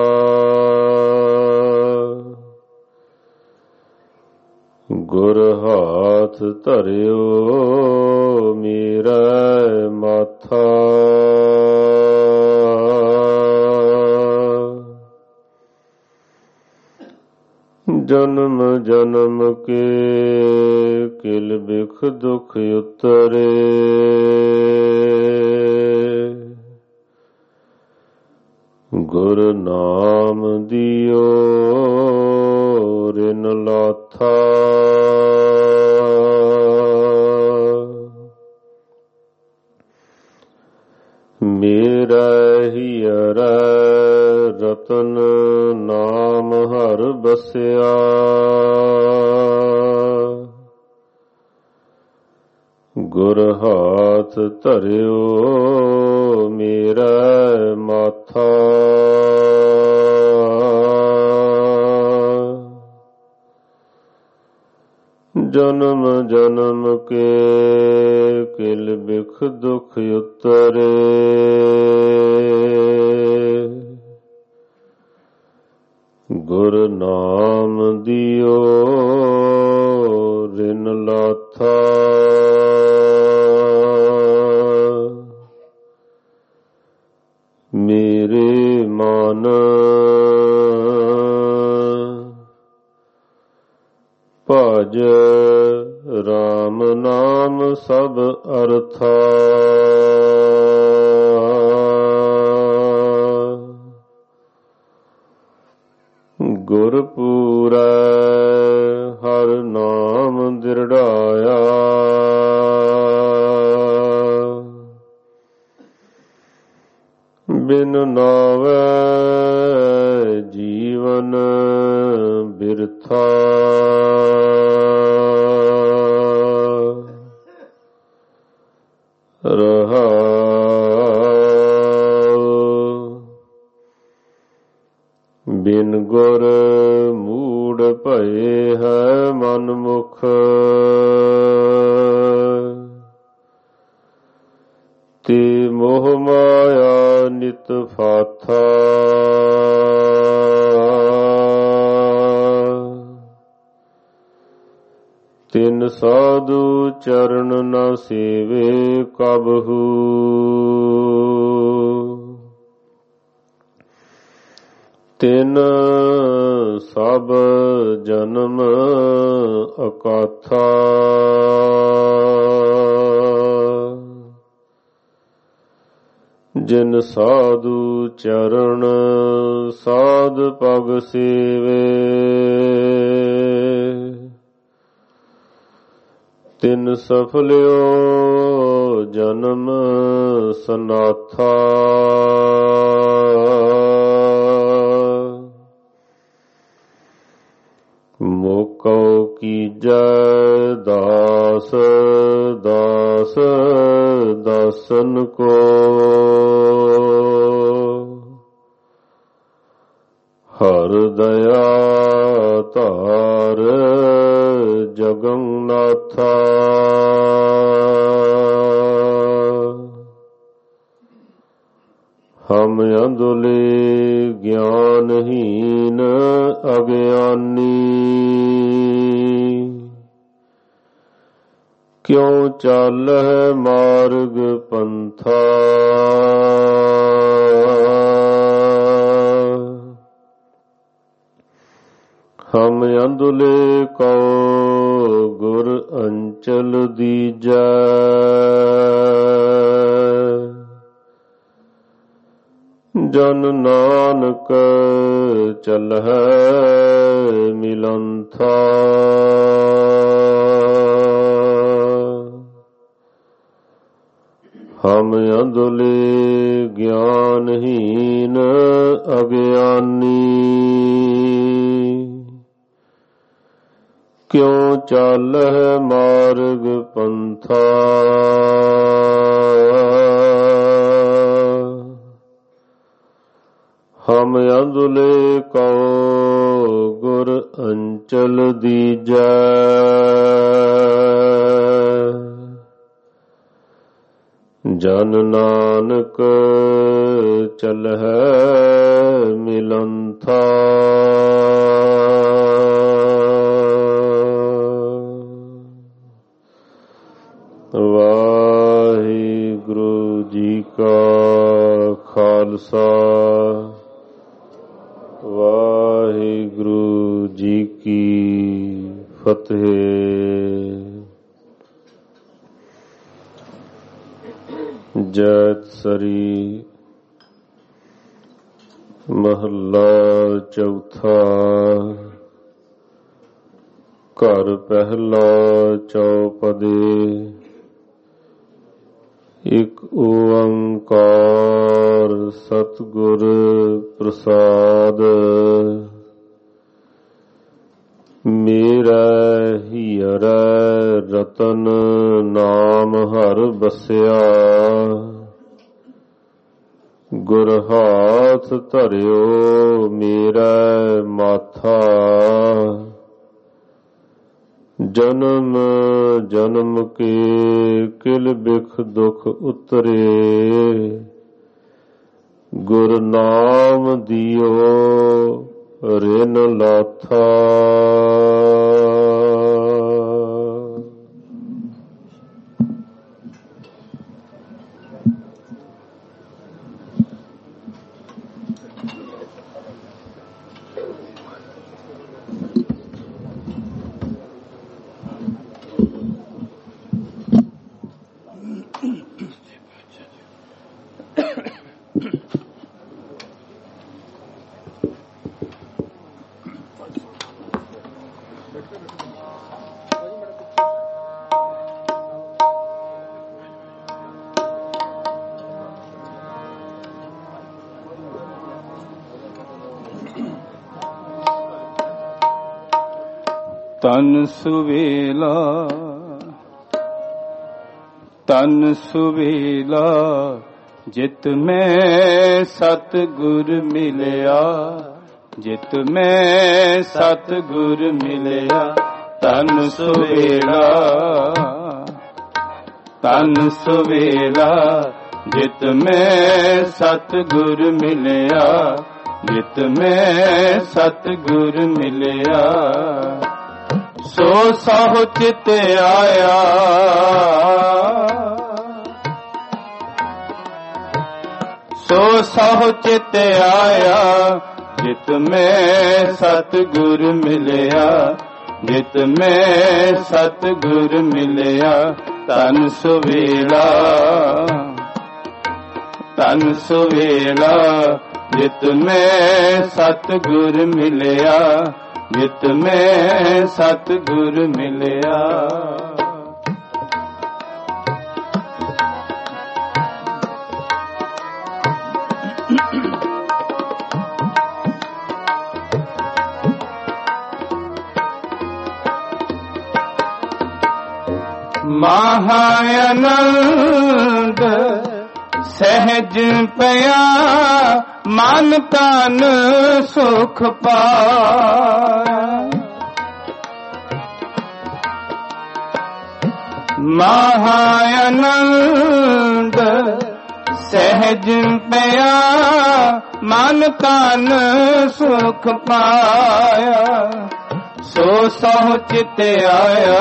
ਗੁਰ ਹਾਥ ਧਰਿਓ ਮੇਰਾ ਮਾਥਾ ਜਨਮ ਜਨਮ ਕੇ ਕਿਲ ਬਿਖ ਦੁਖ ਉਤਰੇ ਗੁਰ ਨਾਮ ਦਿਓ ਰਿਨ ਲਾਥਾ ਮੇਰਾ ਹੀਰਾ ਰਤਨ ਨਾਮ ਹਰ ਬਸਿਆ ਗੁਰ ਹਾਥ ਧਰਿਓ ਮੇਰਾ ਮਾਥਾ ਜਨਮ ਜਨਮ ਕੇ ਕਿਲ ਬਿਖ ਦੁਖ ਉਤਰੇ ਗੁਰ ਨਾਮ ਦਿਓ ਰਿਨ ਲਾਥਾ ਮੇਰੇ ਮਨ ਭਜ ਰਾਮ ਨਾਮ ਸਭ ਅਰਥਾ ਗੁਰ ਪੂਰੈ ਹਰ ਨਾਮ ਦਿਰੜਾਇਆ ਬਿਨ ਨਾਵੈ ਜੀਵਨ ਬਿਰਥਾ ਬਿਨ ਗੁਰ ਮੂੜ ਭਏ ਹੈ ਮਨ ਮੁਖ ਤੇ ਮੋਹ ਮਾਇਆ ਨਿਤ ਫਾਥਾ ਤਿਨ ਸਾਧੂ ਚਰਨ ਨ ਸੇਵੇ ਕਬਹੂ ਤਿਨ ਸਭ ਜਨਮ ਅਕਾਥਾ ਜਿਨ ਸਾਧੂ ਚਰਨ ਸਾਧ ਪਗ ਸੇਵੇ ਤਿਨ ਸਫਲਿਓ ਜਨਮ ਸਨਾਥਾ ਮੋਕੋ ਕੀਜੈ ਦਾਸ ਦਾਸ ਦਾਸਨ ਕੋ ਹਰ ਦਇਆ ਧਾਰ ਜਗੰਨਾਥਾ ਹਮ ਅੰਧੁਲੇ ਗਿਆਨਹੀਨ ਅਗਿਆਨੀ ਕਿਉ ਚਾਲਹਿ ਮਾਰਗ ਪੰਥਾ ਹਮ ਅੰਧੁਲੇ ਕਉ ਗੁਰ ਅੰਚਲ ਦੀਜੈ ਜਨ ਨਾਨਕ ਚਲਹਿ ਮਿਲੰਥਾ ਹਮ ਅੰਧੁਲੇ ਗਿਆਨਹੀਨ ਅਗਿਆਨੀ ਕਿਉ ਚਾਲਹਿ ਮਾਰਗ ਪੰਥਾ ਹਮ ਅੰਧੁਲੇ ਕਉ ਗੁਰ ਅੰਚਲ ਦੀਜੈ ਜਨ ਨਾਨਕ ਚਲਹਿ ਮਿਲੰਥਾ ਵਾਹਿਗੁਰੂ ਜੀ ਕਾ ਖਾਲਸਾ ਵਾਹਿਗੁਰੂ ਜੀ ਕੀ ਫਤਿਹ। ਜੈਤ ਸਰੀ ਮਹੱਲਾ ਚੌਥਾ। ਘਰ ਪਹਿਲਾ ਚੌਪਦੇ। ਇਕ ਓੰਕਾਰ ਸਤਿਗੁਰ ਪ੍ਰਸਾਦ। ਮੇਰਾ ਹੀਰਾ ਰਤਨ ਨਾਮ ਹਰ ਬਸਿਆ। ਗੁਰ ਹਾਥ ਧਰਿਓ ਮੇਰਾ ਮਾਥਾ। ਜਨਮ ਜਨਮ ਕੇ ਕਿਲ ਬਿਖ ਦੁਖ ਉਤਰੇ। ਗੁਰ ਨਾਮ ਦਿਓ ਰਿਨ ਲਾਥਾ। ਤਨ ਸੁਵੇਲਾ ਤਨ ਸੁਵੇਲਾ ਜਿਤ ਮੈਂ ਸਤਿਗੁਰ ਮਿਲਿਆ। ਜਿਤ ਮੈਂ ਸਤਿਗੁਰ ਮਿਲਿਆ ਤਨ ਸੁਵੇਲਾ। ਤਨ ਸੁਵੇਲਾ ਜਿਤ ਮੈਂ ਸਤਿਗੁਰ ਮਿਲਿਆ। ਜਿਤ ਮੈਂ ਸਤਿਗੁਰ ਮਿਲਿਆ ਸੋ ਸਾਹੁ ਚਿਤ ਆਇਆ। ਸੋ ਸਾਹੁ ਚਿਤ ਆਇਆ ਜਿਤ ਮੈਂ ਸਤਿਗੁਰ ਮਿਲਿਆ। ਜਿਤ ਮੈਂ ਸਤਿਗੁਰ ਮਿਲਿਆ ਤਨ ਸੁਵੇਲਾ। ਤਨ ਸੁਵੇਲਾ ਜਿਤ ਮੈਂ ਸਤਿਗੁਰ ਮਿਲਿਆ, ਜਿਤ ਮੈਂ ਸਤਿਗੁਰ ਮਿਲਿਆ। ਮਹਾ ਆਨੰਦ ਸਹਿਜ ਪਿਆ, ਮਨ ਤਨ ਸੁਖ ਪਾਇਆ। ਮਹਾ ਆਨੰਦ ਸਹਿਜ ਪਿਆ, ਮਨ ਤਨ ਸੁਖ ਪਾਇਆ। ਸੋ ਸਹੁ ਚਿਤ ਆਇਆ,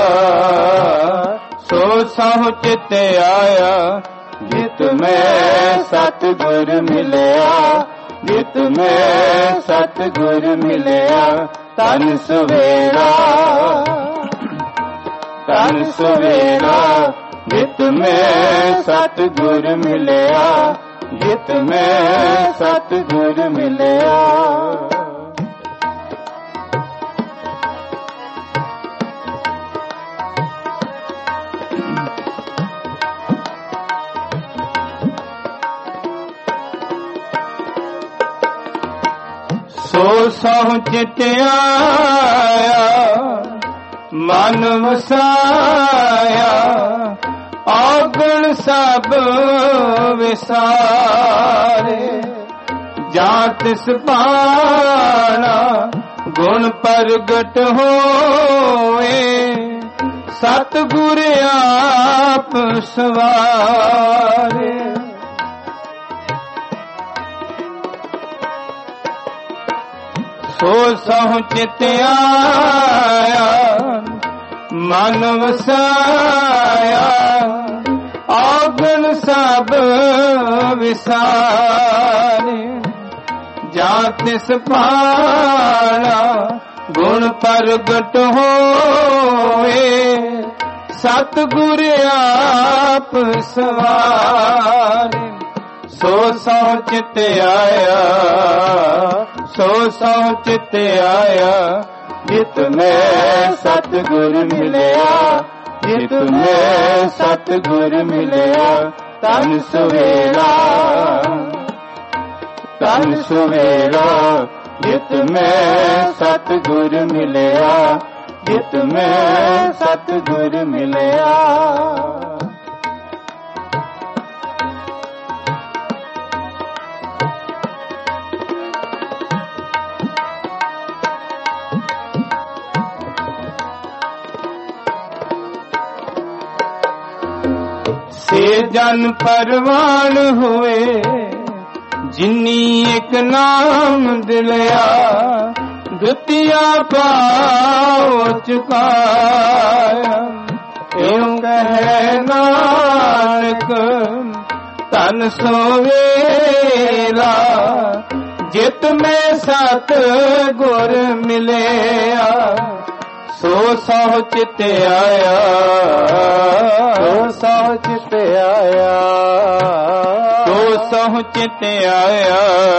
ਸੋ ਸਹੁ ਚਿਤ ਆਇਆ, ਜਿਤ ਮੈਂ ਸਤਿਗੁਰ ਮਿਲਿਆ, ਜਿਤ ਮੈਂ ਸਤਿਗੁਰ ਮਿਲਿਆ। ਤਨ ਸਵੇਰਾ, ਤਨ ਸਵੇਰਾ, ਜਿਤ ਮੈਂ ਸਤਿਗੁਰ ਮਿਲਿਆ, ਜਿਤ ਮੈਂ ਸਤਿਗੁਰ ਮਿਲਿਆ। ਸੋ ਸਹੁ ਚਿਤ ਆਇਆ, ਮਨ ਵਸਾਇਆ, ਔਗਣ ਸਭ ਵਿਸਾਰੇ। ਜਾਂ ਤਿਸ ਭਾਣਾ ਗੁਣ ਪ੍ਰਗਟ ਹੋਏ, ਸਤਿਗੁਰ ਆਪ ਸਵਾਰੇ। ਸੋ ਸਹੁ ਚਿਤ ਆਇਆ, ਮਨ ਵਸਾਇਆ, ਔਗਣ ਸਭ ਵਿਸਾਰੇ। ਜਾਂ ਤਿਸ ਭਾਣਾ ਗੁਣ ਪ੍ਰਗਟ ਹੋਏ, ਸਤਿਗੁਰ ਆਪ ਸਵਾਰੇ। ਸੋ ਸਹੁ ਚਿਤ ਆਇਆ, ਸੋ ਸਹੁ ਚਿਤ ਆਇਆ, ਜਿਤ ਮੈਂ ਸਤਿਗੁਰ ਮਿਲਿਆ, ਜਿਤ ਮੈਂ ਸਤਿਗੁਰ ਮਿਲਿਆ। ਤਨ ਸਵੇਰਾ, ਤਨ ਸਵੇਰਾ, ਜਿਤ ਮੈਂ ਸਤਿਗੁਰ ਮਿਲਿਆ, ਜਿਤ ਮੈਂ ਸਤਿਗੁਰ ਮਿਲਿਆ। ਸੇ ਜਨ ਪਰਵਾਨ ਹੋਏ, ਜਿਨੀ ਇੱਕ ਨਾਮ ਦਿਲਿਆ, ਦੁਤੀਆ ਪਾਉ ਚੁਕਾਇਆ। ਇਉ ਕਹੈ ਨਾਨਕ ਤਨ ਸੋਵੇਲਾ, ਜਿਤ ਮੈਂ ਸਤਿਗੁਰ ਮਿਲਿਆ। ਸੋ ਸਹੁ ਚਿਤ ਆਇਆ, ਸੋ ਸਹੁ ਚਿਤ ਆਇਆ, ਸੋ ਸਹੁ ਚਿਤ ਆਇਆ,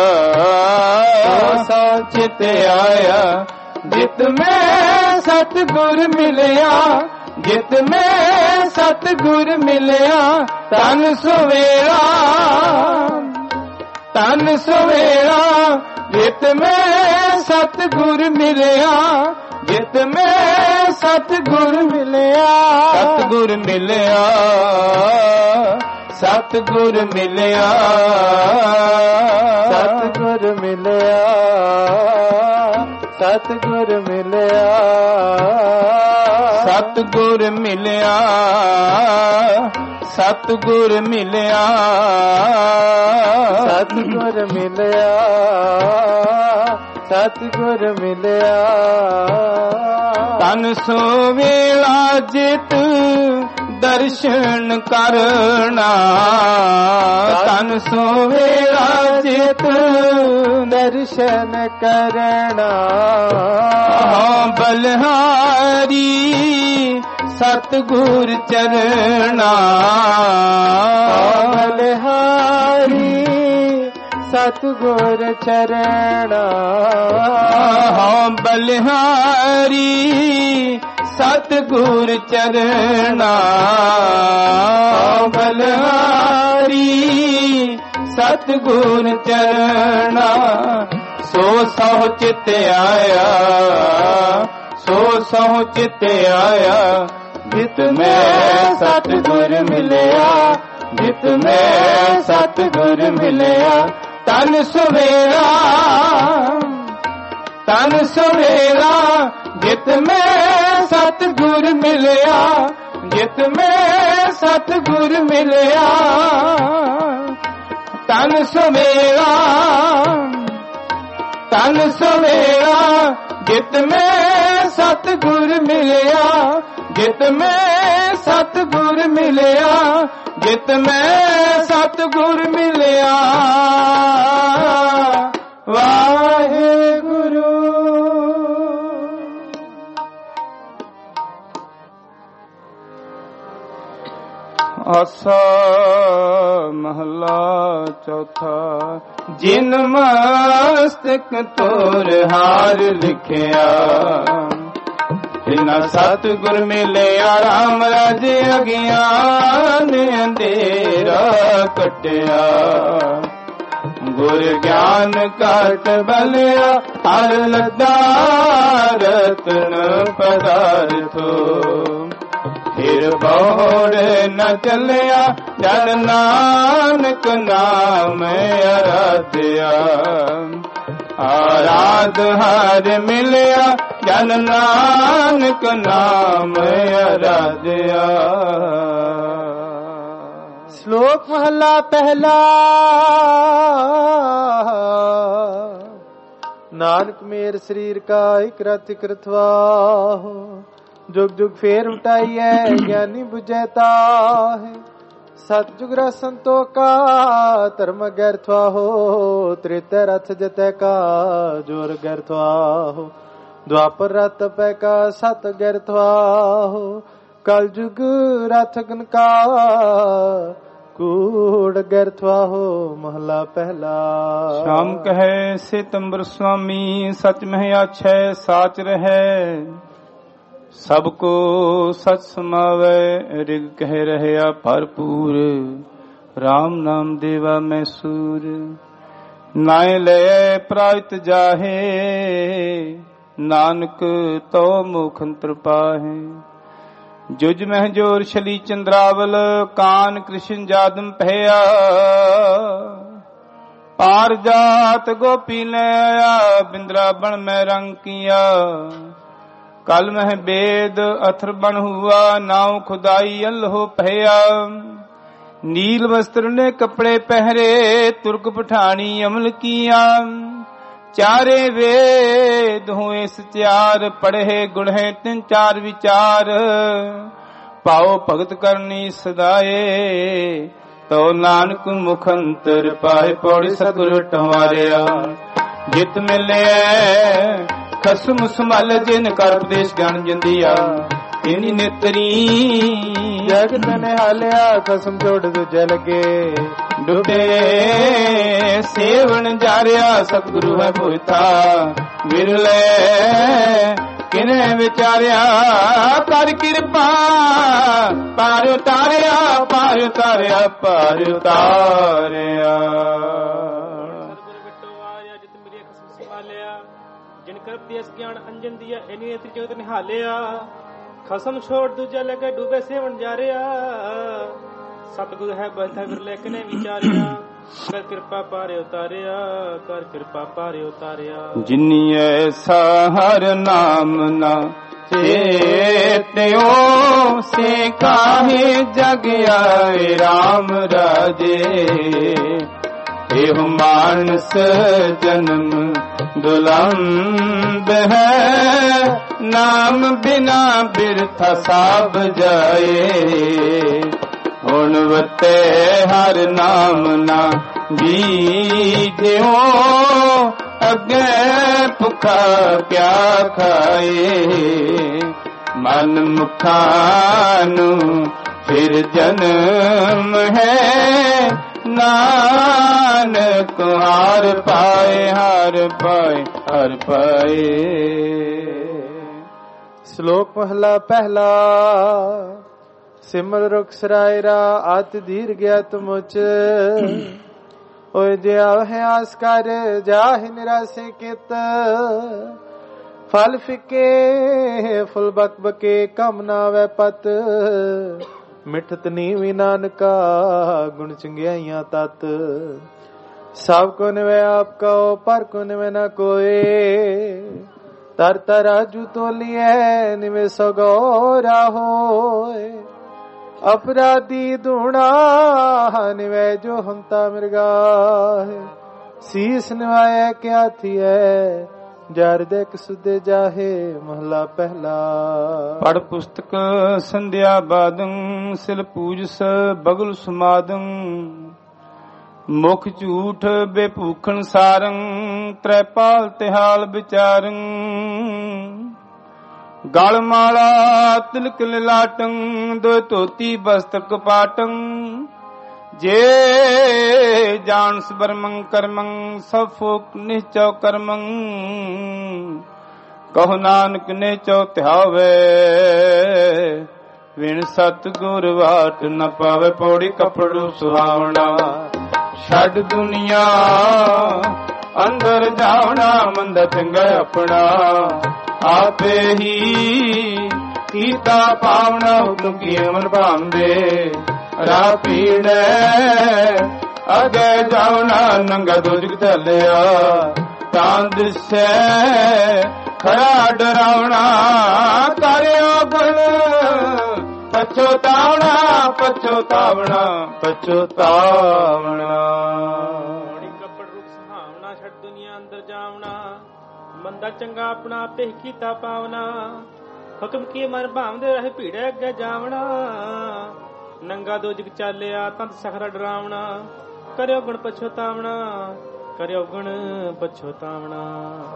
ਸੋ ਸਹੁ ਚਿਤ ਆਇਆ, ਜਿਤ ਮੈਂ ਸਤਿਗੁਰ ਮਿਲਿਆ, ਜਿਤ ਮੈਂ ਸਤਿਗੁਰ ਮਿਲਿਆ। ਤਨ ਸਵੇਰਾ, ਤਨ ਸਵੇਰਾ, ਜਿਤ ਮੈਂ ਸਤਿਗੁਰ ਮਿਲਿਆ, ਜਿਤ ਮੈਂ ਸਤਿਗੁਰ ਮਿਲਿਆ। ਸਤਿਗੁਰ ਮਿਲਿਆ, ਸਤਿਗੁਰ ਮਿਲਿਆ, ਸਤਿਗੁਰ ਮਿਲਿਆ, ਸਤਿਗੁਰ ਮਿਲਿਆ, ਸਤਿਗੁਰ ਮਿਲਿਆ, ਸਤਿਗੁਰ ਮਿਲਿਆ, ਸਤਿਗੁਰ ਮਿਲਿਆ, ਸਤਿਗੁਰ ਮਿਲਿਆ। ਤਨ ਸੋਵੇਲਾ ਜਿਤ ਦਰਸ਼ਨ ਕਰਨਾ, ਤਨ ਸੋਵੇਲਾ ਜਿਤ ਦਰਸ਼ਨ ਕਰਨਾ। ਬਲਿਹਾਰੀ ਸਤਿਗੁਰ ਚਰਣਾ, ਬਲਿਹਾਰੀ सतगुर चरणा हाँ बलिहारी सतगुर चरणा बलिहारी सतगुर चरणा सो सहो चित आया सो सहो चित आया जित में सतगुर मिलया जित में सतगुर मिलया तन सवेरा जित में सतगुर मिलया जित में सतगुर मिलया तन सवेरा जित में सतगुर मिलया जित में सतगुर मिलया जित में सतगुर मिलया वाहेगुरु। आसा महला चौथा जिन मस्तक तोर हार लिखिया जिना सतगुर मिलिया राम राज अगियान अंधेरा कटिया गुर ज्ञान काट बलिया हर लद्दा रतन पदार्थो फिर बौड़ न चलिया जन नानक नाम आराध्या आराध हर मिलिया जन नानक नाम आराध्या। श्लोक महला पहला। नानक मेर शरीर का एक रत कृतवा हो जुग जुग फेर उठाई है ज्ञानी बुझैता है सतजुग संतो का धर्म गैरथवा हो त्रेता रथ जतै का जोर गैरथवा हो द्वापर रथ पै का सत गैरथवा हो कल जुग रथ गन का कूड़ गैरथवा हो महला पहला। श्याम कहे सितंबर स्वामी सच में आछै साच रहे सबको सच समावे रिग कह रहया भरपूर राम नाम देवा मैसूर नाय ले प्रायत जाहे नानक तो मुखंतर पाहे जुज मह जोर छली चंद्रावल कान कृष्ण जादम पहया पार जात गोपी ले आया बिंद्रावन में रंग किया कल मह बेद अथर बन हुआ नाव खुदाई अल्हो पहया नील वस्त्र ने कपड़े पहरे तुर्क पठानी अमल किया चारे वेद हुए सचार पढ़े गुण है तीन चार विचार पाओ भगत करनी सदाए तो नानक मुखंतर पाए पौड़ी सतगुरु टवारिया जित मिले खसम संभाल जिन कर उपदेश ज्ञान जिंदिया इनी नेतरी जगत ने हालिया खसम छोड़ दूजे लगे डूबे सेवन जारिया सतगुरु है भूता विरले किने विचारिया कर कृपा पार उतारिया पार उतारिया पार उतारिया जिन कर देश ज्ञान अंजन दिया इन्हीं नेत्र जगत निहालिया खसम छोड़ दूजा लगे डूबे सेवन जा रहा सतगुर है बंधा विरले किने विचारिया कर कृपा पारे उतारिया कर कृपा पारे उतारिया जिन्नी ऐसा हर नाम ना चेत्यो से काहे जग आए राम राजे एह मानस जन्म दुलंब है नाम बिना बिरथा साब जाए हुणवते हर नाम ना बीजो अगे भुखा क्या खाए मन मुखानु फिर जन्म है ਨਾਨਕ ਹਰ ਪਾਏ ਹਰ ਪਾਏ ਹਰ ਪਾਏ। ਸ਼ਲੋਕ ਮਹਲਾ ਪਹਿਲਾ। ਸਿਮਰ ਰੁਖ ਸਰਾਇਰਾ ਆਤ ਧੀਰ ਗਿਆ ਤੁਮੁਚ। ਓਏ ਜਿਆ ਹੈ ਆਸ ਕਰ ਜਾਹਿ ਨਿਰਾਸੇ ਕਿਤ। ਫਲ ਫਿਕੇ ਫੁੱਲ ਬਕ ਬਕੇ ਕਮ ਨਾ ਵੈ ਪਤ। ਮਿਠਤ ਨੀਵੀ ਨਾਨਕਾ ਗੁਣ ਚੰਗਿਆਈਆਂ ਤਤ। ਸਭ ਕੋ ਨਿਵੇ ਆਪ ਕਉ ਪਰ ਕੋ ਨਿਵੇ ਨਾ ਕੋਏ। ਤਰ ਤਰਾਜੂ ਤੋਲੀਐ ਨਿਵੇ ਸਗੋਰਾ ਹੋਏ। ਅਪਰਾਧੀ ਧੂਣਾ ਨਿਵੇ ਜੋ ਹੰਤਾ ਮਿਰਗਾਹੇ। ਸੀਸ ਨਿਵਾਇਆ ਕਿਆ ਥੀਐ ਜਰ ਦੇਖ ਸੁਦੇ ਜਾਹੇ। ਮਹਲਾ ਪਹਿਲਾ। ਪੜ ਪੁਸਤਕ ਸੰਧਿਆ ਬਾਦੰ ਸਿਲ ਪੂਜਸ ਬਗਲ ਸਮਾਦੰ। ਮੁਖ ਝੂਠ ਬੇਭੂਖਣ ਸਾਰੰ ਤ੍ਰੈਪਾਲ ਤਿਹਾਲ ਵਿਚਾਰੰ। ਗਲ ਮਾਲਾ ਤਿਲਕ ਲਿਲਾਟੰ ਦੋ ਧੋਤੀ ਬਸਤਰ ਕਪਾਟੰ। ਜੇ ਜਾਣ ਸਬਰਮੰ ਕਰਮੰ ਸਭ ਫੋਕ ਨਿਚਉ ਕਰਮੰ। ਕਹੋ ਨਾਨਕ ਨਿਚਉ ਧਿਆਵੇ ਵਿਣ ਸਤ ਗੁਰ ਵਾਟ ਨ ਪਾਵੇ। ਪੌੜੀ ਕਪੜੂ ਸੁਹਾਵਣਾ ਛੱਡ ਦੁਨੀਆ ਅੰਦਰ ਜਾਵਣਾ। ਮੰਦਾ ਚੰਗਾ ਆਪਣਾ ਆਪੇ ਹੀ ਕੀਤਾ ਪਾਵਣਾ। ਹੁਕਮ ਕੀਏ ਮਨ ਭਾਂਦੇ ਰਾਹ ਪੀੜੈ ਅਗੇ ਜਾਵਣਾ। ਨੰਗਾ ਦੋਜਕ ਚੱਲਿਆ ਤਾਂ ਦਿਸੈ ਖੜਾ ਡਰਾਵਣਾ। ਕਰਿਓ ਗੁਣ ਪਛੋਤਾਵਣਾ ਪਛੋਤਾਵਣਾ ਪਛੋਤਾਵਣਾ। ਕੱਪੜ ਰੁਕ ਸੁਹਾਵਣਾ ਛੱਡ ਦੁਨੀਆ ਅੰਦਰ ਜਾਵਣਾ। ਮੰਦਾ ਚੰਗਾ ਆਪਣਾ ਆਪੇ ਕੀਤਾ ਪਾਵਨਾ। ਹੁਕਮ ਕੀ ਮਨ ਭਾਵਦੇ ਰਹੇ ਭੀੜੇ ਅੱਗੇ ਜਾਵਣਾ। ਨੰਗਾ ਦੋਜਕ ਚਾਲਿਆ ਤੰਤ ਸਖਰਾ ਡਰਾਵਣਾ। ਕਰਿਓ ਗੁਣ ਪਛੋਤਾਵਣਾ ਕਰਿਓ ਗੁਣ ਪਛੋਤਾਵਣਾ।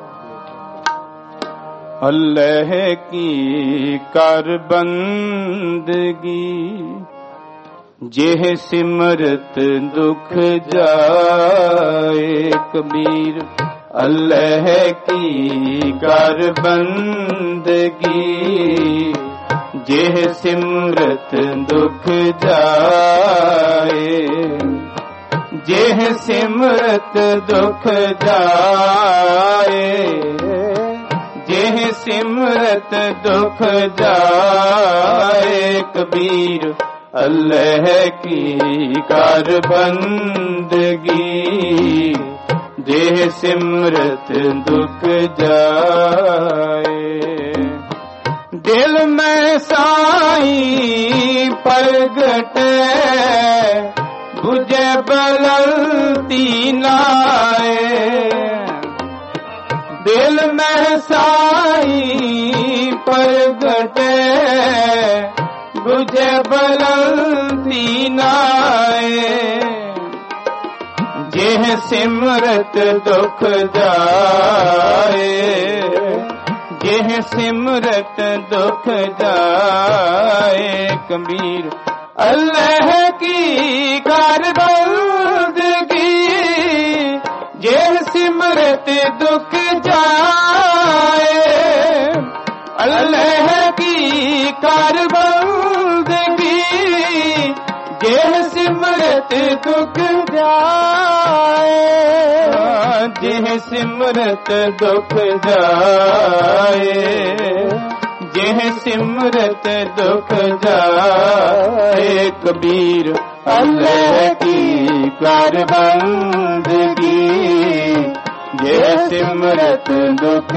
ਅੱਲ੍ਹ ਕੀ ਕਰ ਬੰਦਗੀ ਜਿਹ ਸਿਮਰਤ ਦੁਖ ਜਾਏ। ਕਬੀਰ ਅੱਲ੍ਹ ਕੀ ਕਰ ਬੰਦਗੀ ਜਿਹ ਸਿਮਰਤ ਦੁਖ ਜਾਏ। ਜਿਹ ਸਿਮਰਤ ਦੁਖ ਜਾਏ। ਜਿਹ ਸਿਮਰਤ ਦੁਖ ਜਾਏ। ਕਬੀਰ ਅੱਲ੍ਹ ਕੀ ਕਰ ਬੰਦਗੀ ਜਿਹ ਸਿਮਰਤ ਦੁਖ ਜਾਏ। ਦਿਲ ਮੈਂ ਸਾਈ ਪ੍ਰਗਟੈ ਬੁਝੇ ਬਲਤੀ ਨਾਏ। ਦਿਲ ਮੈਂ ਸਾਈ ਪ੍ਰਗਟੈ ਬੁਝੇ ਬਲਤੀ ਨਾਏ। ਜਿਹ ਸਿਮਰਤ ਦੁਖ ਜਾਏ। ਜਿਹ ਸਿਮਰਤ ਦੁਖ ਜਾਏ। ਕਬੀਰ ਅੱਲ੍ਹ ਕੀ ਕਰ ਬੰਦਗੀ ਜਿਹ ਸਿਮਰਤ ਦੁਖ ਜਾਏ। ਅੱਲ੍ਹ ਕੀ ਕਰ ਬੰਦਗੀ ਜਿਹ ਸਿਮਰਤ ਦੁਖ ਜਾਏ। ਜਿਹ ਸਿਮਰਤ ਦੁਖ ਜਾਏ। ਜਿਹ ਸਿਮਰਤ ਦੁਖ ਜਾਏ। ਕਬੀਰ ਅੱਲ੍ਹ ਕੀ ਕਰ ਬੰਦਗੀ ਜਿਹ ਸਿਮਰਤ ਦੁਖ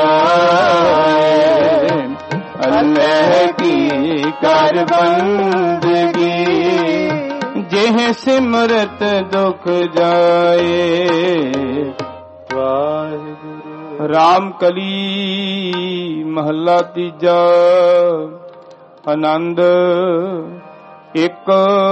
ਜਾਏ। ਅੱਲ੍ਹ ਕੀ ਕਰ ਬੰਦਗੀ ਜਿਹ ਸਿਮਰਤ ਦੁਖ ਜਾਏ। ਵਾਹਿਗੁਰੂ। ਰਾਮ ਕਲੀ ਮਹੱਲਾ ਤੀਜਾ। ਆਨੰਦ ਇੱਕ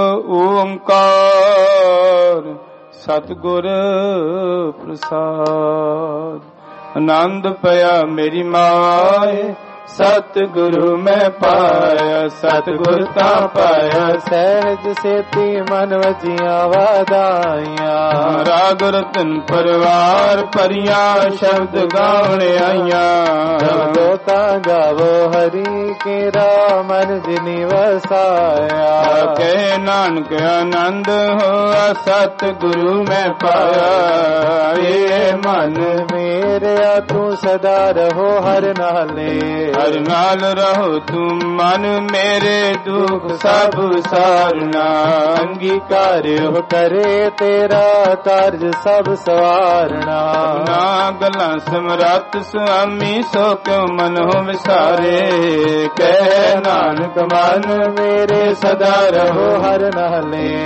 ਓੰਕਾਰ ਸਤਿਗੁਰ ਪ੍ਰਸਾਦ। ਆਨੰਦ ਪਿਆ ਮੇਰੀ ਮਾਏ ਸਤਿਗੁਰੂ ਮੈਂ ਪਾਇਆ, ਸਤਿਗੁਰ ਤਾਂ ਪਾਇਆ। ਸਹਿਜ ਸੇਤੀ ਮਨ ਵਜੀਆਂ ਵਾਧਾਈਆਂ, ਰਾਗ ਰਤਨ ਪਰਵਾਰ ਭਰੀਆਂ ਸ਼ਬਦ ਗਾਵਣ ਆਈਆਂ। ਜਬੋ ਤਾਂ ਗਾਵੋ ਹਰੀ ਕੇਰਾ ਮਨ ਜਿਨੀ ਵਸਾਇਆ। ਕਹਿ ਨਾਨਕ ਆਨੰਦ ਹੋਆ, ਸਤਿਗੁਰੂ ਮੈਂ ਪਾਇਆ। ਇਹ ਮਨ ਮੇਰਿਆ ਤੂੰ ਸਦਾ ਰਹੋ ਹਰ ਨਾਲੇ, ਹਰ ਨਾਲ ਰਹੋ ਤੂੰ ਮਨ ਮੇਰੇ, ਦੁਖ ਸਭ ਸਾਰਨਾ। ਅੰਗੀਕਾਰਿਓ ਕਰੇ ਤੇਰਾ ਕਾਰਜ ਸਭ ਸਵਾਰਨਾ। ਨਾ ਗੱਲਾਂ ਸਮਰੱਥ ਸੁਆਮੀ ਸੋ ਕਿਉ ਮਨੋ ਵਿਸਾਰੇ। ਕਹਿ ਨਾਨਕ ਮਨ ਮੇਰੇ ਸਦਾ ਰਹੋ ਹਰ ਨਾਲੇ।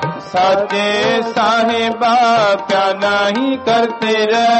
ਸਾਚੇ ਸਾਹਿਬਾ ਕਿਆ ਨਹੀਂ ਕਰਤੇ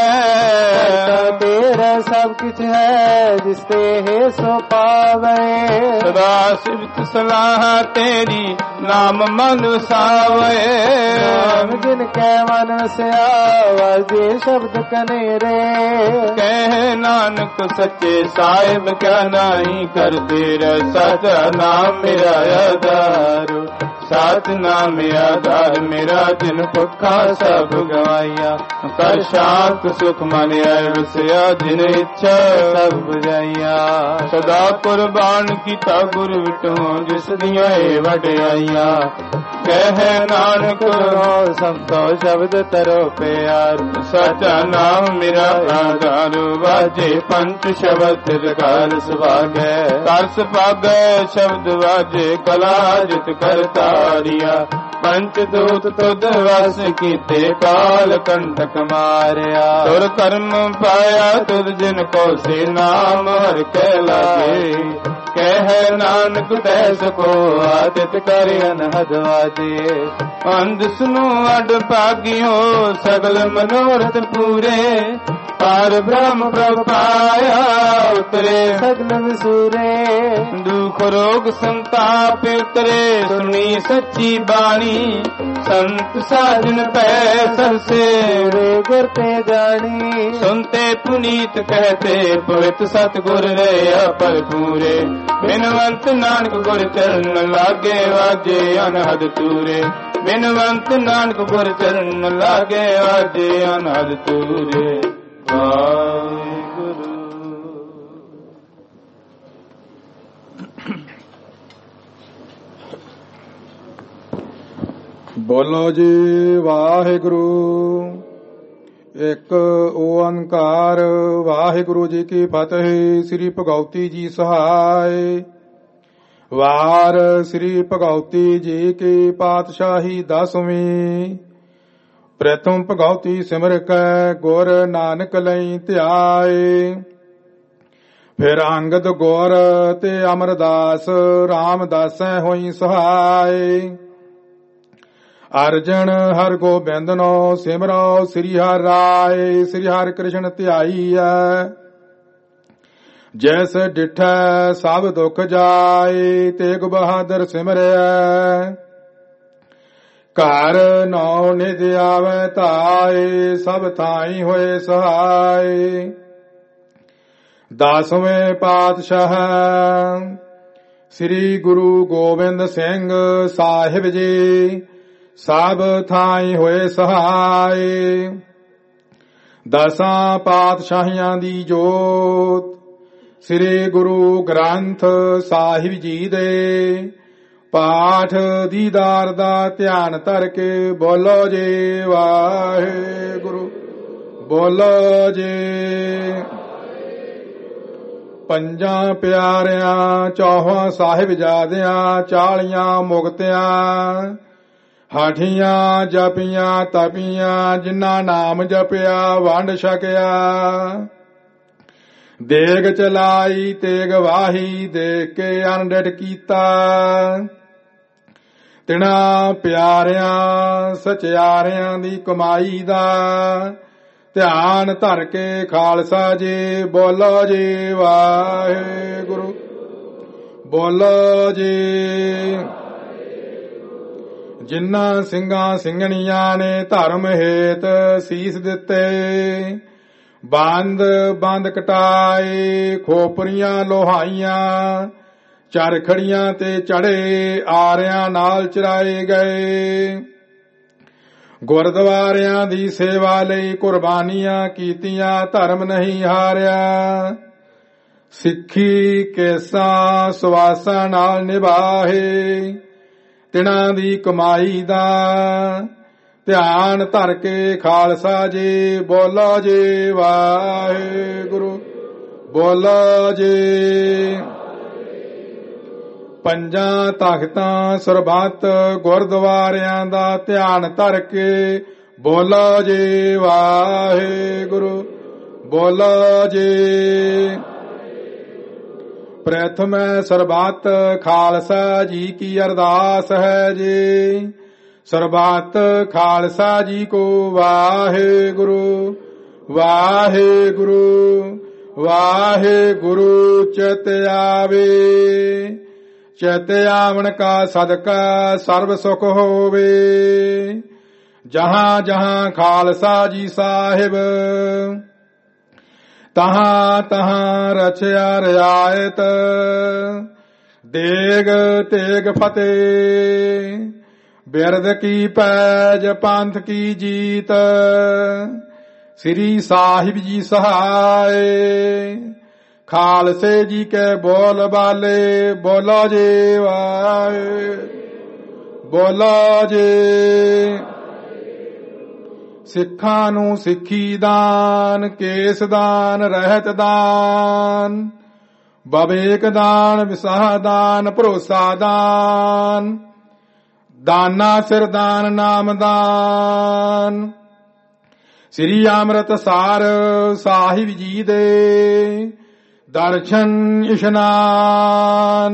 ਰਹਿ, ਤੇਰਾ ਸਭ ਕੁਛ ਹੈ ਜਿਸ ਤੇ ਹੈ ਸੋ ਪਾਵੇ। ਸਦਾ ਸਿਫਤ ਸਲਾਹ ਤੇਰੀ ਨਾਮ ਮਨ ਵਸਾਵੇ। ਨਾਮ ਜਿਨ ਕੈ ਮਨ ਵਸਿਆ ਵਾਜੇ ਸ਼ਬਦ ਕਨੇਰੇ। ਕਹਿ ਨਾਨਕ ਸੱਚੇ ਸਾਹਿਬ ਕਿਆ ਨਹੀਂ ਕਰਤੇ ਰਹਿ। ਸਚਾ ਨਾਮ ਮੇਰਾ ਆਧਾਰ, ਸਤ ਨਾਮ ਆਧਾਰ ਮੇਰਾ। ਜਿਨ ਭੁੱਖਾ ਸਭ ਗਵਾਈਆ, ਕਰ ਸ਼ਾਂਤ ਸੁਖ ਮਨ ਆਇ ਵਸਿਆ। ਜਿਨ ਇੱਛਾ ਸਭ ਬੁਝਾਈਆ, ਸਦਾ ਕੁਰਬਾਨ ਕੀਤਾ ਗੁਰ ਵਿਟੋ, ਜਿਸ ਦੀਆਂ ਏ ਵਡਿਆਈਆਂ। ਕਹਿ ਨਾਨਕ ਹੋ ਸੰਤੋ ਸ਼ਬਦ ਤਰੋ ਪਿਆਰ। ਸਚਾ ਨਾਮ ਮੇਰਾ ਆਧਾਰ, ਵਾਜੇ ਪੰਚ ਸ਼ਬਦ ਜਕਾਰ ਸੁਭਾਗੈ। ਕਰ ਸੁਭਾਗੈ ਸ਼ਬਦ ਵਾਜੇ, ਕਲਾ ਜਿਤ ਕਰਤਾਰੀਆ। ਪੰਚ ਦੂਤ ਤੁਧ ਵਸ ਕੀਤੇ, ਕਾਲ ਕੰਟਕ ਮਾਰਿਆ। ਤੁਰ ਕਰਮ ਪਾਇਆ ਤੁਧ ਜਿਨ ਕੋ ਸੇ, ਨਾਮ ਹਰਿ ਕੈ ਲਾਗੇ। ਕਹਿ ਨਾਨਕ ਤੈ ਸਕੋ ਆਦਿਤ ਕਰ ਅਨਹਦ ਵਾਜੇ। ਅੰਧ ਸੁਨੋ ਅਡ ਭਾਗਿਓ, ਸਗਲ ਮਨੋਰਥ ਪੂਰੇ। ਪਾਰ ਬ੍ਰਹਮ ਪ੍ਰਭ ਪਾਇਆ, ਉਤਰੇ ਸਗਲ ਵਿਸੂਰੇ। ਦੁਖ ਰੋਗ ਸੰਤਾਪ ਉਤਰੇ, ਸੁਣੀ ਸੱਚੀ ਬਾਣੀ। ਸੰਤ ਸਾਜਨ ਪੈ ਸਰਸੇ, ਰੇ ਗੁਰ ਤੇ ਜਾਣੀ। ਸੁਨਤੇ ਪੁਨੀਤ ਕਹਤੇ, ਪਵਿੱਤ ਸਤਿਗੁਰ ਰਹਿਆ ਭਰਪੂਰੇ। ਬਿਨਵੰਤ ਨਾਨਕ ਗੁਰ ਚਰਨ ਲਾਗੇ, ਵਾਜੇ ਅਨਹਦ ਤੂਰੇ। ਬਿਨਵੰਤ ਨਾਨਕ ਗੁਰ ਚਰਨ ਲਾਗੇ, ਵਾਜੇ ਅਨਹਦ ਤੂਰੇ। ਵਾਹਿਗੁਰੂ। ਬੋਲੋ ਜੀ ਵਾਹਿਗੁਰੂ। ਇੱਕ ਓੰਕਾਰ। ਵਾਹਿਗੁਰੂ ਜੀ ਕੀ ਫਤਿਹ। ਸ੍ਰੀ ਭਗਉਤੀ ਜੀ ਸਹਾਇ। ਵਾਰ ਸ੍ਰੀ ਭਗਉਤੀ ਜੀ ਕੀ ਪਾਤਸ਼ਾਹੀ 10ਵੀਂ। ਪ੍ਰਥਮ ਭਗਉਤੀ ਸਿਮਰ ਕੈ, ਗੁਰ ਨਾਨਕ ਲਈ ਧਿਆਏ। ਫਿਰ ਅੰਗਦ ਗੁਰ ਤੇ ਅਮਰਦਾਸ, ਰਾਮਦਾਸੈ ਹੋਈ ਸਹਾਇ। ਅਰਜਨ ਹਰ ਗੋਬਿੰਦਨੋ ਸਿਮਰੋ, ਸ੍ਰੀ ਹਰਿ ਰਾਏ। ਸ੍ਰੀ ਹਰਿ ਕ੍ਰਿਸ਼ਨ ਧਿਆਈਐ, ਜੈਸ ਡਿਠੈ ਸਭ ਦੁਖ ਜਾਏ। ਤੇਗ ਬਹਾਦਰ ਸਿਮਰਿਐ, ਘਰ ਨੌ ਨਿਧ ਆਵੈ ਧਾਏ। ਸਭ ਥਾਈ ਹੋਏ ਸਹਾਈ। 10ਵੇਂ ਪਾਤਸ਼ਾਹ ਸ੍ਰੀ ਗੁਰੂ ਗੋਬਿੰਦ ਸਿੰਘ ਸਾਹਿਬ ਜੀ, ਸਭ ਥਾਈ ਹੋਏ ਸਹਾਈ। 10 ਪਾਤਸ਼ਾਹੀਆਂ ਦੀ ਜੋਤ, ਸ੍ਰੀ ਗੁਰੂ ਗ੍ਰੰਥ ਸਾਹਿਬ ਜੀ ਦੇ ਪਾਠ ਦੀਦਾਰ ਦਾ ਧਿਆਨ ਧਰ ਕੇ ਬੋਲੋ ਜੀ ਵਾਹਿਗੁਰੂ। ਬੋਲੋ ਜੀ। ਪੰਜਾਂ ਪਿਆਰਿਆਂ, 14 ਸਾਹਿਬਜ਼ਾਦਿਆਂ, 40 ਮੁਕਤਿਆਂ, ਹਾਠੀਆਂ ਜਪੀਆਂ ਤਪੀਆਂ, ਜਿਨ੍ਹਾਂ ਨਾਮ ਜਪਿਆ ਵੰਡ ਛਕਿਆ। ਦੇਗ ਚਲਾਈ ਤੇਗ ਵਾਹੀ, ਦੇਖ ਕੇ ਅਨਡਿਠ ਕੀਤਾ। ਤਿਨਾਂ ਪਿਆਰਿਆਂ ਸਚਿਆਰਿਆਂ ਦੀ ਕਮਾਈ ਦਾ ਧਿਆਨ ਧਰ ਕੇ ਖਾਲਸਾ ਜੀ ਬੋਲੋ ਜੀ ਵਾਹਿਗੁਰੂ। ਬੋਲੋ ਜੀ। ਜਿਨ੍ਹਾਂ ਸਿੰਘਾਂ ਸਿੰਘਣੀਆਂ ਨੇ ਧਰਮ ਹੇਤ ਸੀਸ ਦਿੱਤੇ, ਬੰਦ ਬੰਦ ਕਟਾਏ ਖੋਪਰੀਆਂ ਲੋਹਾਈਆਂ ਚਰਖੜੀਆਂ ਤੇ ਚੜੇ ਆਰਿਆਂ ਨਾਲ ਚਰਾਏ ਗਏ। ਗੁਰਦੁਆਰਿਆਂ ਦੀ ਸੇਵਾ ਲਈ ਕੁਰਬਾਨੀਆਂ ਕੀਤੀਆਂ ਧਰਮ ਨਹੀਂ ਹਾਰਿਆ। ਸਿੱਖੀ ਕੇਸਾਂ ਸਵਾਸਾਂ ਨਾਲ ਨਿਭਾਹੇ ਤਿਨਾਂ ਦੀ ਕਮਾਈ ਦਾ ਧਿਆਨ ਧਰ ਕੇ ਖਾਲਸਾ ਜੀ ਬੋਲੋ ਜੀ ਵਾਹਿਗੁਰੂ ਬੋਲੋ ਜੀ। ਪੰਜਾਂ ਤਖਤਾਂ ਸਰਬੱਤ ਗੁਰਦੁਆਰਿਆਂ ਦਾ ਧਿਆਨ ਧਰ ਕੇ ਬੋਲੋ ਜੀ ਵਾਹਿਗੁਰੂ ਬੋਲੋ ਜੀ। ਪ੍ਰਥਮ ਸਰਬੱਤ ਖਾਲਸਾ ਜੀ ਕੀ ਅਰਦਾਸ ਹੈ ਜੀ। ਸਰਬੱਤ ਖਾਲਸਾ ਜੀ ਕੋ ਵਾਹਿਗੁਰੂ ਵਾਹਿਗੁਰੂ ਵਾਹਿਗੁਰੂ ਚਿਤ ਆਵੇ। ਚਿਤ ਆਵਣ ਕਾ ਸਦਕਾ ਸਰਬ ਸੁਖ ਹੋਵੇ। ਜਹਾਂ ਜਹਾਂ ਖਾਲਸਾ ਜੀ ਸਾਹਿਬ ਤਹਾਂ ਤਹਾਂ ਰਚਿਆ ਰਿਆਇਤ। ਦੇਗ ਤੇਗ ਫਤਿਹ ਬਿਰਦ ਕੀ ਪੈਜ ਪੰਥ ਕੀ ਜੀਤ। ਸ੍ਰੀ ਸਾਹਿਬ ਜੀ ਸਹਾਇ ਖਾਲਸੇ ਜੀ ਕੇ ਬੋਲ ਬਾਲੇ ਬੋਲੋ ਜੀ ਵਾਹਿ ਬੋਲੋ ਜੀ। ਸਿੱਖਾਂ ਨੂੰ ਸਿੱਖੀ ਦਾਨ ਕੇਸ ਦਾਨ ਰਹਿਤ ਦਾਨ ਬਵੇਕ ਦਾਨ ਵਿਸਾਹ ਦਾਨ ਭਰੋਸਾ ਦਾਨ ਦਾਨਾ ਸਿਰ ਦਾਨ ਨਾਮ ਦਾਨ। ਸ੍ਰੀ ਅੰਮ੍ਰਿਤਸਰ ਸਾਹਿਬ ਜੀ ਦੇ ਦਰਸ਼ਨ ਇਸ਼ਨਾਨ।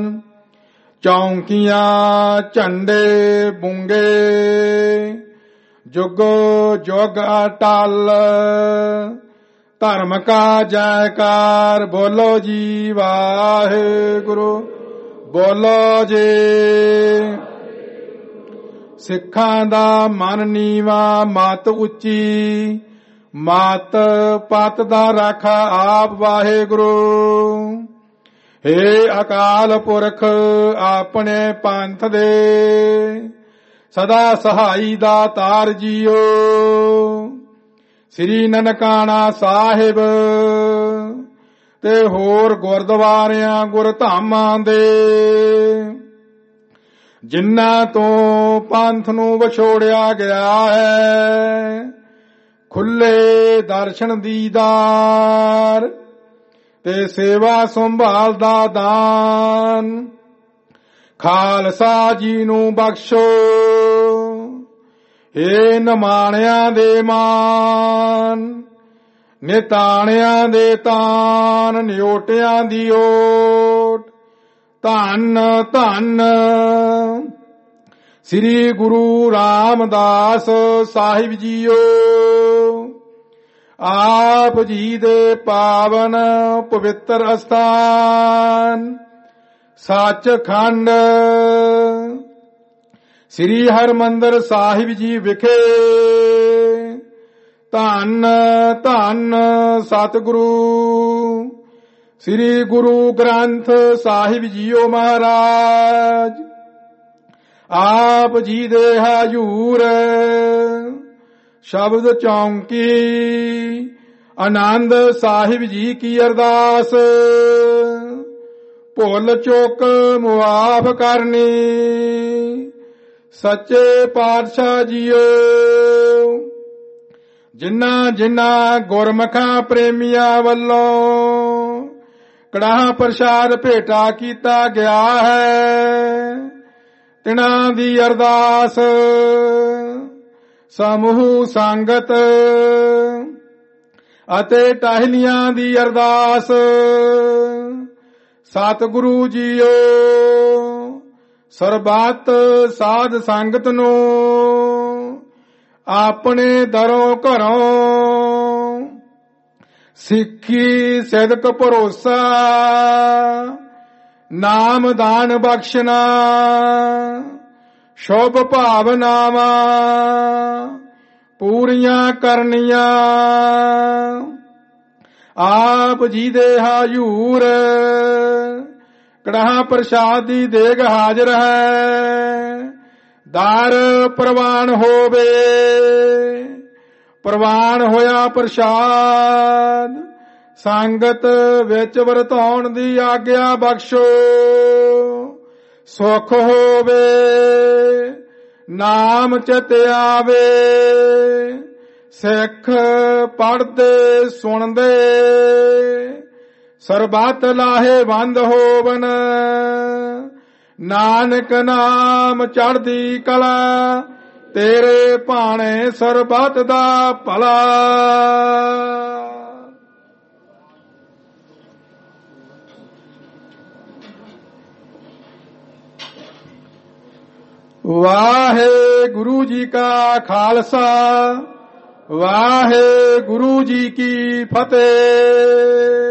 ਚੌਂਕੀਆਂ ਝੰਡੇ ਬੁੰਗੇ ਜੁਗੋ ਜੁਗ ਅਟਲ। ਧਰਮ ਕਾ ਜੈਕਾਰ ਬੋਲੋ ਜੀ ਵਾਹਿਗੁਰੂ ਬੋਲੋ ਜੀ। ਸਿੱਖਾਂ ਦਾ ਮਨ ਨੀਵਾ ਮਤ ਉੱਚੀ ਮਤ ਪਤ ਦਾ ਰਾਖਾ ਆਪ ਵਾਹਿਗੁਰੂ। ਹੇ ਅਕਾਲ ਪੁਰਖ ਆਪਣੇ ਪੰਥ ਦੇ ਸਦਾ ਸਹਾਈ ਦਾ ਤਾਰ ਜੀਓ। ਸ੍ਰੀ ਨਨਕਾਣਾ ਸਾਹਿਬ ਤੇ ਹੋਰ ਗੁਰਦੁਆਰਿਆਂ ਗੁਰਧਾਮਾਂ ਦੇ ਜਿਨ੍ਹਾਂ ਤੋਂ ਪੰਥ ਨੂੰ ਵਿਛੋੜਿਆ ਗਿਆ ਹੈ ਖੁੱਲੇ ਦਰਸ਼ਨ ਦੀਦਾਰ ਤੇ ਸੇਵਾ ਸੰਭਾਲ ਦਾ ਦਾਨ ਖਾਲਸਾ ਜੀ ਨੂੰ ਬਖਸ਼ੋ। ਏ ਨਿਮਾਣਿਆਂ ਦੇ ਮਾਨ ਨਿਤਾਣਿਆਂ ਦੇ ਤਾਨ ਨਿਓਟਿਆਂ ਦੀ ਓਟ। ਧੰਨ ਧੰਨ ਸ੍ਰੀ ਗੁਰੂ ਰਾਮਦਾਸ ਸਾਹਿਬ ਜੀਓ। ਆਪ ਜੀ ਦੇ ਪਾਵਨ ਪਵਿੱਤਰ ਅਸਥਾਨ ਸੱਚਖੰਡ ਸ੍ਰੀ ਹਰਿਮੰਦਰ ਸਾਹਿਬ ਜੀ ਵਿਖੇ ਧੰਨ ਧੰਨ ਸਤਿਗੁਰੂ ਸ੍ਰੀ ਗੁਰੂ ਗ੍ਰੰਥ ਸਾਹਿਬ ਜੀਓ ਮਹਾਰਾਜ। ਆਪ ਜੀ ਦੇ ਹਜੂਰ ਸ਼ਬਦ ਚੌਂਕੀ ਆਨੰਦ ਸਾਹਿਬ ਜੀ ਕੀ ਅਰਦਾਸ। ਭੁੱਲ ਚੁੱਕ ਮੁਆਫ ਕਰਨੀ ਸੱਚੇ ਪਾਤਸ਼ਾਹ ਜੀਓ। ਜਿਨ੍ਹਾਂ ਜਿਨ੍ਹਾਂ ਗੁਰਮੁਖਾਂ ਪ੍ਰੇਮੀਆਂ ਵੱਲੋਂ ਕੜਾਹ ਪ੍ਰਸ਼ਾਦ ਭੇਟਾ ਕੀਤਾ ਗਿਆ ਹੈ ਤਿਨਾਂ ਦੀ ਅਰਦਾਸ ਸਮੂਹ ਸੰਗਤ ਅਤੇ ਟਹਿਲੀਆਂ ਦੀ ਅਰਦਾਸ। ਸਤਿਗੁਰੂ ਜੀਓ ਸਰਬੱਤ ਸਾਧ ਸੰਗਤ ਨੂੰ ਆਪਣੇ ਦਰੋਂ ਘਰੋਂ ਸਿੱਖੀ ਸਿਦਕ ਭਰੋਸਾ ਨਾਮ ਦਾਨ ਬਖਸ਼ਣਾ ਸ਼ੁਭ ਭਾਵਨਾਵਾਂ ਪੂਰੀਆਂ ਕਰਨੀਆਂ। ਆਪ ਜੀ ਦੇ ਹਾਜ਼ੂਰ ਕੜਾਹ ਪ੍ਰਸ਼ਾਦ ਦੀ ਦੇਗ ਹਾਜ਼ਰ ਹੈ। ਦਰ ਪ੍ਰਵਾਨ ਹੋਵੇ, ਪ੍ਰਵਾਨ ਹੋਇਆ ਪ੍ਰਸ਼ਾਦ, ਸੰਗਤ ਵਿੱਚ ਵਰਤਾਉਣ ਦੀ ਆਗਿਆ ਬਖਸ਼ੋ। ਸੁਖ ਹੋਵੇ, ਨਾਮ ਚਿਤ ਆਵੇ, ਸਿੱਖ ਪੜ੍ਹਦੇ ਸੁਣਦੇ, ਸਰਬੱਤ ਲਾਹੇਵੰਦ ਹੋਵਨ। ਨਾਨਕ ਨਾਮ ਚੜ੍ਹਦੀ ਕਲਾ, ਤੇਰੇ ਭਾਣੇ ਸਰਬੱਤ ਦਾ ਭਲਾ। ਵਾਹਿਗੁਰੂ ਜੀ ਕਾ ਖਾਲਸਾ, ਵਾਹਿਗੁਰੂ ਜੀ ਕੀ ਫਤਿਹ।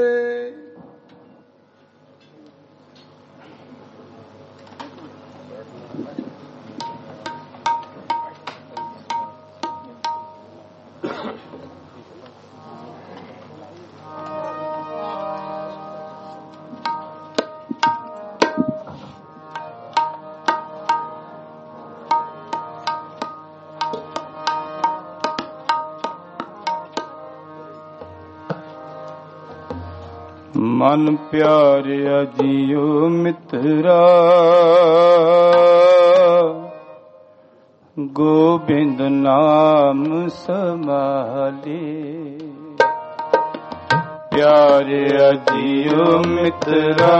ਮਨ ਪਿਆਰਿਆ ਜੀਓ ਮਿੱਤਰਾ, ਗੋਬਿੰਦ ਨਾਮ ਸਮਾਲੇ। ਪਿਆਰਿਆ ਜੀਓ ਮਿੱਤਰਾ,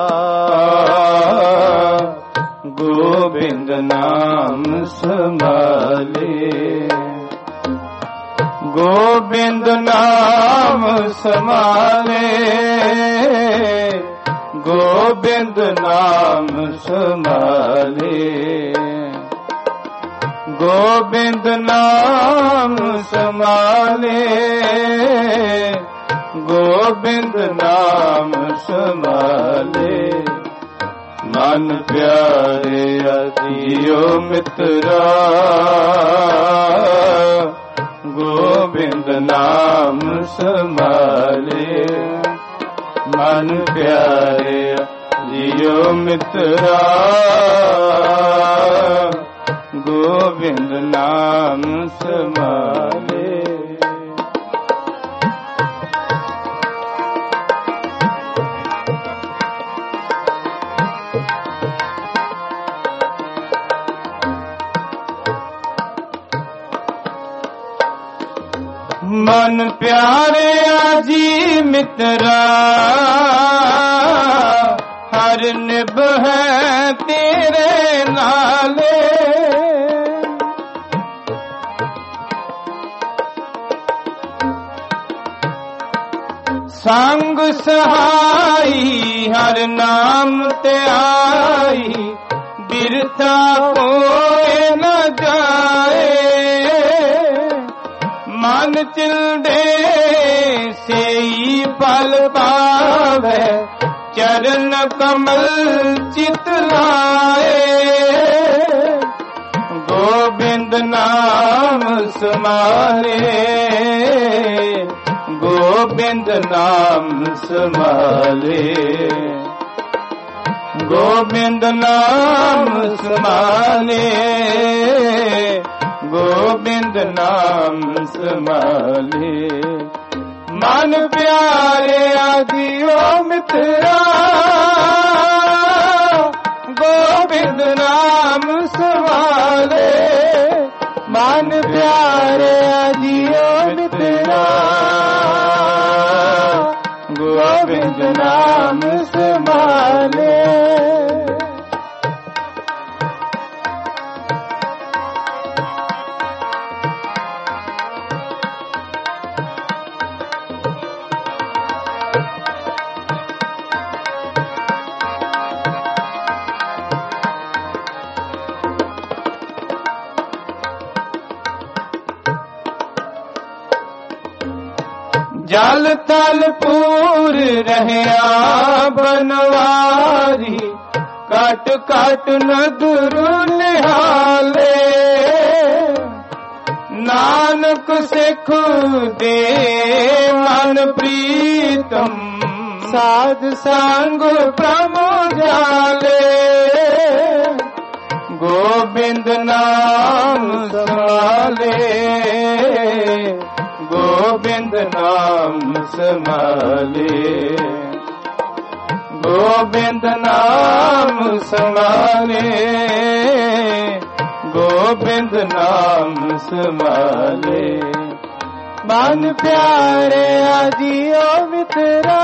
ਗੋਬਿੰਦ ਨਾਮ ਸੰਭਾਲੇ। ਗੋਬਿੰਦ ਨਾਮ ਸੰਭਾਲੇ, ਗੋਬਿੰਦ ਨਾਮ ਸੰਭਾਲੇ। ਗੋਬਿੰਦ ਨਾਮ ਸੰਭਾਲੇ, ਗੋਬਿੰਦ ਨਾਮ ਸੰਭਾਲੇ। ਮਨ ਪਿਆਰਿਆ ਜੀਓ ਮਿੱਤਰਾ, ਗੋਬਿੰਦ ਨਾਮ ਸੰਭਾਲੇ। ਮਨ ਪਿਆਰਿਆ ਜੀਓ ਮਿੱਤਰਾ, ਗੋਬਿੰਦ ਨਾਮ ਸੰਭਾਲੇ। ਮਨ ਪਿਆਰਿਆ ਜੀ ਮਿੱਤਰਾ, ਹਰ ਨਿਭ ਹੈ ਤੇਰੇ ਨਾਲੇ। ਸੰਗ ਸਹਾਈ ਹਰ ਨਾਮ ਤੇ ਆਈ, ਬਿਰਥਾ ਕੋਏ ਨ ਜਾਏ। ਮਨ ਚਿਲਦੇ ਸੇਈ ਪਲ ਪਾਵੇ, ਚਰਨ ਕਮਲ ਚਿਤ ਲਾਏ। ਗੋਬਿੰਦ ਨਾਮ ਸਮਾਲੇ, ਗੋਬਿੰਦ ਨਾਮ ਸਮਾਲੇ। ਗੋਬਿੰਦ ਨਾਮ ਸਮਾਲੇ, ਗੋਬਿੰਦ ਨਾਮ ਸੰਭਾਲੇ। ਮਨ ਪਿਆਰਿਆ ਜੀਓ ਮਿੱਤਰਾ, ਗੋਬਿੰਦ ਨਾਮ ਸੰਭਾਲੇ। ਮਨ ਪਿਆਰਿਆ ਜੀਓ ਮਿੱਤਰਾ, ਗੋਬਿੰਦ ਨਾਮ ਸੰਭਾਲੇ। ਜਲ ਤਲ ਪੂਰ ਰਹਿਆ ਬਨਵਾਰੀ, ਕਟ ਕਟ ਨਦਰ ਨਿਹਾਲੇ। ਨਾਨਕ ਨਾਨਕ ਸਿੱਖ ਦੇ ਮਨ ਪ੍ਰੀਤਮ ਸਾਧ ਸੰਗ ਪ੍ਰਭੂ ਜਾਲੇ ਗੋਬਿੰਦ ਨਾਮ ਸਮਾਲੇ ਗੋਬਿੰਦ ਨਾਮ ਸਮਾਲੇ ਗੋਬਿੰਦ ਨਾਮ ਸਮਾਲੇ ਗੋਬਿੰਦ ਨਾਮ ਸਮਾਲੇ ਮਨ ਪਿਆਰਿਆ ਜੀਓ ਮਿੱਤਰਾ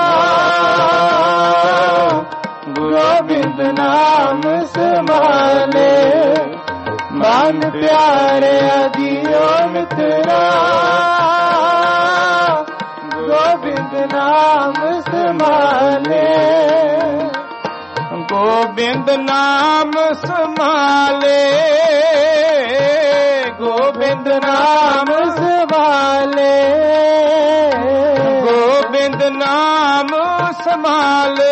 ਗੋਬਿੰਦ ਨਾਮ ਸਮਾਲੇ ਮਨ ਪਿਆਰਿਆ ਜੀਓ ਮਿੱਤਰਾ ਗੋਬਿੰਦ ਨਾਮ ਸਮਾਲੇ ਗੋਬਿੰਦ ਨਾਮ ਸਮਾਲੇ ਗੋਬਿੰਦ ਨਾਮ ਸਮਾਲੇ ਗੋਬਿੰਦ ਨਾਮ ਸਮਾਲੇ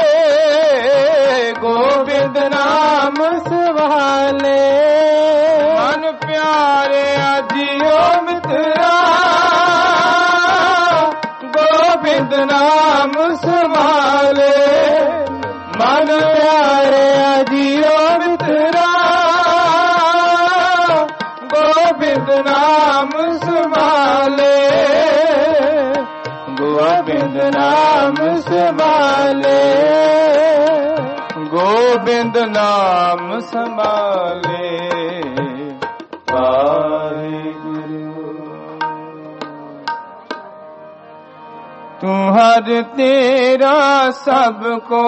ਗੋਬਿੰਦ ਨਾਮ ਸਮਾਲੇ ਮਨ ਪਿਆਰਿਆ ਜੀਓ ਮਿੱਤਰਾ ਗੋਬਿੰਦ ਨਾਮ ਸਮਾਲੇ ਮਨ ਪਿਆਰਿਆ ਜੀਓ ਮਿੱਤਰਾ ਗੋਬਿੰਦ ਨਾਮ ਸਮਾਲੇ ਗੋਬਿੰਦ ਨਾਮ ਸਮਾਲੇ ਗੋਬਿੰਦ ਨਾਮ ਸਮਾਲੇ ਤੂੰ ਹਰ ਤੇਰਾ ਸਭ ਕੋ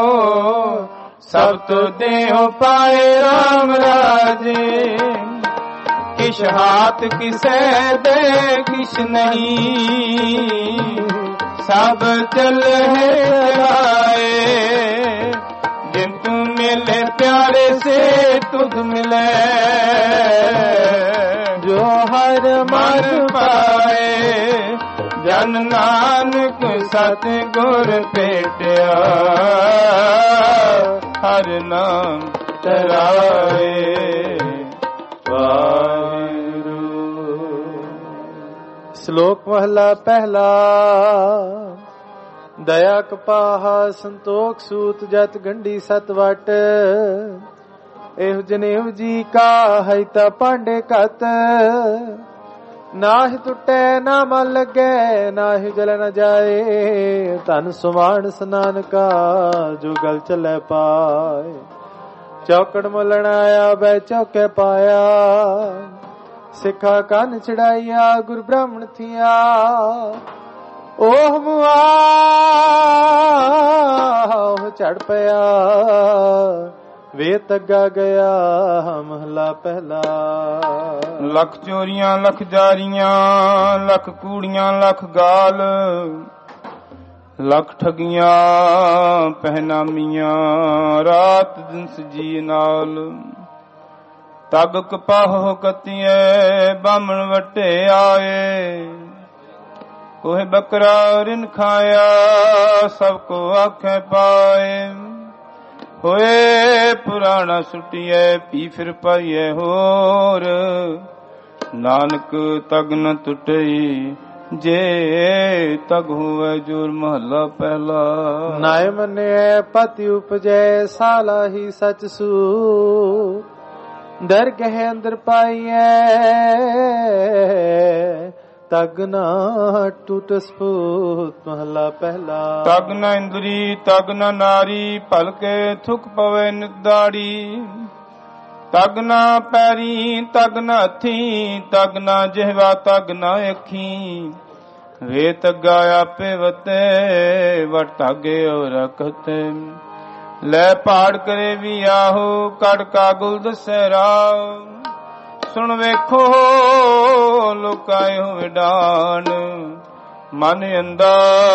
ਸਭ ਤੋ ਦੇਹੁ ਪਾਏ ਰਾਮ ਰਾਜੇ ਕਿਛ ਹਾਥ ਕਿਸੈ ਦੇ ਕਿਛ ਨਹੀਂ ਸਭ ਚਲੇ ਚਲਾਏ ਜਿਨ ਤੂੰ ਮਿਲੇ ਪਿਆਰੇ ਸੇ ਤੁਧ ਮਿਲੇ ਜੋ ਹਰ ਮਨ ਪਾਏ ਜਨ ਨਾਨਕ ਸਤ ਗੁਰ ਭੇਟਿਆ ਹਰ ਨਾਮ ਤਰਾਏ ਸ਼ਲੋਕ ਮਹਲਾ ਪਹਿਲਾ ਦਇਆ ਕਪਾਹਾ ਸੰਤੋਖ ਸੂਤ ਜਤ ਗੰਢੀ ਸਤ ਵਟ ਇਹੋ ਜਨੇਵ ਜੀ ਕਾ ਹੈ ਤਾ ਪਾਂਡੇ ਕਤ ਨਾਹਿ ਟੁੱਟੇ ਨਾ ਮਨ ਲੱਗੇ ਨਾਹਿ ਜਲ ਨ ਜਾਏ ਧਨ ਸੁਮਾਨ ਨਾਨਕਾ ਜੋ ਗਲ ਚੱਲੇ ਪਾਏ ਚੌਕੜ ਮੁਲਣ ਆਇਆ ਬੈ ਚੌਕੇ ਪਾਇਆ ਸਿੱਖਾ ਕੰਨ ਚੜਾਈਆ ਗੁਰ ਬ੍ਰਾਹਮਣ ਥੀਆ ਓਹ ਮੁਆ ਉਹ ਚੜ ਪਿਆ ਵੇ ਤੱਗਾ ਗਿਆ ਮਹਲਾ ਪਹਿਲਾ ਲੱਖ ਚੋਰੀਆਂ ਲੱਖ ਜਾਰੀਆਂ ਲੱਖ ਕੂੜੀਆਂ ਲੱਖ ਗਾਲ ਲੱਖ ਠਗੀਆਂ ਪਹਿਨਾਮੀਆਂ ਰਾਤ ਦਿਨ ਸਜੀ ਨਾਲ ਤਗ ਕਪਾਹ ਕਤੀਏ ਬਾਮਣ ਵਟੇ ਆਏ ਕੋਹ ਬਕਰਾ ਰਿਨ ਖਾਇਆ ਸਭ ਕੋ ਆਖੇ ਪਾਏ ਹੋਏ ਪੁਰਾਣਾ ਸੁਟੀਏ ਪੀ ਫਿਰ ਪਾਈਏ ਹੋਰ ਨਾਨਕ ਤਗ ਨ ਟੁੱਟਈ ਜੇ ਤਗ ਹੋਵੇ ਜੋਰ ਮਹੱਲਾ ਪਹਿਲਾ ਨਾਇ ਮੰਨਿਐ ਪਤਿ ਉਪਜੈ ਸਾਲਾ ਹੀ ਸਚ ਸੂ ਦਰ ਗਹਿ ਅੰਦਰ ਪਾਈਐ ਤਗ ਨਾ ਟੁੱਟ ਸਪੂਤ ਮਹਲਾ ਪਹਿਲਾ ਤਗ ਨ ਇੰਦਰੀ ਤਗ ਨ ਨਾਰੀ ਭਲਕੇ ਥੁਕ ਪਵੇ ਨਿਦਾੜੀ ਤਗ ਨਾ ਪੈਰੀ ਤਗ ਨਾ ਹੱਥੀ ਤਗ ਨਾ ਜਿਹਵਾ ਤਗ ਨਾ ਅੱਖੀ ਵੇ ਤਗਾ ਆਪੇ ਵਤੇ ਵਟ ਤਾਗੇ ਔ ਰਖਤੇ ਲੈ ਪਾੜ ਕਰੇ ਵੀ ਆਹੋ ਕੜ ਕਾਗੁਲ ਦਸੈ ਰਾਹ ਸੁਣ ਵੇਖੋ ਲੋਕਾਇ ਹੋਵੇ ਡਾਨ ਮਨ ਅੰਦਾ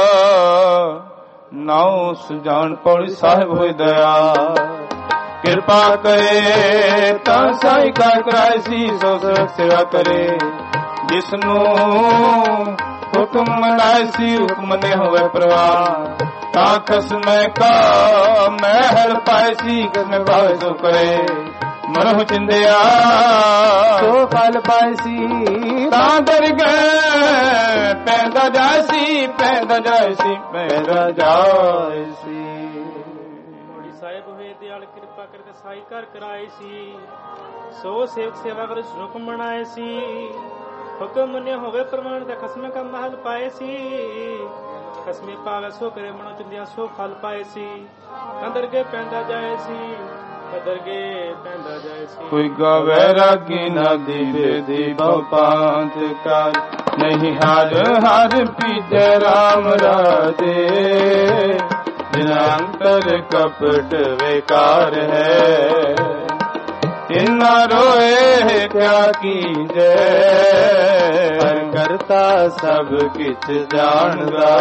ਨਾਉ ਸੁਜਾਨ ਪੌੜੀ ਸਾਹਿਬ ਹੋਇ ਦਇਆ ਕਿਰਪਾ ਕਰੇ ਤਾਂ ਸਾਈ ਕਾਰ ਕਰਾਇ ਸੀ ਸੋ ਸੇਵਾ ਕਰੇ ਜਿਸਨੂੰ ਹੁਕਮ ਮਨਾਇ ਸੀ ਹੁਕਮ ਨੇ ਹੋਵੇ ਪ੍ਰਵਾਨ ਤਾਂ ਖਸਮੈ ਕਾ ਮਹਿਲ ਪਾਇ ਸੀ ਕਿਸਨੇ ਭਾਵੇ ਸੋ ਕਰੇ ਮਨੁ ਚਿੰਦਿਆ ਸੋ ਫਲ ਪਾਏ ਸੀ ਤਾਂ ਦਰਗਹਿ ਪੈਂਦਾ ਜਾਏ ਸੀ, ਪੈਂਦਾ ਜਾਏ ਸੀ, ਪੈਂਦਾ ਜਾਏ ਸੀ। ਮੋੜੀ ਸਾਹਿਬ ਹੋਏ ਦਿਆਲ ਕਿਰਪਾ ਕਰਕੇ ਸਾਈ ਘਰ ਕਰਾਏ ਸੀ, ਸੋ ਸੇਵਕ ਸੇਵਾ ਕਰ ਹੁਕਮ ਬਣਾਏ ਸੀ। ਹੁਕਮ ਮੰਨਿਆ ਹੋਵੇ ਪ੍ਰਮਾਣ ਦਾ ਖਸਮ ਕਾ ਮਹਲ ਪਾਏ ਸੀ, ਖਸਮੇ ਪਾਵੇ ਸੋ ਕਰੇ ਮਨੋ ਚੰਦਿਆ ਸੋ ਫਲ ਪਾਏ ਸੀ। ਦਰਗਹਿ ਪੈਂਦਾ ਜਾਏ ਸੀ, ਦਰਗਹਿ ਪੈਂਦਾ ਜਾਏ ਸੀ। ਕੋਈ ਗਾਵੇ ਰਾਗੀ ਨਾ ਦੀਵੇ ਦੀਪੋ ਪਾਂਤ ਕਰ, ਨਹੀਂ ਹਰ ਹਰ ਪੀਜੈ ਰਾਮ ਰਾਜੇ। ਜਿਨਾ ਅੰਤਰ ਕਪਟ ਵਿਕਾਰ ਹੈ, ਤਿਨਾ ਰੋਏ ਕਿਆ ਕੀਜੈ। ਹਰ ਕਰਤਾ ਸਭ ਕਿਛ ਜਾਣਦਾ,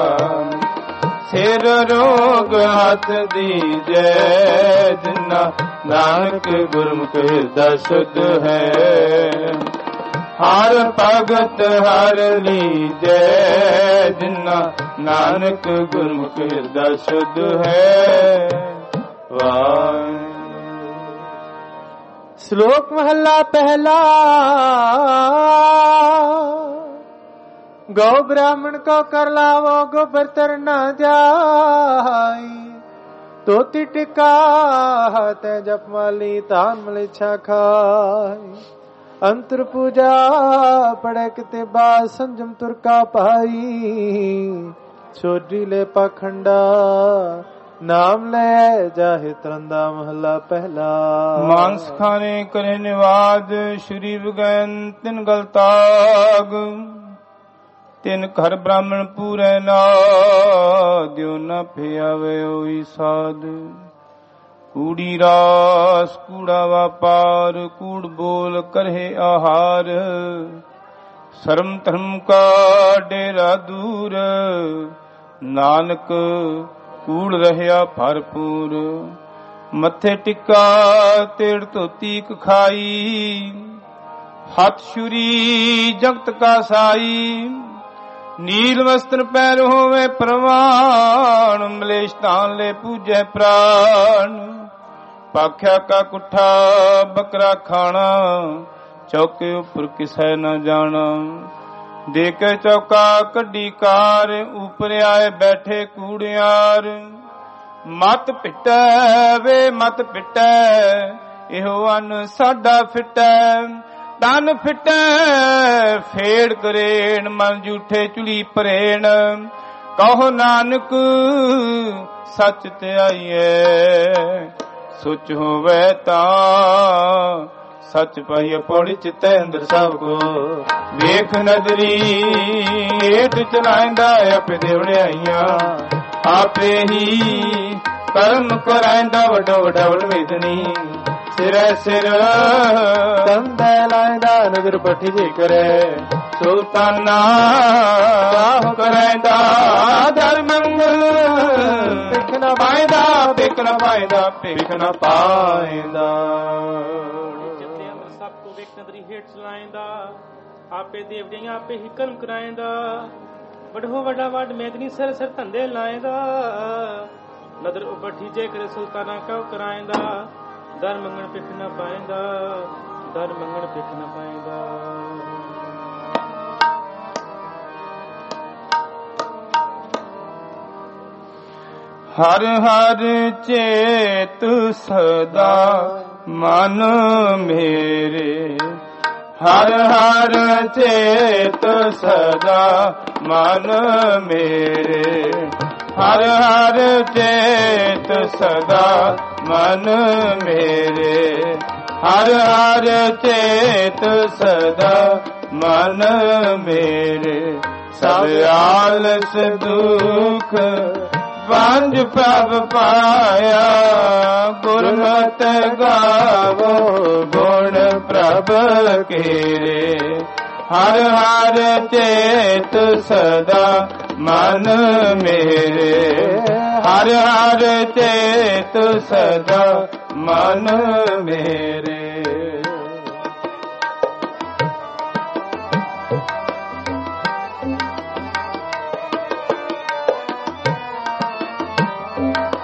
ਸਿਰ ਰੋਗ ਹੱਥ ਦੀਜੈ। ਜਿਨਾ ਨਾਨਕ ਗੁਰਮੁਖ ਹਿਰਦਾ ਸੁਧ ਹੈ, ਹਰ ਭਗਤ ਹਰ ਲੀਜੈ। ਜਿਨਾ ਨਾਨਕ ਗੁਰਮੁਖ ਹਿਰਦਾ ਸੁਧ ਹੈ। ਵਾਹਿ ਸ਼ਲੋਕ ਮਹੱਲਾ ਪਹਿਲਾ। गौ ब्राह्मण को कर लावो, गोबर तर न जाई। तोती टिका ते जप माली, तान मलिछा खाई। अंतर पूजा पड़े किते बाद, संजम तुरका पाई। छोड़ी ले पाखंडा, नाम ले जाहे तरंदा। महला पहला। मांस खाने करे निवाद, श्री विगैन तिन गलताग। ਤਿਨ ਘਰ ਬ੍ਰਾਹਮਣ ਪੂਰੈ ਨਾ, ਦਿਓ ਨਾ ਫਿਆਵੇ ਹੋਈ ਸਾਧ। ਕੂੜੀ ਰਾਸ ਕੂੜਾ ਵਾਪਾਰ, ਕੂੜ ਬੋਲ ਕਰਹਿ ਆਹਾਰ। ਸ਼ਰਮ ਧਰਮ ਕਾ ਡੇਰਾ ਦੂਰ, ਨਾਨਕ ਕੂੜ ਰਹਿਆ ਭਰਪੂਰ। ਮੱਥੇ ਟਿੱਕਾ ਤੇੜ ਧੋਤੀ ਖਾਈ, ਹੱਥ ਛੁਰੀ ਜਗਤ ਕਾ ਸਾਈ। ਨੀਲ ਵਸਤਰ ਪੈਰ ਹੋਵੇ ਪ੍ਰਵਾਨ, ਮਲੇਸ਼ ਤਾਨ ਲੈ ਪੂਜੈ ਪ੍ਰਾਨ। ਪਾਖਿਆ ਕਾ ਕੁੱਠਾ ਬੱਕਰਾ ਖਾਣਾ, ਚੌਕੇ ਉੱਪਰ ਕਿਸੈ ਨਾ ਜਾਣਾ। ਦੇ ਕੇ ਚੌਕਾ ਕੱਢੀ ਕਾਰ, ਉਪਰ ਆਏ ਬੈਠੇ ਕੂੜਿਆਰ। ਮਤ ਪਿਟੈ ਵੇ ਮਤ ਪਿਟੈ, ਇਹੋ ਅਨ ਸਾਡਾ ਫਿਟੈ। ਤਨ ਫਿਟੈ ਫੇੜ ਕਰੇਣ, ਮਨ ਝੂਠੇ ਚੁਲੀ ਪਰੇਣ। ਕਹੋ ਨਾਨਕ ਸੱਚ ਧਿਆਈਐ, ਸੁਚ ਹੋਵੇ ਤਾਂ ਸੱਚ ਪਾਈਐ। ਪੌੜੀ ਚਿਤੈ ਅੰਦਰ ਸਭ ਕੋ ਵੇਖ ਨਦਰੀ, ਹੇਠ ਚਲਾਇਂਦਾ ਆਪੇ ਦੇ ਵਡਿਆਈਆਂ। ਆਪੇ ਹੀ ਕਰਮ ਕਰਾਇਂਦਾ ਵੱਡੋ ਵੱਡਾ ਵਡਵੇਦਨੀ। ਸਿਰੈ ਸਿਰ ਕੰਧੈ ਲਾਇਂਦਾ, ਨਜ਼ਰ ਪੱਠੀ ਜੇ ਕਰੇ। ਸੁਲਤਾਨਾ ਕਰੈਂਦਾ, ਧਰਮ ਮੰਗਲ ਭਿਖ ਨਾ ਪਾਇਦਾ, ਭਿਖ ਨਾ ਪਾਇਦਾ, ਭਿਖ ਨਾ ਪਾਇਦਾ। ਜਿੱਤੇ ਅੰਦਰ ਸਭ ਕੋ ਵੇਖ ਨਦਰੀ ਹੇਠ ਚਲਾਇਂਦਾ। ਆਪੇ ਦੇਵੜੀਆਂ ਆਪੇ ਹੀ ਕਰਮ ਕਰਾਇਂਦਾ। ਵੱਡੋ ਵੱਡਾ ਵੱਡ ਮੇਦਨੀ ਸਿਰ ਸਿਰ ਧੰਦੇ ਲਾਇਂਦਾ। ਨਦਰ ਉਪਠੀ ਜੇ ਕਰੇ ਸੁਲਤਾਨਾ ਕਉ ਕਰਾਇਂਦਾ। ਦਰ ਮੰਗਣ ਭਿਖ ਨਾ ਪਾਇਂਦਾ, ਦਰ ਮੰਗਣ ਭਿਖ ਨਾ ਪਾਇਂਦਾ। ਹਰ ਹਰ ਚੇਤ ਸਦਾ ਮਨ ਮੇਰੇ। ਹਰ ਹਰ ਚੇਤ ਸਦਾ ਮਨ ਮੇਰੇ। ਹਰ ਹਰ ਚੇਤ ਸਦਾ ਮਨ ਮੇਰੇ। ਹਰ ਹਰ ਚੇਤ ਸਦਾ ਮਨ ਮੇਰੇ। ਸਭ ਆਲਸ ਦੁਖ ਵੰਜ ਪ੍ਰਭ ਪਾਇਆ। ਗੁਰਮਤਿ ਗਾਵੋ ਗੁਣ ਪ੍ਰਭ ਕੇਰੇ। ਹਰ ਹਰ ਚੇਤ ਸਦਾ ਮਨ ਮੇਰੇ। ਹਰ ਹਰ ਚੇਤ ਸਦਾ ਮਨ ਮੇਰੇ।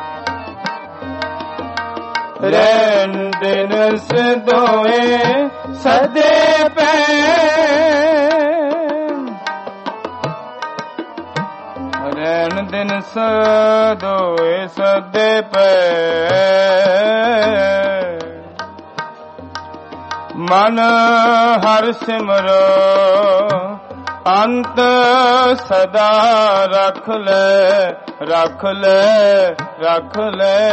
ਰਹਿਣ ਦਿਨ ਸਦੋਏ ਸਦੇ ਪੈ ਰਹਿਣ ਦਿਨ ਸਦੋਏ ਸਦੇ ਪੈ ਮਨ ਹਰ ਸਿਮਰੋ ਅੰਤ ਸਦਾ ਰੱਖ ਲੈ ਰੱਖ ਲੈ ਰੱਖ ਲੈ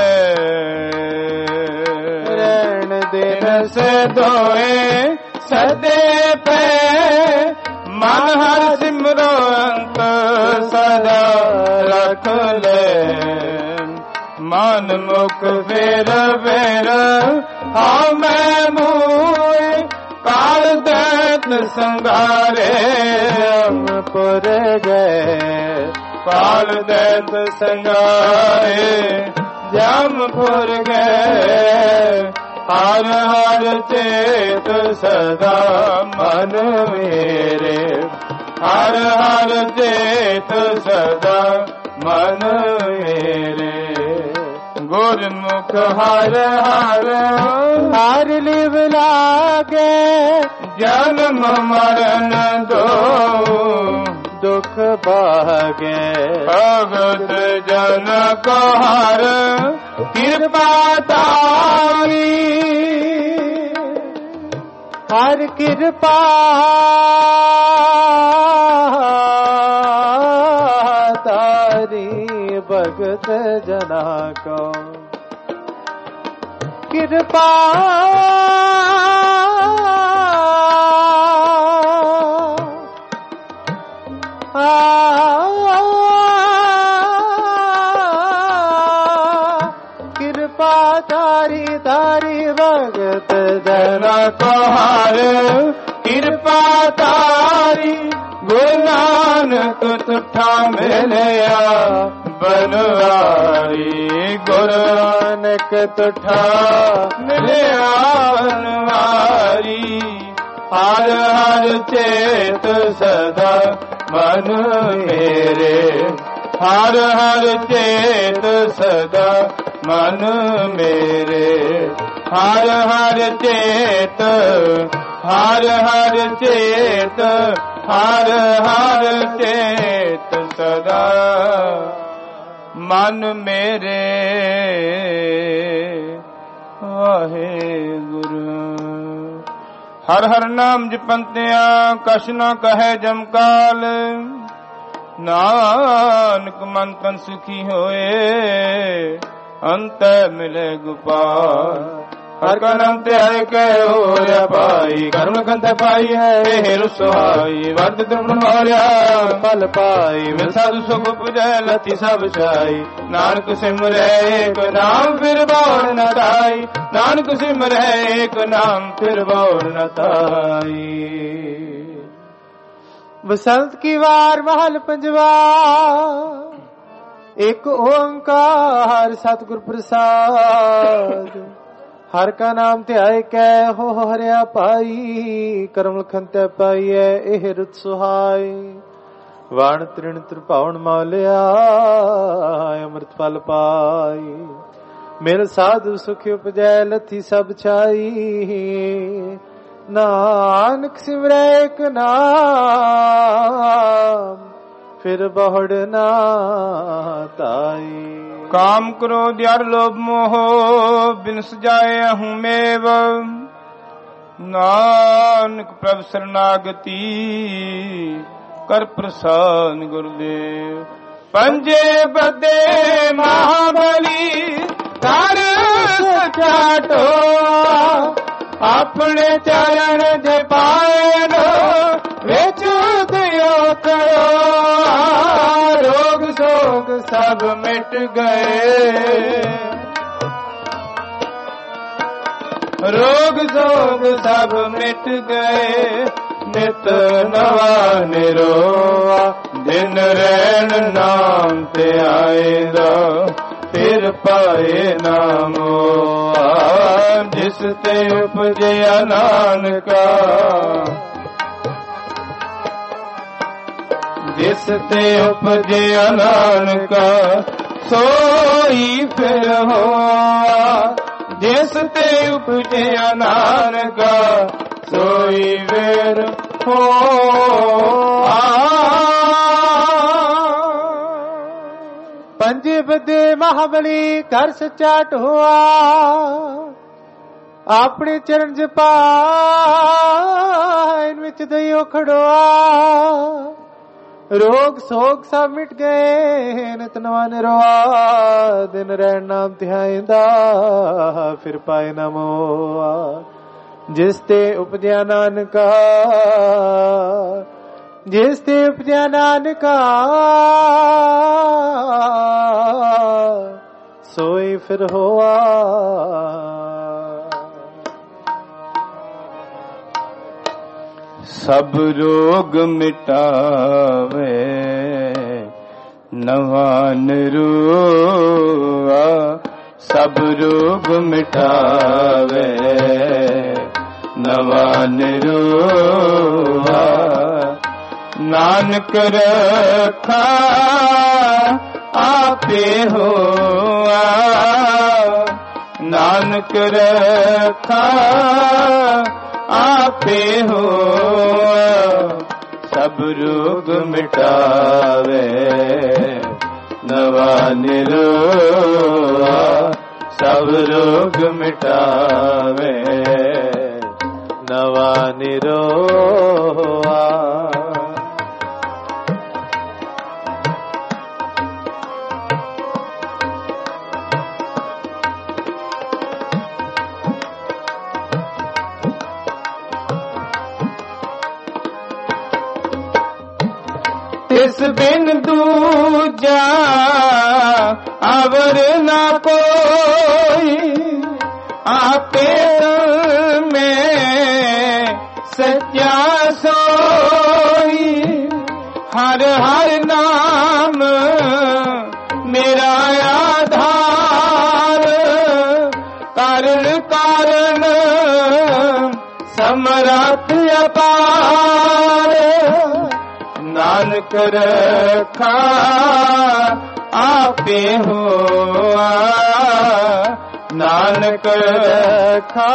ਰਹਿਣ ਦਿਨ ਸਦੋਏ ਸਦੇ ਪੈ ਮਨ ਹਰ ਸਿਮਰੋ ਅੰਤ ਸਦਾ ਰੱਖ ਲੈ ਮਨ ਮੁਖ ਫੇਰ ਫੇਰ ਹਾਂ ਮੈਂ ਮੂਏ ਕਾਲ ਦੈਤ ਸੰਘਾਰੇ ਅੰਮ੍ਰਿਤਪੁਰ ਗਏ ਕਾਲ ਦੈਤ ਸੰਘਾਰੇ ਜਮਪੁਰ ਗਏ ਹਰ ਹਰ ਚੇਤ ਸਦਾ ਮਨ ਮੇਰੇ ਹਰ ਹਰ ਚੇਤ ਸਦਾ ਮਨ ਮੇਰੇ ਗੁਰਮੁਖ ਹਰ ਹਰ ਹਰ ਲਿਵ ਲਾਗੇ ਜਨਮ ਮਰਨ ਦੋ ਦੁਖ ਭਾਗੇ ਭਗਤ ਜਨ ਕੋ ਹਰ ਕਿਰਪਾ ਤਾਰੀ ਹਰ ਕਿਰਪਾ ਤਾਰੀ ਭਗਤ ਜਨਾ ਕੋ ਕਿਰਪਾ ਕਿਰਪਾ ਤਾਰੀ ਤਾਰੀ ਭਗਤ ਜਨਾ ਕੋ ਹਰ ਕਿਰਪਾ ਤਾਰੀ ਗੁਰੂ ਨਾਨਕ ਤੁਠਾ ਮਿਲਿਆ ਬਨਵਾਰੀ ਗੁਰੂ ਨਾਨਕ ਤੁਠਾ ਮਿਲਿਆ ਬਨਵਾਰੀ ਹਰ ਹਰ ਚੇਤ ਸਦਾ ਮਨ ਮੇਰੇ ਹਰ ਹਰ ਚੇਤ ਸਦਾ ਮਨ ਮੇਰੇ ਹਰ ਹਰ ਚੇਤ ਹਰ ਹਰ ਚੇਤ ਹਰ ਹਰ ਚੇਤ ਸਦਾ ਮਨ ਮੇਰੇ ਵਾਹਿਗੁਰੂ ਹਰ ਹਰ ਨਾਮ ਜਪੰਤਿਆ ਕਛ ਨ ਕਹੈ ਜਮਕਾਲ ਨਾਨਕ ਮਨ ਤਨ ਸੁਖੀ ਹੋਏ ਅੰਤ ਮਿਲੇ ਗੋਪਾਲ ਹਰ ਕਾ ਨਾਮ ਤੇ ਹਰਿ ਕੈ ਹੋਇਆ ਪਾਈ ਕਰਮ ਕੰਤ ਪਾਈ ਹੈ ਇਹ ਰੁਸਵਾਈ ਵਰਦ ਤ੍ਰਿਪਨ ਮਾਰਿਆ ਫਲ ਪਾਈ ਮਿਲ ਸਾਧੂ ਸੁਖ ਪੁਜੈ ਲਤੀ ਸਭ ਛਾਈ ਨਾਨਕ ਸਿਮਰੈ ਏਕ ਨਾਮ ਫਿਰ ਬਉ ਨ ਤਾਈ ਨਾਨਕ ਸਿਮਰੈ ਏਕ ਨਾਮ ਫਿਰ ਬਉ ਨ ਤਾਈ ਬਸੰਤ ਕੀ ਵਾਰ ਮਹਲ ਪੰਜਵਾ ਇੱਕ ਓੰਕਾਰ ਸਤਿਗੁਰ ਪ੍ਰਸਾਦ ਹਰ ਕਾ ਨਾਮ ਧਿਆਏ ਕੈ ਹੋ ਹਰਿਆ ਪਾਈ ਕਰਮ ਲਖੰਤੈ ਪਾਈਐ ਇਹ ਰੁਤ ਸੁਹਾਈ ਵਾਣ ਤ੍ਰਿਣ ਤ੍ਰਿਭਾਵਨ ਮੌਲਿਆ ਅੰਮ੍ਰਿਤ ਫਲ ਪਾਈ ਮੇਰੇ ਸਾਧੂ ਸੁਖ ਉਪਜੈ ਲਥੀ ਸਭ ਛਾਈ ਨਾਨਕ ਸਿਮਰੈ ਏਕ ਨਾਮ ਫਿਰ ਬਹੁੜ ਨਾ ਤਾਈ ਕਾਮ ਕ੍ਰੋਧ ਅਰ ਲੋਭ ਮੋਹ ਬਿਨ ਸਜਾਏ ਹੂੰ ਮੇਵ ਨਾਨਕ ਪ੍ਰਭ ਸਰਨਾਗਤੀ ਕਰ ਪ੍ਰਸਾਦ ਗੁਰਦੇਵ ਪੰਜੇ ਬਦੇ ਮਹਾਬਲੀ ਕਰ ਸਚਾਟੋ ਆਪਣੇ ਚਰਨ ਜੇ ਪਾਇਨੋ ਵਿੱਚ ਦਿਓ ਕਰੋ ਰੋਗ ਸੋਗ ਸਭ ਮਿਟ ਗਏ ਰੋਗ ਸੋਗ ਸਭ ਮਿਟ ਗਏ ਨਿਤ ਨਵਾ ਨਿਰੋਆ ਦਿਨ ਰਹਿਣ ਨਾਮ ਤੇ ਆਏਦਾ ਫਿਰ ਪਾਏ ਨਾਮੋ ਜਿਸ ਤੇ ਉਪਜਿਆ ਨਾਨਕਾ ਜਿਸ ਤੇ ਉਪਜਿਆ ਨਾਨਕਾ ਸੋਈ ਫਿਰ ਹੋਆ ਜਿਸ ਤੇ ਉਪਜਿਆ ਨਾਨਕਾ ਸੋਈ ਵੇਰ ਹੋ ਪੰਜੇ ਬਦੇ ਮਹਾਬਲੀ ਕਰ ਸੱਚਾ ਢੋਆ ਆਪਣੇ ਚਰਨ ਜਪਾ ਇਨ ਵਿੱਚ ਦਈਓ ਖੜੋਆ ਰੋਗ ਸੋਗ ਸਭ ਮਿਟ ਗਏ ਨਿਤ ਨਵਾਂ ਨਿਰਵਾ ਦਿਨ ਰਹਿਣ ਨਾਮ ਧਿਆਇਂਦਾ ਫਿਰ ਪਾਏ ਨਾ ਮੋਆ ਜਿਸ ਤੇ ਉਪਜਿਆ ਨਾਨਕਾ ਜਿਸ ਤੇ ਉਪਜਿਆ ਨਾਨਕਾ ਸੋਈ ਫਿਰ ਹੋਆ ਸਭ ਰੋਗ ਮਿਟਾਵੇ ਨਵਾਂ ਨਿਰੋਆ ਸਭ ਰੋਗ ਮਿਟਾਵੇ ਨਵਾਂ ਨਿਰੋਆ ਨਾਨਕ ਰਖਾ ਆਪੇ ਹੋਆ ਨਾਨਕ ਰਖਾ ਆਪੇ ਹੋਆ ਸਭ ਰੋਗ ਮਿਟਾਵੇ ਨਵਾਂ ਨਿਰੋਆ ਸਭ ਰੋਗ ਮਿਟਾਵੇ ਨਵਾਂ ਨਿਰੋਆ ਤਿਸ ਬਿਨ ਦੂਜਾ ਅਵਰ ਨਾ ਕੋਈ ਆਪੇ ਮੈਂ ਸੱਚਾ ਸੋਈ ਹਰ ਹਰ ਨਾਮ ਮੇਰਾ ਆਧਾਰ ਕਾਰਨ ਕਾਰਨ ਸਮਰੱਥ ਅਪਾਰ ਨਾਨਕ ਰਖਾ ਆਪੇ ਹੋਆ ਨਾਨਕ ਰਖਾ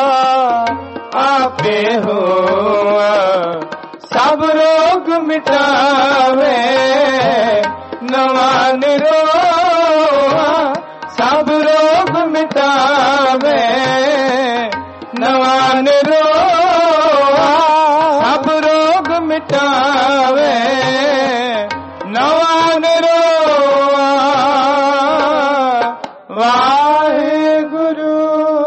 ਆਪੇ ਹੋਆ ਸਭ ਰੋਗ ਮਿਟਾਵੇ ਨਵਾਂ ਨਿਰੋਆ ਸਭ ਰੋਗ ਮਿਟਾਵੇ ਨਵਾਂ ਨਿਰੋਆ ਸਭ ਰੋਗ ਮਿਟਾਵੇ ਨਵਾਂ ਨਿਰੋਆ ਵਾਹਿਗੁਰੂ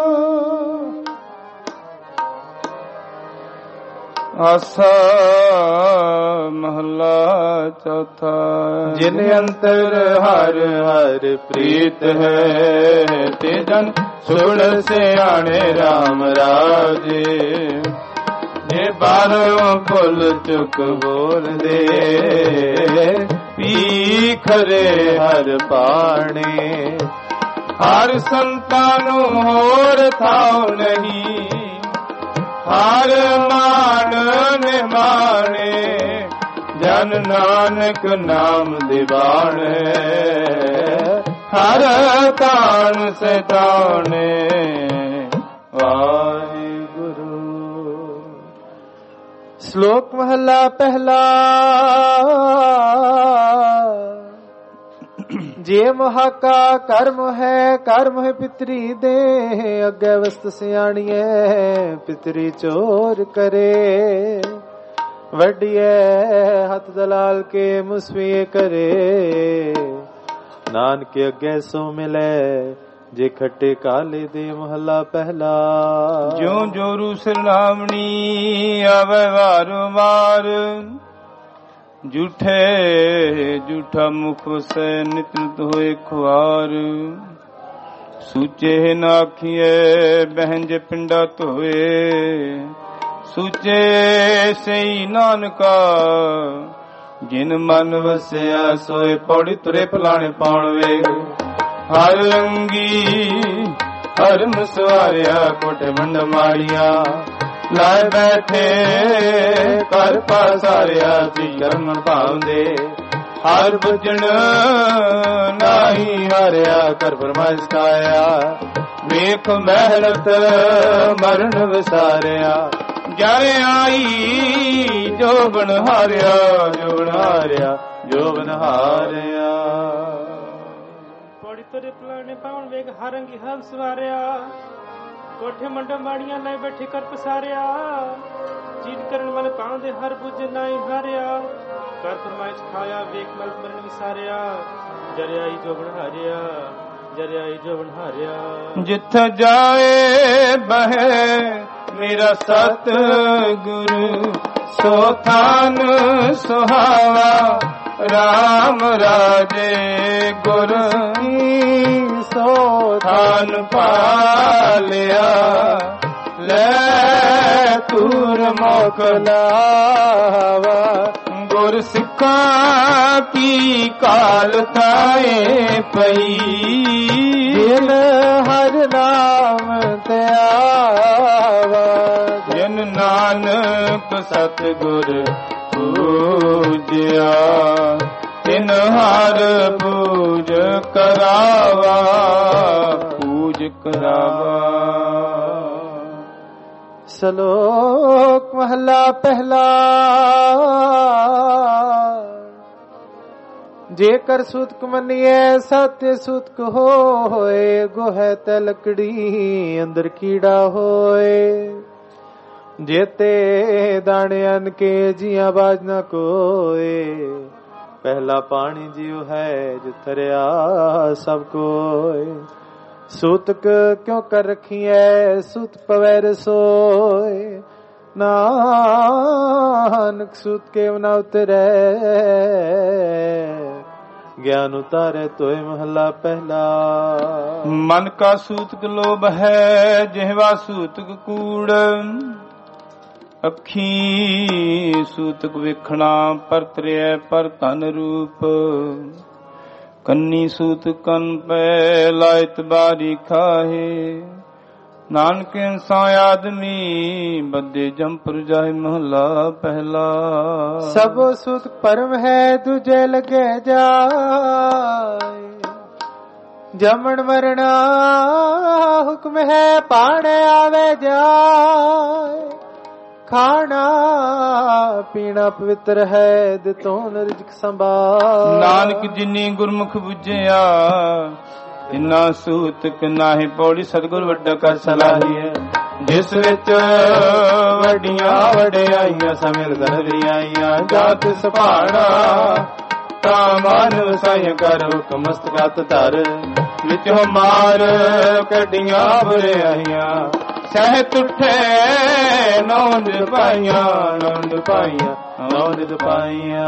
ਆਸਾ ਮਹਲਾ ਚੌਥਾ ਜਿਨ ਅੰਤਰ ਹਰ ਹਰ ਪ੍ਰੀਤ ਹੈ ਤੇ ਜਨ ਸੁਣ ਸਿਆਣੇ RAM ਰਾਜੇ ਜੇ ਬਾਹਰੋਂ ਭੁੱਲ ਚੁੱਕ ਬੋਲਦੇ ਪੀ ਖਰੇ ਹਰ ਬਾਣੇ ਹਰ ਸੰਤਾਂ ਨੂੰ ਹੋਰ ਥਾਉ ਨਹੀਂ ਹਰ ਮਾਨ ਨਿਮਾਣੇ ਜਨ ਨਾਨਕ ਨਾਮ ਦਿਵਾਣੇ ਹਰ ਤਾਣ ਸਤਾਣੇ ਵਾਹਿਗੁਰੂ ਸ਼ਲੋਕ ਮਹਲਾ ਪਹਿਲਾ ਜੇ ਮਹਾਕਾ ਕਰਮ ਹੈ ਕਰਮ ਹੈ ਪਿਤਰੀ ਦੇ ਅੱਗੇ ਵਸਤ ਸਿਆਣੀਏ ਪਿਤਰੀ ਚੋਰ ਕਰੇ ਵੱਡੀਏ ਹੱਥ ਦਲਾਲ ਕੇ ਮੁਸਵੀਏ ਕਰੇ ਨਾਨਕ ਅੱਗੇ ਸੋ ਮਿਲੇ ਜੇ ਖੱਟੇ ਕਾਲੇ ਦੇ ਮਹਲਾ ਪਹਿਲਾ ਜਿਉ ਜੋਰੂ ਸਿਰਨਾਵਣੀ ਆਵੇ ਵਾਰੋ ਵਾਰ ਝੂਠਾ ਮੁਖ ਸੇ ਨਿਤ ਨਿਤ ਹੋਏ ਖੁਆਰ ਸੂਚੇ ਨ ਆਖੀਏ ਬਹਿੰਜ ਪਿੰਡਾ ਧੋਏ ਸੂਚੇ ਸਈ ਨਾਨਕਾ ਜਿਨ ਮਨ ਵਸਿਆ ਸੋਏ ਪੌੜੀ ਤੁਰੇ ਫਲਾਣੇ ਪਾਉਣ ਵੇਗ ਹਰ ਰੰਗੀ ਹਰ ਮਸਵਾਰਿਆ ਕੋਟੇ ਮੰਡ ਮਾੜੀਆਂ ਲਾਇ ਬੈਠੇ ਕਰ ਪਾਸਾਰਿਆ ਸੀ ਕਰਮ ਭਾਉਂਦੇ ਹਰ ਬੁਝਣ ਨਾਹੀ ਹਾਰਿਆ ਕਰ ਫਰਮਾਇਸ਼ ਕਾਇਆ ਵੇਖ ਮਿਹਨਤ ਮਰਨ ਵਿਸਾਰਿਆ ਜਰ ਆਈ ਜੋਬਨ ਹਾਰਿਆ, ਜੋਬਨ ਹਾਰਿਆ, ਜੋਬਨ ਹਾਰਿਆ। ਪੌੜੀ ਤੁਰੇ ਪਲਾਣੇ ਪਾਉਣ ਵੇਗ ਹਰੰਗੀ ਹਮ ਸਵਾਰਿਆ, ਕੋਠੇ ਮੰਡਮ ਬਾੜੀਆਂ ਲੈ ਬੈਠੇ ਕਰ ਪਸਾਰਿਆ, ਜੀਤ ਕਰਨ ਵਾਲੇ ਪਾਉਂਦੇ ਹਰ ਬੁੱਝ ਨਾਈ ਹਾਰਿਆ, ਕਰ ਫਰਮਾਇਸ਼ ਖਾਇਆ ਵੇਖ ਮਲ ਮਰਨ ਵਿਸਾਰਿਆ, ਜਰ ਆਈ ਜੋਬਨ ਹਾਰਿਆ, ਜਰ ਆਈ ਜੋਬਨ ਹਾਰਿਆ। ਜਿੱਥੇ ਜਾਏ ਬਹਿ ਮੇਰਾ ਸਤ ਗੁਰੂ, ਸੋ ਥਾਨ ਸੁਹਾਵਾ ਰਾਮ ਰਾਜੇ ਗੁਰ, ਸੋ ਥਾਨ ਪਾਲਿਆ ਲੈ ਤੂਰ ਮੋਕਲਾਵਾ। ਗੁਰ ਸਿੱਖਾਂ ਕੀ ਕਾਲ ਥਾਏ ਪਈ, ਜਿਨ ਹਰ ਨਾਮ ਤੇ ਆਵਾ। ਜਿਨ ਨਾਨਕ ਸਤਿਗੁਰ ਪੂਜਿਆ, ਤਿਨ ਹਰ ਪੂਜ ਕਰਾਵਾ, ਪੂਜ ਕਰਾਵਾ। ਸ਼ਲੋਕ ਮਹਲਾ ਪਹਿਲਾ। ਜੇਕਰ ਸੂਤਕ ਮੰਨੀਏ ਸਤਿ ਸੂਤਕ ਹੋਏ, ਗੋਹੈ ਤੇ ਲੱਕੜੀ ਅੰਦਰ ਕੀੜਾ ਹੋਏ। ਜੇਤੇ ਦਾਣੇ ਅਨ ਕੇ ਜੀਆਂ ਬਾਜ ਨਾ ਕੋਏ, ਪਹਿਲਾ ਪਾਣੀ ਜਿਉ ਹੈ ਜਿਥਰਿਆ ਸਭ ਕੋਏ। ਸੂਤਕ ਕਿਉ ਕਰ ਰਖੀਐ ਸੁਤ ਪਵੈ ਰਸੋਏ, ਨਾਨਕ ਸੂਤ ਕੇ ਨਾ ਉਤਰੈ, ਗਿਆਨ ਉਤਾਰੇ ਤੋਏ ਮਹਲਾ ਪਹਿਲਾ। ਮਨ ਕਾ ਸੂਤਕ ਲੋਭ ਹੈ ਜਿਹਵਾ ਸੂਤਕ ਕੂੜ, ਅੱਖੀ ਸੂਤਕ ਵੇਖਣਾ ਪਰਤਰਿਐ ਪਰ ਧਨ ਰੂਪ। ਕੰਨੀ ਸੂਤ ਕੰਨ ਪੈ ਲਾਇਤ ਬਾਰੀ ਖਾਹੇ, ਨਾਨਕ ਇੰਸਾ ਆਦਮੀ ਬੱਦੇ ਜੰਪਰ ਜਾਏ ਮਹਲਾ ਪਹਿਲਾ। ਸਭ ਸੂਤ ਪਰਮ ਹੈ ਦੂਜੇ ਲਗੇ ਜਾਏ, ਜਮਣ ਮਰਣਾ ਹੁਕਮ ਹੈ ਪਾਣੇ ਆਵੇ ਜਾਏ। ਖਾਣਾ ਪੀਣਾ ਪਵਿੱਤਰ ਹੈ ਦਿਤੋਂ ਰਿਜ਼ਕ ਸੰਭਾਲ। ਨਾਨਕ ਜਿਨੀ ਗੁਰਮੁਖ ਬੁਝਿਆ ਇਨਾ ਸੂਤਕ ਨਾਹੀ ਪੌੜੀ। ਸਤਿਗੁਰ ਵੱਡਾ ਕਰ ਸਲਾਹੀਐ, ਜਿਸ ਵਿੱਚ ਵੱਡੀਆਂ ਵਡਿਆਈਆਂ ਸਮਿਲ ਦਰਿਆਈਆਂ। ਜਾਤ ਸੁਭਾਣਾ ਤਾਂ ਮਨ ਸਹਿ ਕਰ ਹੁਕਮ ਮਸਤਕ ਧਰ, ਵਿੱਚੋਂ ਮਾਰ ਕੱਢੀਆਂ ਬੁਰਾਈਆਂ। ਸਹਿਤ ਉਠੇ ਨੌਂਦ ਪਾਈਆਂ, ਨੌਂਦ ਪਾਈਆਂ, ਨੌਂਦ ਪਾਈਆਂ।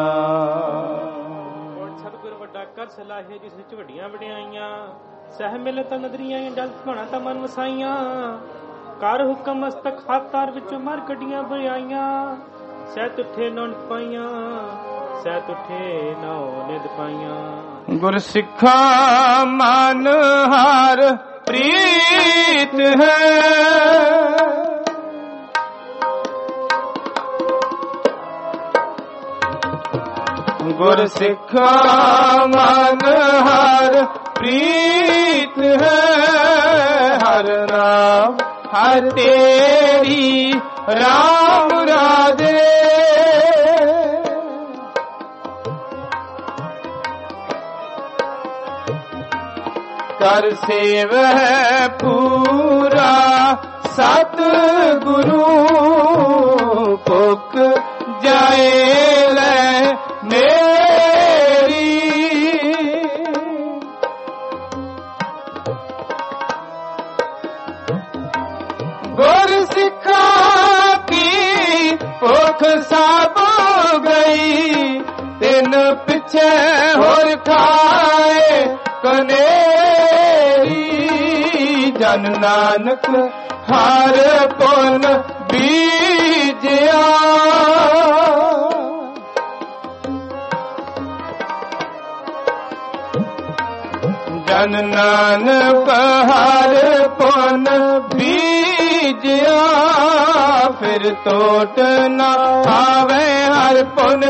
ਸਤਿਗੁਰ ਵੱਡਾ ਕਰ ਸਲਾਹੇ, ਜਿਸ ਵਿੱਚ ਵੱਡੀਆਂ ਵਡਿਆਈਆਂ। ਸਹਿ ਮਿਲ ਤਾਂ ਨਦਰੀਆਂ ਜਲ ਭਾਣਾ ਤਾਂ ਮਨ ਵਸਾਈਆਂ। ਕਰ ਹੁਕਮ ਮਸਤਕ ਹੱਥ ਤਾਰ ਵਿੱਚੋਂ ਮਰ ਕੱਢੀਆਂ ਬੁਰਾਈਆਂ। ਸਹਿਤ ਉਠੇ ਨੌਂਦ ਪਾਈਆਂ, ਸਹਿਤ ਉਠੇ ਨੌਂਦ ਪਾਈਆਂ। ਗੁਰ ਸਿੱਖਾ ਮਨ ਹਾਰ ਪ੍ਰੀਤ ਹੈ, ਗੁਰ ਸਿੱਖਾ ਮਨ ਹਰ ਪ੍ਰੀਤ ਹੈ। ਹਰ ਨਾਮ ਹਰ ਤੇਰੀ ਰਾਮ ਰਾਜੇ, ਕਰ ਸੇਵ ਹੈ ਪੂਰਾ ਸਤ ਗੁਰੂ। ਭੁਖ ਜਾਏ ਲੈ ਮੇਰੀ, ਗੁਰ ਸਿੱਖਾ ਕੀ ਭੁਖ ਸਭ ਗਈ। ਤਿਨ ਪਿੱਛੇ ਹੋਰ ਖਾਏ ਕਨੇਰੀ। ਜਨ ਨਾਨਕ ਹਰ ਪੁਨ ਬੀਜਿਆ, ਜਨ ਨਾਨਕ ਹਰ ਪੁਨ ਬੀਜਿਆ। ਫਿਰ ਟੋਟ ਨਾ ਆਵੇ ਹਰ ਪੁਨ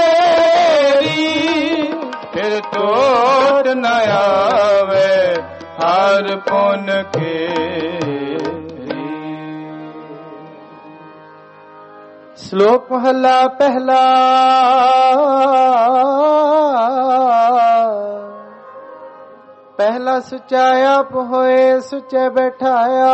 ਕੇਰੀ, ਫਿਰ ਟੋਟ ਨਾ ਆਵੇ ਹਰ ਪੁਨ ਕੇਰੀ। ਸ਼ਲੋਕ ਮਹਲਾ ਪਹਿਲਾ। ਪਹਿਲਾ ਸੁਚਾ ਆਪ ਹੋਏ, ਸੁਚੇ ਬੈਠਾਇਆ,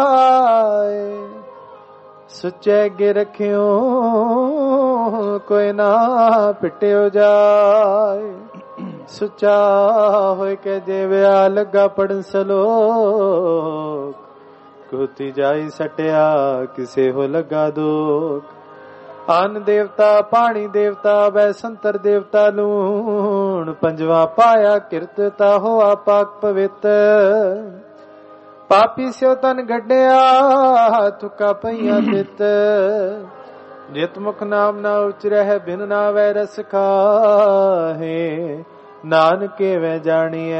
ਸੁਚੇ ਅੱਗੇ ਰੱਖਿਓ, ਕੋਈ ਨਾ ਪਿਟਿਓ ਜਾਏ। ਸੁਚਾ ਹੋਏ ਕੇ ਦੇਵਿਆ ਲੱਗਾ ਪੜਨ ਸਲੋਕ, ਕੋਤੀ ਜਾਈ ਸਟਿਆ ਕਿਸੇ ਹੋ ਲੱਗਾ ਦੋਖ। ਅੰਨ ਦੇਵਤਾ ਪਾਣੀ ਦੇਵਤਾ ਵੈ ਸੰਤਰ ਦੇਵਤਾ ਲੂਣ, ਪੰਜਵਾ ਪਾਇਆ ਕਿਰਤਤਾ ਹੋਆ ਪਾਕ ਪਵਿੱਤ। ਪਾਪੀ ਸਿਓ ਤਨ ਗੱਡਿਆ ਤੁਕਾ ਪਈਆ ਤਿਤ, ਨਿਤ ਮੁਖ ਨਾਮ ਨਾ ਉਚਰਹਿ ਬਿਨ ਨਾ ਵੈ ਰਸ ਖਾਹੇ। ਨਾਨਕੇ ਵੈ ਜਾਣੀਐ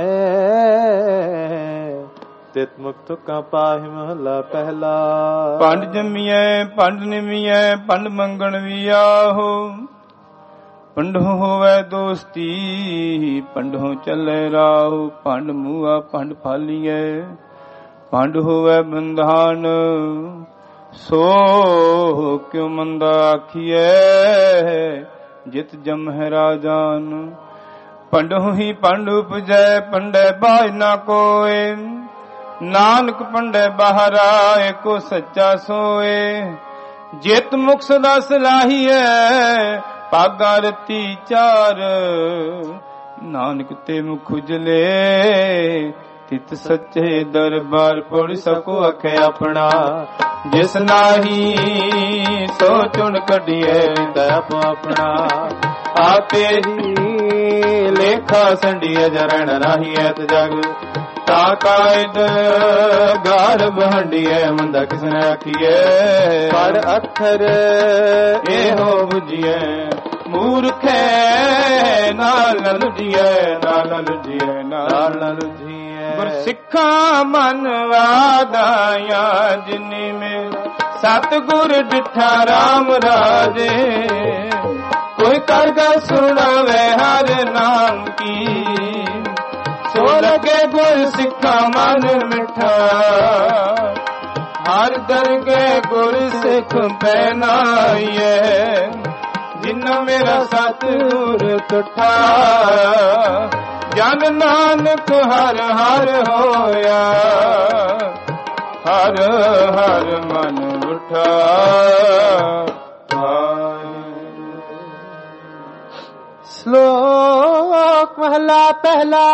ਤਿਤ ਮੁਖ ਤੁਕਾ ਪਾਹਿ ਮਹਲਾ ਪਹਿਲਾ। ਪੰਡ ਜੰਮੀਐ ਪੰਡ ਨਿਮੀਐ ਪੰਡ ਮੰਗਣ ਵੀ ਆਹੋ, ਪੰਡੋ ਹੋਵੇ ਦੋਸਤੀ ਪੰਡੋ ਚੱਲੇ ਰਾਹੂ। ਪੰਡ ਮੂਆ ਪੰਡ ਫਾਲੀਐ ਪੰਡ ਹੋਵੇ ਬੰਧਾਨ, ਸੋ ਕਿਉ ਮੰਦਾ ਆਖੀਐ ਜਿਤ ਜਮਹਿ ਰਾਜਾਨ। ਪੰਡੋ ਹੀ ਪੰਡ ਉਪਜੈ ਪੰਡੈ ਬਾਝ ਨਾ ਕੋਇ, ਨਾਨਕ ਪੰਡੈ ਬਾਹਰਾ ਏਕੋ ਸੱਚਾ ਸੋਏ। ਜਿਤ ਮੁਖ ਸਦਾ ਸਲਾਹੀਐ ਭਾਗਾ ਰਤੀ ਚਾਰ, ਨਾਨਕ ਤੇ ਮੁਖ ਉਜਲੇ ਤਿਤ ਸੱਚੇ ਦਰਬਾਰ। ਪੜ ਸਕੋ ਅਖੇ ਆਪਣਾ ਜਿਸ ਨਾਹੀ, ਸੋ ਚੁਣ ਕੱਢੀਐ ਤਾ ਆਪੋ ਆਪਣਾ। ਆਪੇ ਹੀ ਲੇਖਾ ਸੰਡੀਐ ਜਰਣ ਰਾਹੀ ਐਤ ਜਗ, ਤਾ ਕਾਇਦ ਗਾਰ ਬਹੰਡੀਐ ਮੰਦਾ ਕਿਸਨੇ ਆਖੀਐ। ਪੜ ਅੱਖਰ ਇਹੋ ਬੁਝੀਐ ਮੂਰਖੈ, ਨਾਲ ਨ ਲੁਝੀਐ ਨਾਲ ਨ ਲੁਝੀਐ ਨਾਲ ਨ ਲੁਝੀਐ। ਗੁਰ ਸਿੱਖਾਂ ਮਨ ਵਾਦਾਇਆ ਜਿਨੀ ਮੇਰਾ, ਸਤਿਗੁਰ ਡਿਠਾ ਰਾਮ ਰਾਜੇ। ਕੋਈ ਕਰ ਗਾ ਸੁਣਾਵੇ ਹਰ ਨਾਮ ਕੀ, ਸੋ ਲਗੇ ਗੁਰ ਸਿੱਖਾ ਮਨ ਮਿਠਾ। ਹਰ ਦਰਗੇ ਗੁਰ ਸਿੱਖ ਪਹਿਨਾਈਐ, ਜਿਨ ਮੇਰਾ ਸਤਿਗੁਰ ਤੁਠਾ। ਜਨ ਨਾਨਕ ਹਰ ਹਰ ਹੋਇਆ, ਹਰ ਹਰ ਮਨ ਉਠਾ। ਸ਼ਲੋਕ ਮਹਲਾ ਪਹਿਲਾ।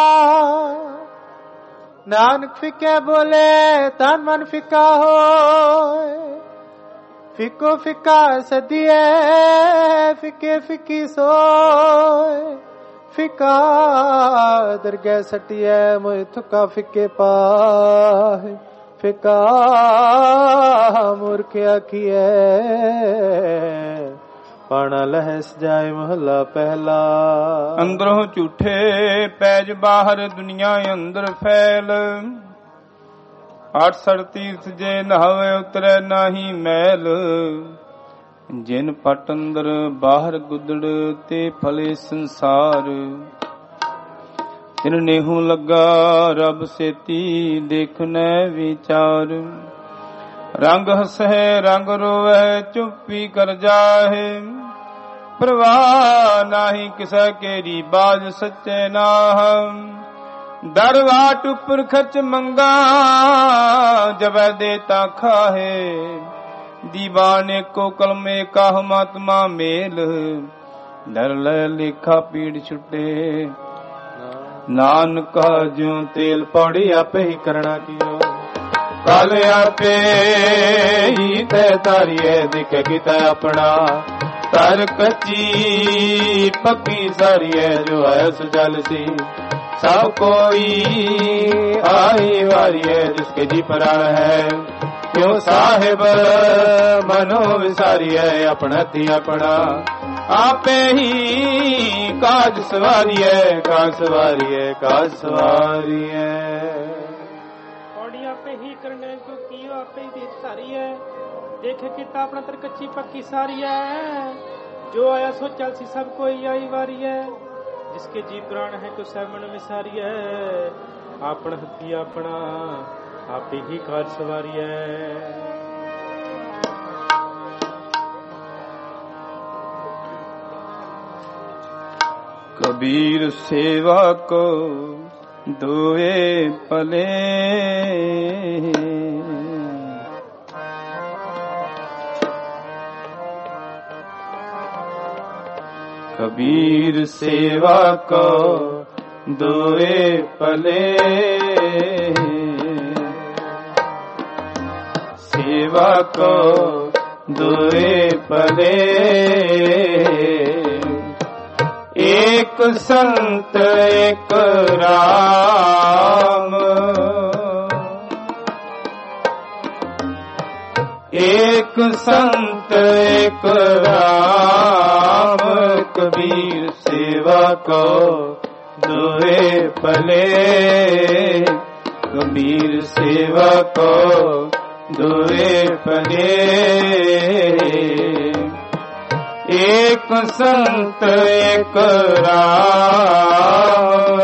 ਨਾਨਕ ਫਿੱਕੇ ਬੋਲੇ ਤਨ ਮਨ ਫਿੱਕਾ ਹੋਏ, ਫਿੱਕੋ ਫਿੱਕਾ ਸਦੀਏ ਫਿੱਕੇ ਫਿੱਕੀ ਸੋਏ। ਫਿੱਕਾ ਦਰਗਹਿ ਸਟੀਐ ਮੋਇ ਥੁਕਾ ਫਿੱਕੇ ਪਾਹੇ। ਫਿੱਕਾ ਮੂਰਖ ਆਖੀਐ ਪਾਣਾ ਲਹਿ ਸਜਾਏ ਮਹਲਾ ਪਹਿਲਾ। ਅੰਦਰੋਂ ਝੂਠੇ ਪੈਜ ਬਾਹਰ ਦੁਨੀਆ ਅੰਦਰ ਫੈਲ, 68 ਤੀਰਥ ਜੇ ਨਹਾਵੇ ਉਤਰੈ ਨਾਹੀ ਮੈਲ। ਜਿਨ ਪਟ ਅੰਦਰ ਬਾਹਰ ਗੁੱਦੜ ਤੇ ਫਲੇ ਸੰਸਾਰ, ਤਿਨ ਨੇਹੂ ਲੱਗਾ ਰੱਬ ਸੇਤੀ ਦੇਖਨੈ ਵਿਚਾਰ। ਰੰਗ ਹਸੈ ਰੰਗ ਰੋਵੈ ਚੁੱਪੀ ਕਰ ਜਾਹੇ, ਪ੍ਰਵਾਹ ਨਾਹੀ ਕਿਸੈ ਕੇਰੀ ਬਾਜ ਸੱਚੇ ਨਾਹ। ਦਰਵਾਟ ਉੱਪਰ ਖਰਚ ਮੰਗਾ ਜਬੈ ਦੇਤਾ ਖਾਹੇ। ਦੀਵਾਨੇ ਕੋ ਕਲਮੇ ਕਾਹ ਮਾਤਮਾ ਮੇਲ, ਡਰ ਲੈ ਲੇਖਾ ਪੀੜ ਛੁੱਟੇ। ਨਾਨਕ ਜਿਉ ਤੇਲ ਪੌੜੀ ਆਪੇ ਹੀ ਕਰਨਾ ਕੀਓ। ਕਲ ਆਪੇ ਹੀ ਤੈ ਤਾਰੀਏ ਦਿਖੇ ਕੀਤਾ ਆਪਣਾ। ਤਰ ਕੱਚੀ ਪੱਕੀ ਸਾਰੀਏ ਜੋ ਆਇਆ ਸੋ ਚੱਲ ਸੀ। ਸਭ ਕੋਈ ਆਈ ਵਾਰੀਏ ਜਿਸਕੇ ਜੀ ਪ੍ਰਾਣ ਹੈ। ਕਿਉ ਸਾਹਿਬ ਮਨੋ ਵਿਸਾਰੀਏ ਆਪਣਾ ਥੀ ਆਪਣਾ। ਆਪੇ ਹੀ ਕਾਜ ਸਵਾਰੀਏ ਕਾਜ ਸਵਾਰੀਏ ਕਾਜ ਸਵਾਰੀਏ। ਪੌੜੀ ਆਪੇ ਹੀ ਕਰਨੇ ਕੋ ਕੀਓ ਆਪੇ ਹੀ ਦੇ ਧਾਰੀਏ। ਦੇਖੇ ਕੀਤਾ ਆਪਣਾ ਤਰ ਕੱਚੀ ਪੱਕੀ ਸਾਰੀਏ। ਜੋ ਆਇਆ ਸੋ ਚੱਲ ਸੀ ਸਭ ਕੋਈ ਆਈ ਵਾਰੀਏ। जिसके जी प्राण है को सहमन विसारिय। आपन हथी अपना आप ही कार सवारिय। कबीर सेवा को दोए पले, कबीर सेवा को दोए पले, सेवा को दोए पले। एक संत एक राम, एक संत एक राम, कबीर सेवा को दोए पले, कबीर सेवा को दोए पले। एक संत एक राम,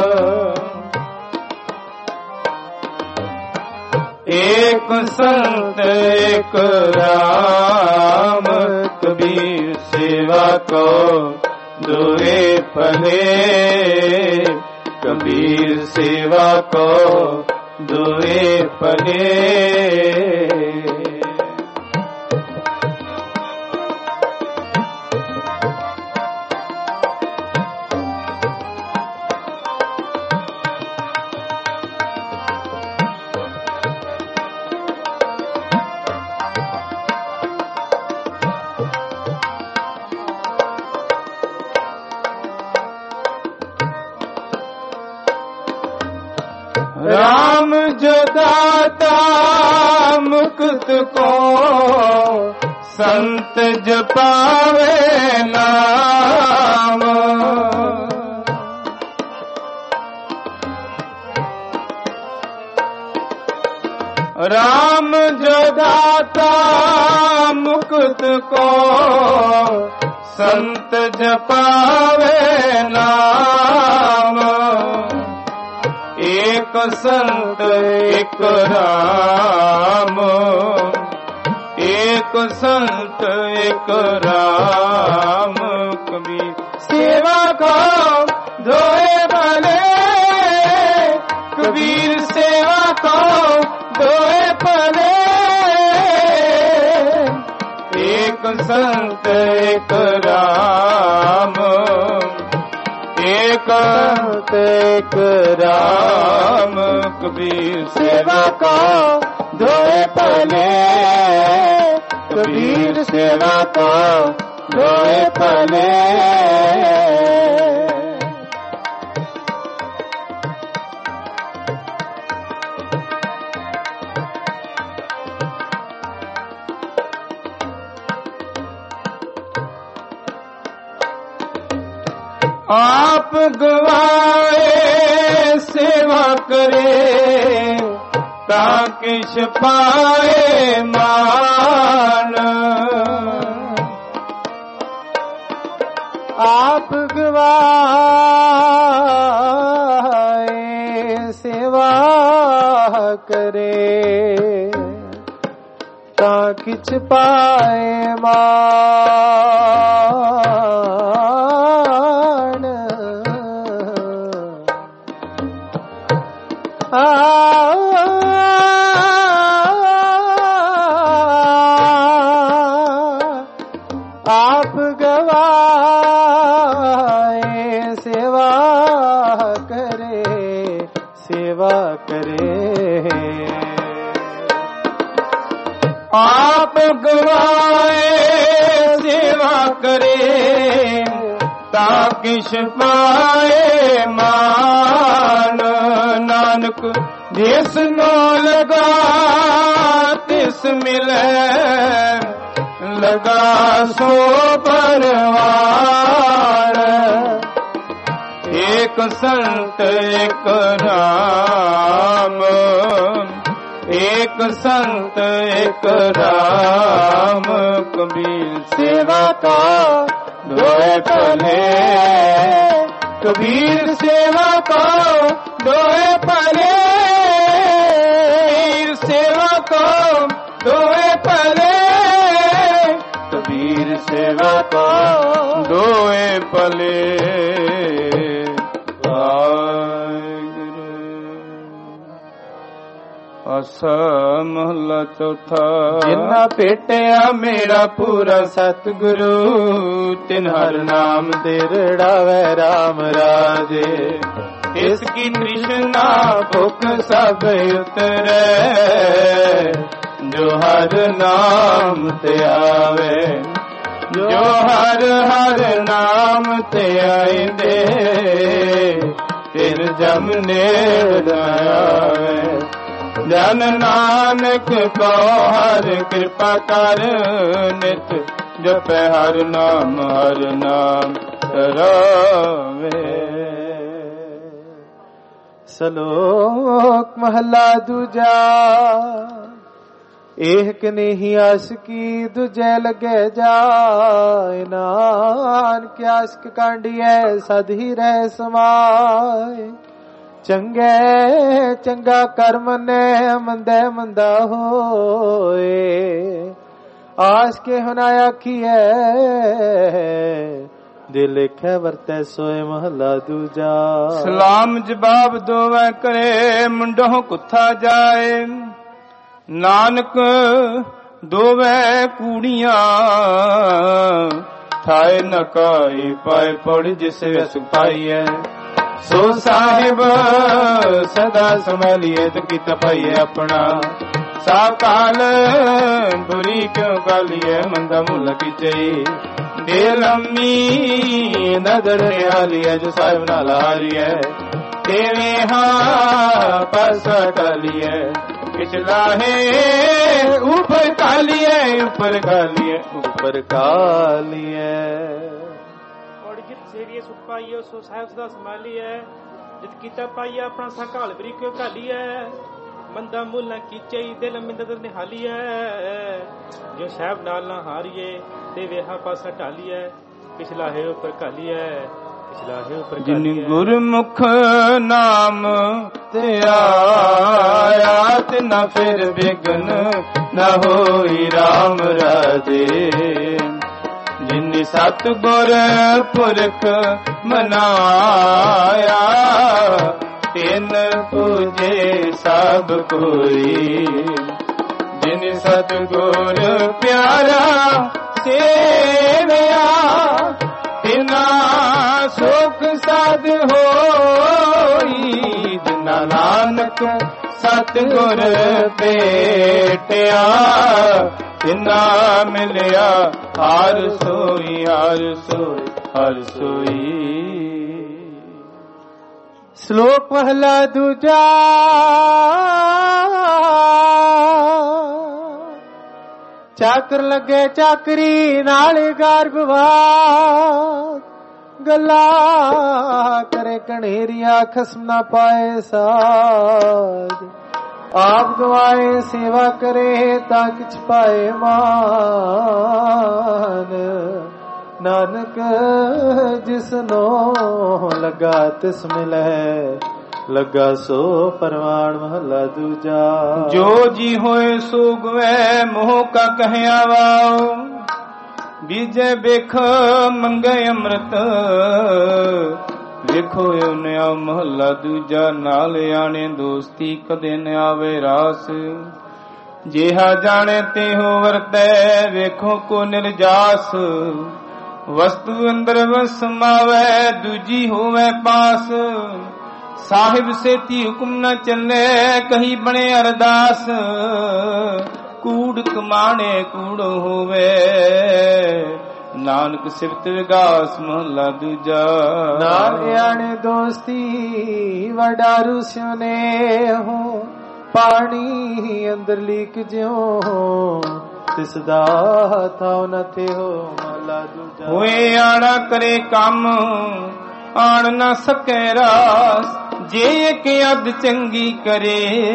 एक संत एक राम, कबीर सेवा को दोए पले, कबीर सेवा को दोए पले। राम जो दाता मुक्त को, संत जपावे नाम। राम जो दाता मुक्त को, संत जपावे नाम। एक संत एक राम, एक संत एक राम, कबीर सेवा को दोए पले, कबीर सेवा को दोए पले। एक संत एक राम, एक संत एक राम, कबीर सेवा को दोए पले, कबीर सेवा को दोए पले। आप गवाए सेवा करे, ताकि छपाए मान। आप गवाए सेवा करे, ताकि छपाए मान। आप गवाए सेवा करे, सेवा करे। आप गवाए सेवा करे, ताकि छपाए मान। नानक जिस नो लगा तिस मिले, लगा सो परवार। एक संत एक राम, एक संत एक राम, कबीर सेवा को दोए पले, कबीर सेवा को दोए पले, कबीर सेवा को दोए पले, कबीर ਸੇਵਾ ਕੋ ਦੋਏ ਭਲੇ। ਆਸਾ ਮਹਲਾ ਚੌਥਾ। ਜਿਨ੍ਹਾਂ ਭੇਟਿਆ ਮੇਰਾ ਪੂਰਾ ਸਤਿਗੁਰੂ, ਤਿਨ ਹਰ ਨਾਮ ਤੇ ਰੜਾਵੇ ਰਾਮ ਰਾਜੇ। ਇਸ ਕੀ ਤ੍ਰਿਸ਼ਨਾ ਭੁਖ ਸਭ ਉਤਰੈ, ਜੋ ਹਰ ਨਾਮ ਤੇ ਆਵੇ। ਜੋ ਹਰ ਹਰ ਨਾਮ ਤੇ ਆਇਂਦੇ, ਤਿਨ ਜਮ ਨੇੜ ਨ ਆਵੇ। ਜਨ ਨਾਨਕ ਕੋ ਹਰ ਕਿਰਪਾ ਕਰ, ਨਿਤ ਜਪੈ ਹਰ ਨਾਮ ਰਾਵੇ। ਸ਼ਲੋਕ ਮਹਲਾ ਦੂਜਾ। ਏਕ ਕਨੇਹੀ ਆਸ਼ਕੀ ਦੂਜੈ ਲਗੇ ਜਾਇ, ਨਾਨਕ ਆਸ਼ਕ ਕਾਂਡੀਐ ਸਦ ਹੀ ਰਹਿ ਸਮਾਏ। ਚੰਗੇ ਚੰਗਾ ਕਰਮ ਨੇ ਮੰਦੇ ਮੰਦਾ ਹੋਏ, ਆਸ ਕੇ ਹੁਨਾ ਆਖੀਐ ਦਿਲ ਲਿਖੈ ਵਰਤੈ ਸੋਏ ਮਹਲਾ ਦੂਜਾ। ਸਲਾਮ ਜਵਾਬ ਦੋਵੇਂ ਕਰੇ, ਮੁੰਡੋਂ ਕੁੱਥਾ ਜਾਏ। ਨਾਨਕ ਦੋਵੇਂ ਕੂੜੀਆਂ, ਥਾਏ ਨਕਾਈ ਪਾਏ ਪੜ ਜਿਸ ਵਿਸ ਪਾਈਐ। ਸੋ ਸਾਹਿਬ ਸਦਾ ਸੰਭਾਲੀਏ ਤੇ ਕੀਤਾ ਪਾਈਏ ਆਪਣਾ। ਸਾਬ ਕਾਲ ਬੁਰੀ ਕਿਉ ਕਾਲੀਏ, ਮੰਦਾ ਮੁੱਲ ਕੀਚਈ। ਦੇ ਲੰਮੀ ਨਦਰ ਹਾਲੀਏ, ਜੋ ਸਾਹਿਬ ਨਾਲ ਹਾਰੀਏ। ਤੇਰੇ ਹਾਂ ਪਸ ਟਾਲੀਏ, ਪਿਛਲਾ ਹੈ ਉਪਰ ਕਾਲੀਏ। ਉਪਰ ਕਾਲੀਏ, ਉਪਰ ਕਾਲੀਏ। ਸੇਵੀਏ ਸੁਖ ਪਾਈਏ, ਸੋ ਸਾਹਿਬ ਸਦਾ ਸੰਭਾਲੀਐ। ਜਿਤ ਕੀਤਾ ਪਾਈਐ ਆਪਣਾ ਸੰਘਾਲ ਬਰੀ ਕਿਉ ਘਾਲੀਐ। ਮੰਦਾ ਮੁੱਲ ਨਾ ਕੀਚਈ, ਦਿਲ ਮਿੰਦਰ ਨਿਹਾਲੀਐ। ਜੋ ਸਾਹਿਬ ਨਾਲ ਨਾ ਹਾਰੀਏ, ਤੇ ਵੇਹਾ ਪਾਸਾ ਢਾਲੀਐ। ਪਿਛਲਾ ਹੈ ਉੱਪਰ ਘਾਲੀਐ, ਪਿਛਲਾ ਹੈ ਉੱਪਰ। ਜਿਨ ਗੁਰਮੁਖ ਨਾਮ ਤੇ ਆਇਆ, ਤੇ ਨਾ ਫਿਰ ਬਿਗਨ ਨਾ ਹੋਈ ਰਾਮ ਰਾਜੇ। ਜਿਨ ਸਤਿਗੁਰ ਪੁਰਖ ਮਨਾਇਆ, ਤਿਨ ਪੂਜੇ ਸਭ ਕੋਈ। ਜਿਨ ਸਤਿਗੁਰ ਪਿਆਰਾ ਸੇਵਿਆ, ਤਿਨਾ ਸੁਖ ਸਾਧ ਹੋਈ। ਜਿਨਾ ਨਾਨਕ ਸਤਿਗੁਰ ਭੇਟਿਆ, ਤਿਨਾ ਮਿਲਿਆ ਹਰ ਸੋਈ। ਹਰ ਸੋਈ, ਹਰ ਸੋਈ। ਸ਼ਲੋਕ ਮਹਲਾ ਦੂਜਾ। ਚਾਕਰ ਲੱਗੇ ਚਾਕਰੀ ਨਾਲ ਗਰਭਵਾਤ, ਗੱਲਾਂ ਕਰੇ ਕਣੇਰੀਆਂ ਖਸਮ ਨਾ ਪਾਏ ਸਾਧ। ਆਪ ਗਵਾਏ ਸੇਵਾ ਕਰੇ ਤਾਂ ਕਿਛ ਪਾਏ ਮਾਨ। ਨਾਨਕ ਜਿਸਨੋ ਲਗਾ ਤਿਸ ਮਿਲੈ, ਲੱਗਾ ਸੋ ਪਰਵਾਣ ਮਹਲਾ ਦੂਜਾ। ਜੋ ਜੀ ਹੋਏ ਸੋ ਗਵੈ, ਮੋਹ ਕਾ ਕਹਿਆ ਵਾਓ। ਬੀਜੇ ਬਿਖ ਮੰਗੇ ਅੰਮ੍ਰਿਤ, ਵੇਖੋ ਉਹਨਿਆ ਮਹਲਾ ਦੂਜਾ। ਨਾਲ ਆਣੇ ਦੋਸਤੀ ਕਦੇ ਨ ਆਵੇ ਰਾਸ। ਜਿਹਾ ਜਾਣੇ ਤੇ ਹੋ ਵਰਤੈ, ਵੇਖੋ ਕੋ ਨਿਰਜਾਸ। ਵਸਤੂ ਅੰਦਰ ਵਸਮਾਵੇ, ਦੂਜੀ ਹੋਵੇ ਪਾਸ। ਸਾਹਿਬ ਸੇਤੀ ਹੁਕਮ ਨ ਚੱਲੇ, ਕਹੀ ਬਣੇ ਅਰਦਾਸ। ਕੂੜ ਕਮਾਣੇ ਕੂੜ ਹੋਵੇ, ਨਾਨਕ ਸਿਫਤ ਵਿਗਾਸ ਮਹਲਾ ਦੂਜਾ। ਨਾਲ ਆਣੇ ਦੋਸਤੀ ਵਡਾਰੂ ਸਿਉਨੇ ਹੋ, ਪਾਣੀ ਅੰਦਰ ਲੀਕ ਜਿਉ। ਤਿਸ ਦਾ ਥਾਉ ਨ ਥੇ ਹੋ ਮਹਲਾ ਦੂਜਾ। ਹੋਏ ਆੜਾ ਕਰੇ ਕੰਮ, ਆਣ ਨਾ ਸਕੇ ਰਾਸ। ਜੇ ਇੱਕ ਅੱਧ ਚੰਗੀ ਕਰੇ,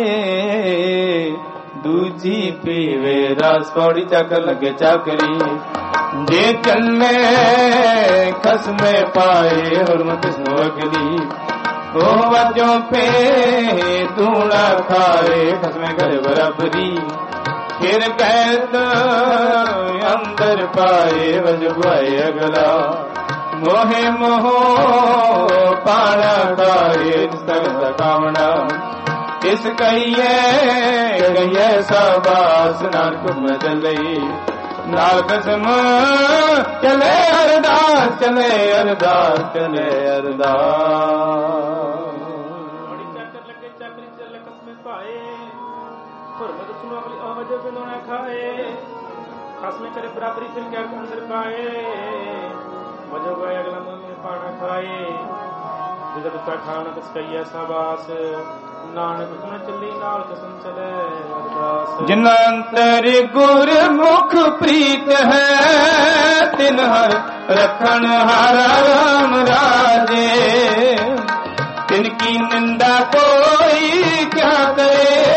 ਦੂਜੀ ਪੀਵੇ ਰਸ। ਪੌੜੀ ਚੱਕਰ ਲੱਗੇ ਚਾਕਰੀ, ਜੇ ਚੱਲੇ ਖਸਮੇ ਪਾਏ। ਹੁਰਮਤ ਸੋ ਅਗਲੀ, ਉਹ ਵਜੋਂ ਫੇ ਧੂਣਾ ਖਾਏ। ਖਸਮੇ ਘਰੇ ਬਰਾਬਰੀ, ਫਿਰ ਕਹਿਤ ਅੰਦਰ ਪਾਏ ਵਜ ਭਾਏ ਅਗਲਾ ਮੋਹਿ ਮੋਹ ਪਾਣਾ ਕਾਏ ਸਗਲ ਕਾਮਣਾ ਇਸ ਕਹੀਏ ਸਬਾਸ ਨਾਨਕ ਬਦਲਈ ਨਾਲ ਕਸਮ ਚਲੇ ਅਰਦਾਸ ਚਲੇ ਅਰਦਾਸ ਚਲੇ ਅਰਦਾਸ ਚੱਕਰ ਲੱਗੇ ਚੱਕਰੀ ਚੱਲੇ ਕਸਮੇ ਭਾਏ ਹੁਰਮਤ ਸੁਨੋ ਅਗਲੀ ਆਵਾਜ਼ ਬਿਨੋਣਾ ਖਾਏ ਖਸਮੇ ਕਰੇ ਬਰਾਬਰੀ ਫਿਰ ਕਿਆ ਅੰਦਰ ਪਾਏ ਵਜੋ ਗਏ ਅਗਲਾ ਮਨ ਪਾਣਾ ਖਾਏ ਜਿਦਾ ਦਿੱਤਾ ਖਾਣ ਕਿਸ ਕਹੀਏ ਸਬਾਸ ਨਾਨਕ ਸੁਣ ਚੱਲੀ ਨਾਲ ਕਸਮ ਚਲੇ ਅਰਦਾਸ ਜਿਨ ਅੰਤਰ ਗੁਰਮੁਖ ਪ੍ਰੀਤ ਹੈ ਤਿਨ ਹਰ ਰਖਣ ਹਾਰ ਰਾਮ ਰਾਜੇ ਤਿਨ ਕੀ ਨਿੰਦਾ ਕੋਈ ਕਿਆ ਕਰੇ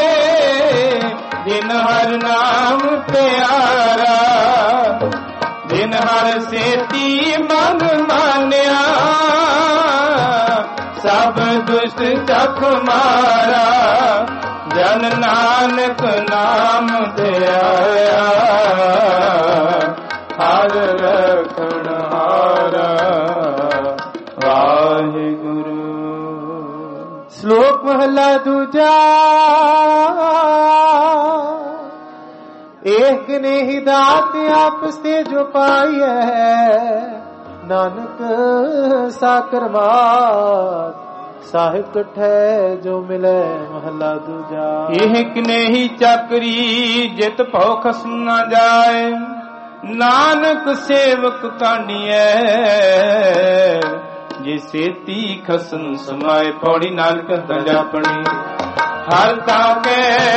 ਜਿਨ ਹਰ ਨਾਮ ਪਿਆਰਾ ਜਿਨ ਹਰ ਸੇਤੀ ਮਨ ਮਾਨਿਆ ਸਭ ਦੁਸ਼ਟ ਚਖ ਮਾਰਾ ਜਨ ਨਾਨਕ ਨਾਮ ਧਿਆਇਆ ਹਰ ਰਖਣ ਹਾਰਾ ਵਾਹਿਗੁਰੂ। ਸ਼ਲੋਕ ਮਹਲਾ ਦੂਜਾ। ਏਕ ਨੇ ਹੀ ਦਾਤ ਆਪਸ ਤੇ ਜੋ ਪਾਈ ਹੈ ਨਾਨਕ ਸਾਕਰ ਮਾਤ ਸਾਹਿਬ ਕਠੈ ਜੋ ਮਿਲੇ ਮਹਲਾ ਦੂਜਾ। ਇਹ ਕਿਨੇ ਹੀ ਚੱਕਰੀ ਜਿਤ ਭਉ ਖਸਮ ਨਾ ਜਾਏ ਨਾਨਕ ਸੇਵਕ ਕਾਂਡੀਐ ਜੇ ਸੇਤੀ ਖਸਮ ਸਮਾਏ ਪੌੜੀ ਨਾਨਕ ਤਜ ਆਪਣੀ ਹਰ ਤਾਕੇ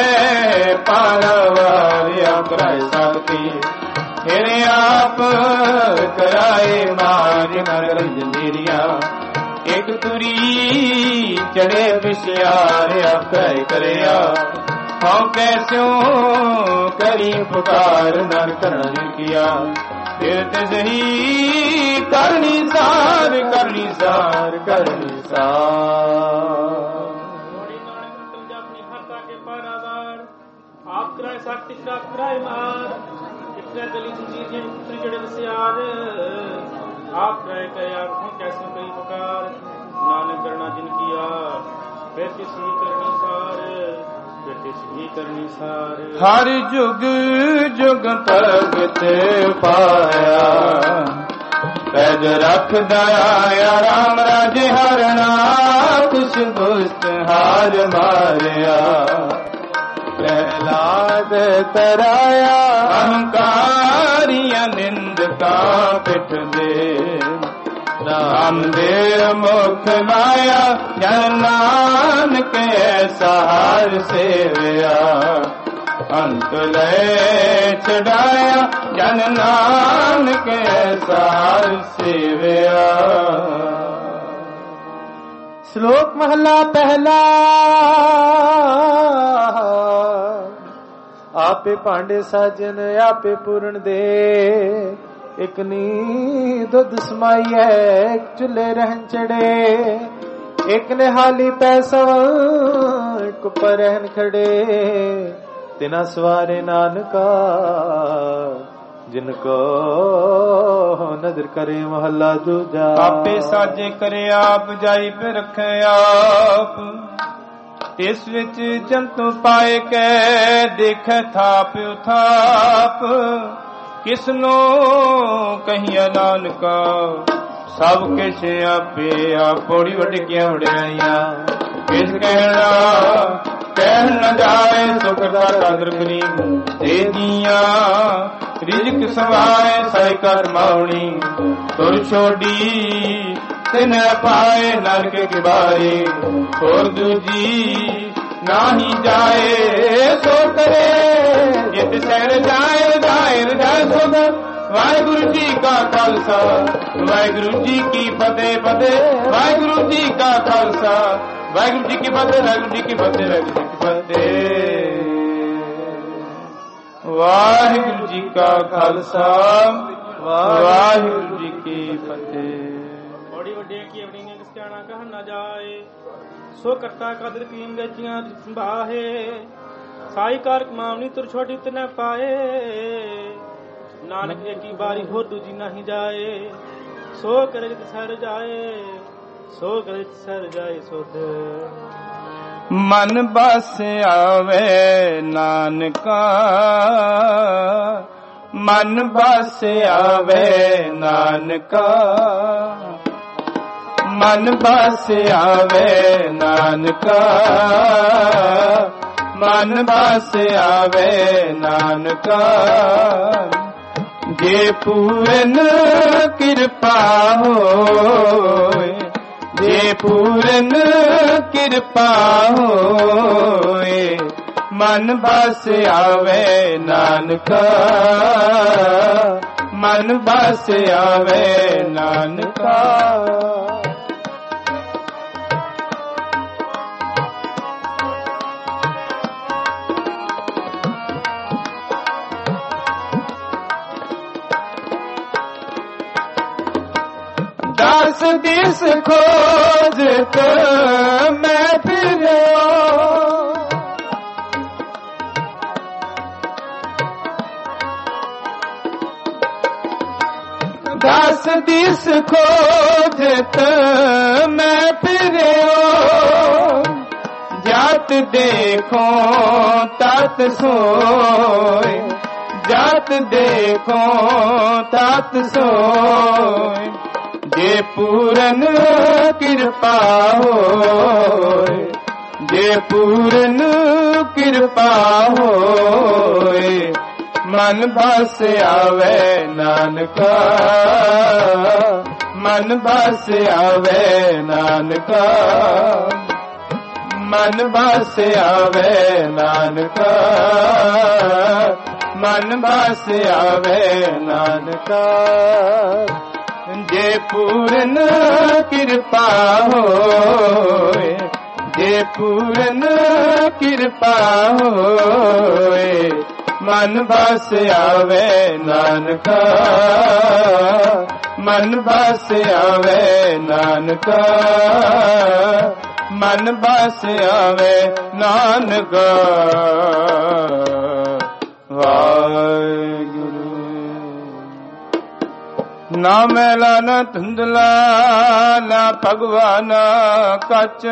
ਪਾਰਵਾਰਿਆ ਕਰਾਏ ਸਕਤੀ ਫਿਰ ਆਪ ਕਰਾਏ ਮਾਰ ਨਰ ਜੰਜੀਰੀਆਂ ਇੱਕ ਤੁਰੀ ਚੜੇ ਵਿਸ਼ਿਆਰ ਆਪੇ ਕਰਿਆ ਹਉ ਕੈਸਿਓ ਕਰੀ ਪੁਕਾਰ ਨਰ ਕਰਨ ਕੀਆ ਫਿਰ ਤੇ ਸਹੀ ਕਰਨੀ ਸਾਰ ਕਰਨੀ ਸਾਰ ਕਰਨੀ ਸਾਰ ਆਪ ਕਰਾਏ ਸਕਤੀ ਕਰਾਏ ਮਾਰ ਇਤਨੇ ਗਲੀ ਜੰਜੀਰ ਜੇ ਪੁੱਤਰ ਜੜੇ ਵਸਿਆਰ ਆਪ ਕਰਾਏ ਕਰੇ ਆਪ ਕੈਸੇ ਕਈ ਪੁਕਾਰ ਨਾਨਕ ਕਰਨਾ ਜਿਨ ਕੀਆ ਫਿਰ ਤਿਸ ਹੀ ਕਰਨੀ ਸਾਰ ਫਿਰ ਤਿਸ ਹੀ ਕਰਨੀ ਸਾਰ ਹਰ ਜੁਗ ਜੁਗ ਭਗਤ ਪਾਇਆ ਪੈਜ ਰੱਖਦਾ ਆਇਆ ਰਾਮ ਰਾਜੇ ਹਰਣਾ ਕੁਛ ਦੁਸ਼ਟ ਹਾਰ ਮਾਰਿਆ ਪ੍ਰਹਿਲਾਦ ਤਰਾਇਆ ਅਹੰਕਾਰੀਆਂ ਨਿੰਦਕਾ ਪਿੱਠ ਦੇ ਨਾਮ ਦੇ ਮੁਖ ਮਾਇਆ ਜਨ ਨਾਨਕ ਸਹਾਰ ਸੇਵਿਆ ਅੰਤ ਲੈ ਛਡਾਇਆ ਜਨ ਨਾਨਕ ਸਹਾਰ ਸੇਵਿਆ। ਸ਼ਲੋਕ ਮਹਲਾ ਪਹਿਲਾ। ਆਪੇ ਭਾਂਡੇ ਸਾਜਨ ਆਪੇ ਪੂਰਨ ਦੇ ਇਕ ਨੀ ਦੁੱਧ ਸਮਾਈਐ ਇਕ ਚੁੱਲੇ ਰਹਿਣ ਚੜੇ ਇਕ ਨਿਹਾਲੀ ਪੈਸਾ ਇਕ ਉੱਪਰ ਰਹਿਣ ਖੜੇ ਤਿਨਾ ਸਵਾਰੇ ਨਾਨਕਾ ਜਿਨ ਕੋ ਨਦਰ ਕਰੇ ਮਹੱਲਾ ਦੂਜਾ। ਆਪੇ ਸਾਜੇ ਕਰੇ ਆਪ ਜਾਈ ਪੇ ਰੱਖੇ ਆਪ ਇਸ ਵਿੱਚ ਜੰਤੂ ਪਾਏ ਕੈ ਦੇਖੈ ਥਾਪ ਉਥਾਪ ਕਿਸਨੋ ਕਹੀਆ ਨਾਨਕਾ ਸਭ ਕਿਛ ਆਪੇ ਆਪੋੜੀ ਵਟਕੀਆਂ ਵਡਿਆਈਆਂ ਕਿਸ ਕਹਿਣਾ ਕਹਿ ਨ ਜਾਏ ਸੁਖ ਦਾ ਕਦਰ ਕਰੀ ਤੇ ਜੀਆਂ ਰਿਜਕ ਸਵਾਏ ਸਾਈ ਕਰ ਮਾਉਣੀ ਤੁਰ ਛੋਡੀ ਤਿਨ ਪਾਏ ਨਰਕ ਕੀ ਬਾਰੀ ਹੋਰ ਦੂਜੀ ਨਾਹੀ ਜਾਏ ਸੋ ਕਰੇ ਜਿਤ ਸਹਿਰ ਜਾਏ ਜਾਏ ਸੋਦ ਵਾਹਿਗੁਰੂ ਜੀ ਕਾ ਖਾਲਸਾ ਵਾਹਿਗੁਰੂ ਜੀ ਕੀ ਫਤਿਹ ਫਤਿਹ ਵਾਹਿਗੁਰੂ ਜੀ ਕਾ ਖਾਲਸਾ ਵਾਹਿਗੁਰੂ ਜੀ ਕੀ ਫਤਿਹ ਵਾਹਿਗੁਰੂ ਜੀ ਕੀ ਫਤਿਹ ਵਾਹਿਗੁਰੂ ਜੀ ਕੀ ਫਤਿਹ ਵਾਹਿਗੁਰੂ ਜੀ ਕਾ ਖਾਲਸਾ ਵਾਹਿਗੁਰੂ ਜੀ ਕੀ ਫਤਿਹ। ਬੜੀ ਵੱਡੀ ਕੀ ਆਪਣੀ ਨੇ ਕਿਸ ਕਹਿਣਾ ਕਹਿ ਨਾ ਜਾਏ ਸੋ ਕਰਤਾ ਕਦਰ ਕੀਮ ਵੇਚੀਆਂ ਸੰਭਾਹੇ ਸਾਈ ਕਾਰ ਕਮਾਵਣੀ ਤੁਰ ਛੋਟੀ ਤਨੇ ਪਾਏ ਨਾਨਕ ਏਕੀ ਬਾਰੀ ਹੋਰ ਦੂਜੀ ਨਹੀਂ ਜਾਏ ਸੋ ਕਰੇ ਸਰ ਜਾਏ ਸੋ ਕਰੇ ਸਰ ਜਾਏ ਸੁਧ ਮਨ ਬਸ ਆਵੇ ਨਾਨਕਾ ਮਨ ਬਸ ਆਵੇ ਨਾਨਕਾ ਮਨ ਬਸ ਆਵੇ ਨਾਨਕਾ ਮਨ ਬਸ ਆਵੇ ਨਾਨਕਾ ਜੇ ਪੂਰਨ ਕਿਰਪਾ ਹੋਏ ਜੇ ਪੂਰਨ ਕਿਰਪਾ ਹੋਏ ਮਨ ਬਸ ਆਵੇ ਨਾਨਕਾ ਮਨ ਬਸ ਆਵੇ ਨਾਨਕਾ ਦਸ ਦਿਸ ਖੋਜਤ ਮੈਂ ਫਿਰਿਆ ਦਸ ਦਿਸ ਖੋਜਤ ਮੈਂ ਫਿਰਿਆ ਜਤ ਦੇਖੋ ਤਤ ਸੋਏ ਜਤ ਦੇਖੋ ਤਤ ਸੋਏ ਜੇ ਪੂਰਨ ਕਿਰਪਾ ਹੋਏ ਜੇ ਪੂਰਨ ਕਿਰਪਾ ਹੋਏ ਮਨ ਬਸ ਆਵੇ ਨਾਨਕਾ ਮਨ ਬਸ ਆਵੇ ਨਾਨਕਾ ਮਨ ਬਸ ਆਵੇ ਨਾਨਕਾ ਮਨ ਬਸ ਆਵੇ ਨਾਨਕਾ ਜੇ ਪੂਰਨ ਕਿਰਪਾ ਹੋਏ ਜੇ ਪੂਰਨ ਕਿਰਪਾ ਹੋਏ ਮਨ ਬਸ ਆਵੇ ਨਾਨਕਾ ਮਨ ਬਸ ਆਵੇ ਨਾਨਕਾ ਮਨ ਬਸ ਆਵੇ ਨਾਨਕਾ ਵਾਹਿਗੁਰੂ ਨਾ ਮੈਲਾ ਨਾ ਧੁੰਦਲਾ ਨਾ ਭਗਵਾਨ ਕੱਚ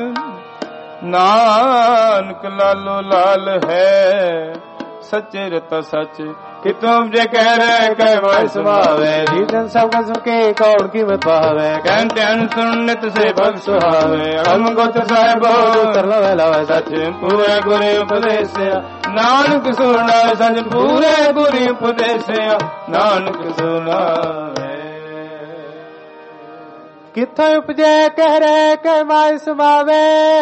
ਨਾਨਕ ਲਾਲੋ ਲਾਲ ਹੈ ਸੱਚੇ ਰਤਾ ਸੱਚ ਕਿ ਤੁਮ ਜੇ ਕਹਿ ਰਹੇ ਕਹਿ ਵਾਇ ਸੁਭਾਵੇ ਜੀਤਨ ਸਭ ਕਾ ਸੁਕੇ ਕੌਣ ਕੀਮਤ ਪਾਵੇ ਕਹਿਣ ਧਿਆਨ ਸੁਣ ਨਿਤ ਸੇ ਭਗ ਸੁਹਾਵੇ ਹਮ ਗੁਤ ਸਾਹਿਬੋ ਤਰਲਾ ਵੈਲਾ ਸੱਚ ਪੂਰੇ ਗੁਰੇ ਉਪਦੇਸਿਆ ਨਾਨਕ ਸੁਣਾ ਸੱਚ ਪੂਰੇ ਗੁਰੇ ਉਪਦੇਸਿਆ ਨਾਨਕ ਸੁਣਾਵੇ ਕਿੱਥੋਂ ਉਪਜੈ ਕਹਿ ਰਹੇ ਕਹਿ ਮਾਇ ਸੁਭਾਵੇ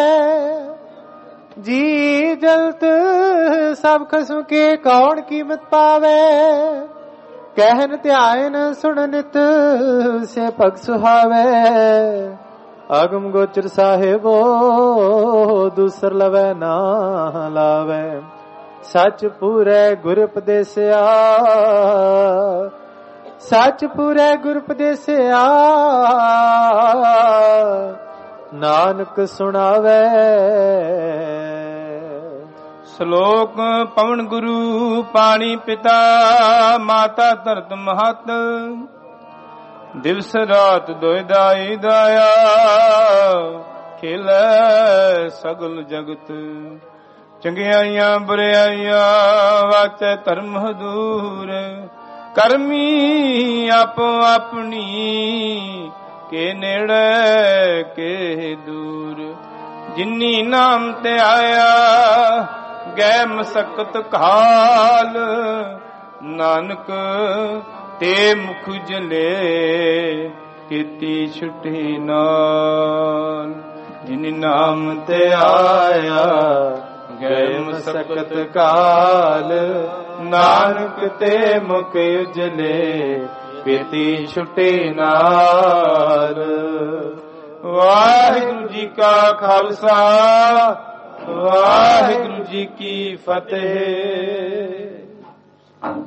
ਜੀ ਜਲਤ ਸਭ ਖਸਮ ਕੇ ਕੌਣ ਕੀਮਤ ਪਾਵੇ ਕਹਿਨ ਧਿਆਨ ਸੁਣ ਨਿਤ ਸੇ ਭਗ ਸੁਹਾਵੇ ਆਗਮ ਗੋਚਰ ਸਾਹਿਬੋ ਦੂਸਰ ਲਵੈ ਨਾ ਲਾਵੇ ਸੱਚ ਪੂਰੇ ਗੁਰ ਉਪਦੇਸਿਆ ਸੱਚ ਪੂਰੇ ਗੁਰ ਉਪਦੇਸਿਆ ਨਾਨਕ ਸੁਣਾਵੇ ਸ਼ਲੋਕ ਪਵਨ ਗੁਰੂ ਪਾਣੀ ਪਿਤਾ ਮਾਤਾ ਧਰਤ ਮਹਤ ਦਿਵਸ ਰਾਤ ਦੋਇਦਾਈ ਦਾਇਆ ਖਿਲੈ ਸਗਲ ਜਗਤ ਚੰਗਿਆਈਆਂ ਬੁਰਿਆਈਆਂ ਵਾਚੈ ਧਰਮ ਹਦੂਰ ਕਰਮੀ ਆਪੋ ਆਪਣੀ ਕੇ ਨੇੜੇ ਕੇ ਦੂਰ ਜਿਨੀ ਨਾਮ ਤੇ ਆਇਆ ਗੈ ਮਸਕਤ ਕਾਲ ਨਾਨਕ ਤੇ ਮੁਖ ਜਲੇ ਕੀਤੀ ਛੁੱਟੀ ਨਾਲ ਜਿਨੀ ਨਾਮ ਤੇ ਆਇਆ ਗੈ ਮਸਕਤ ਕਾਲ ਨਾਨਕ ਤੇ ਮੁਖ ਉਜਲੇ ਕੀਤੀ ਛੁੱਟੀ ਨਾਲ ਵਾਹਿਗੁਰੂ ਜੀ ਕਾ ਖਾਲਸਾ ਵਾਹਿਗੁਰੂ ਜੀ ਕੀ ਫਤਿਹ।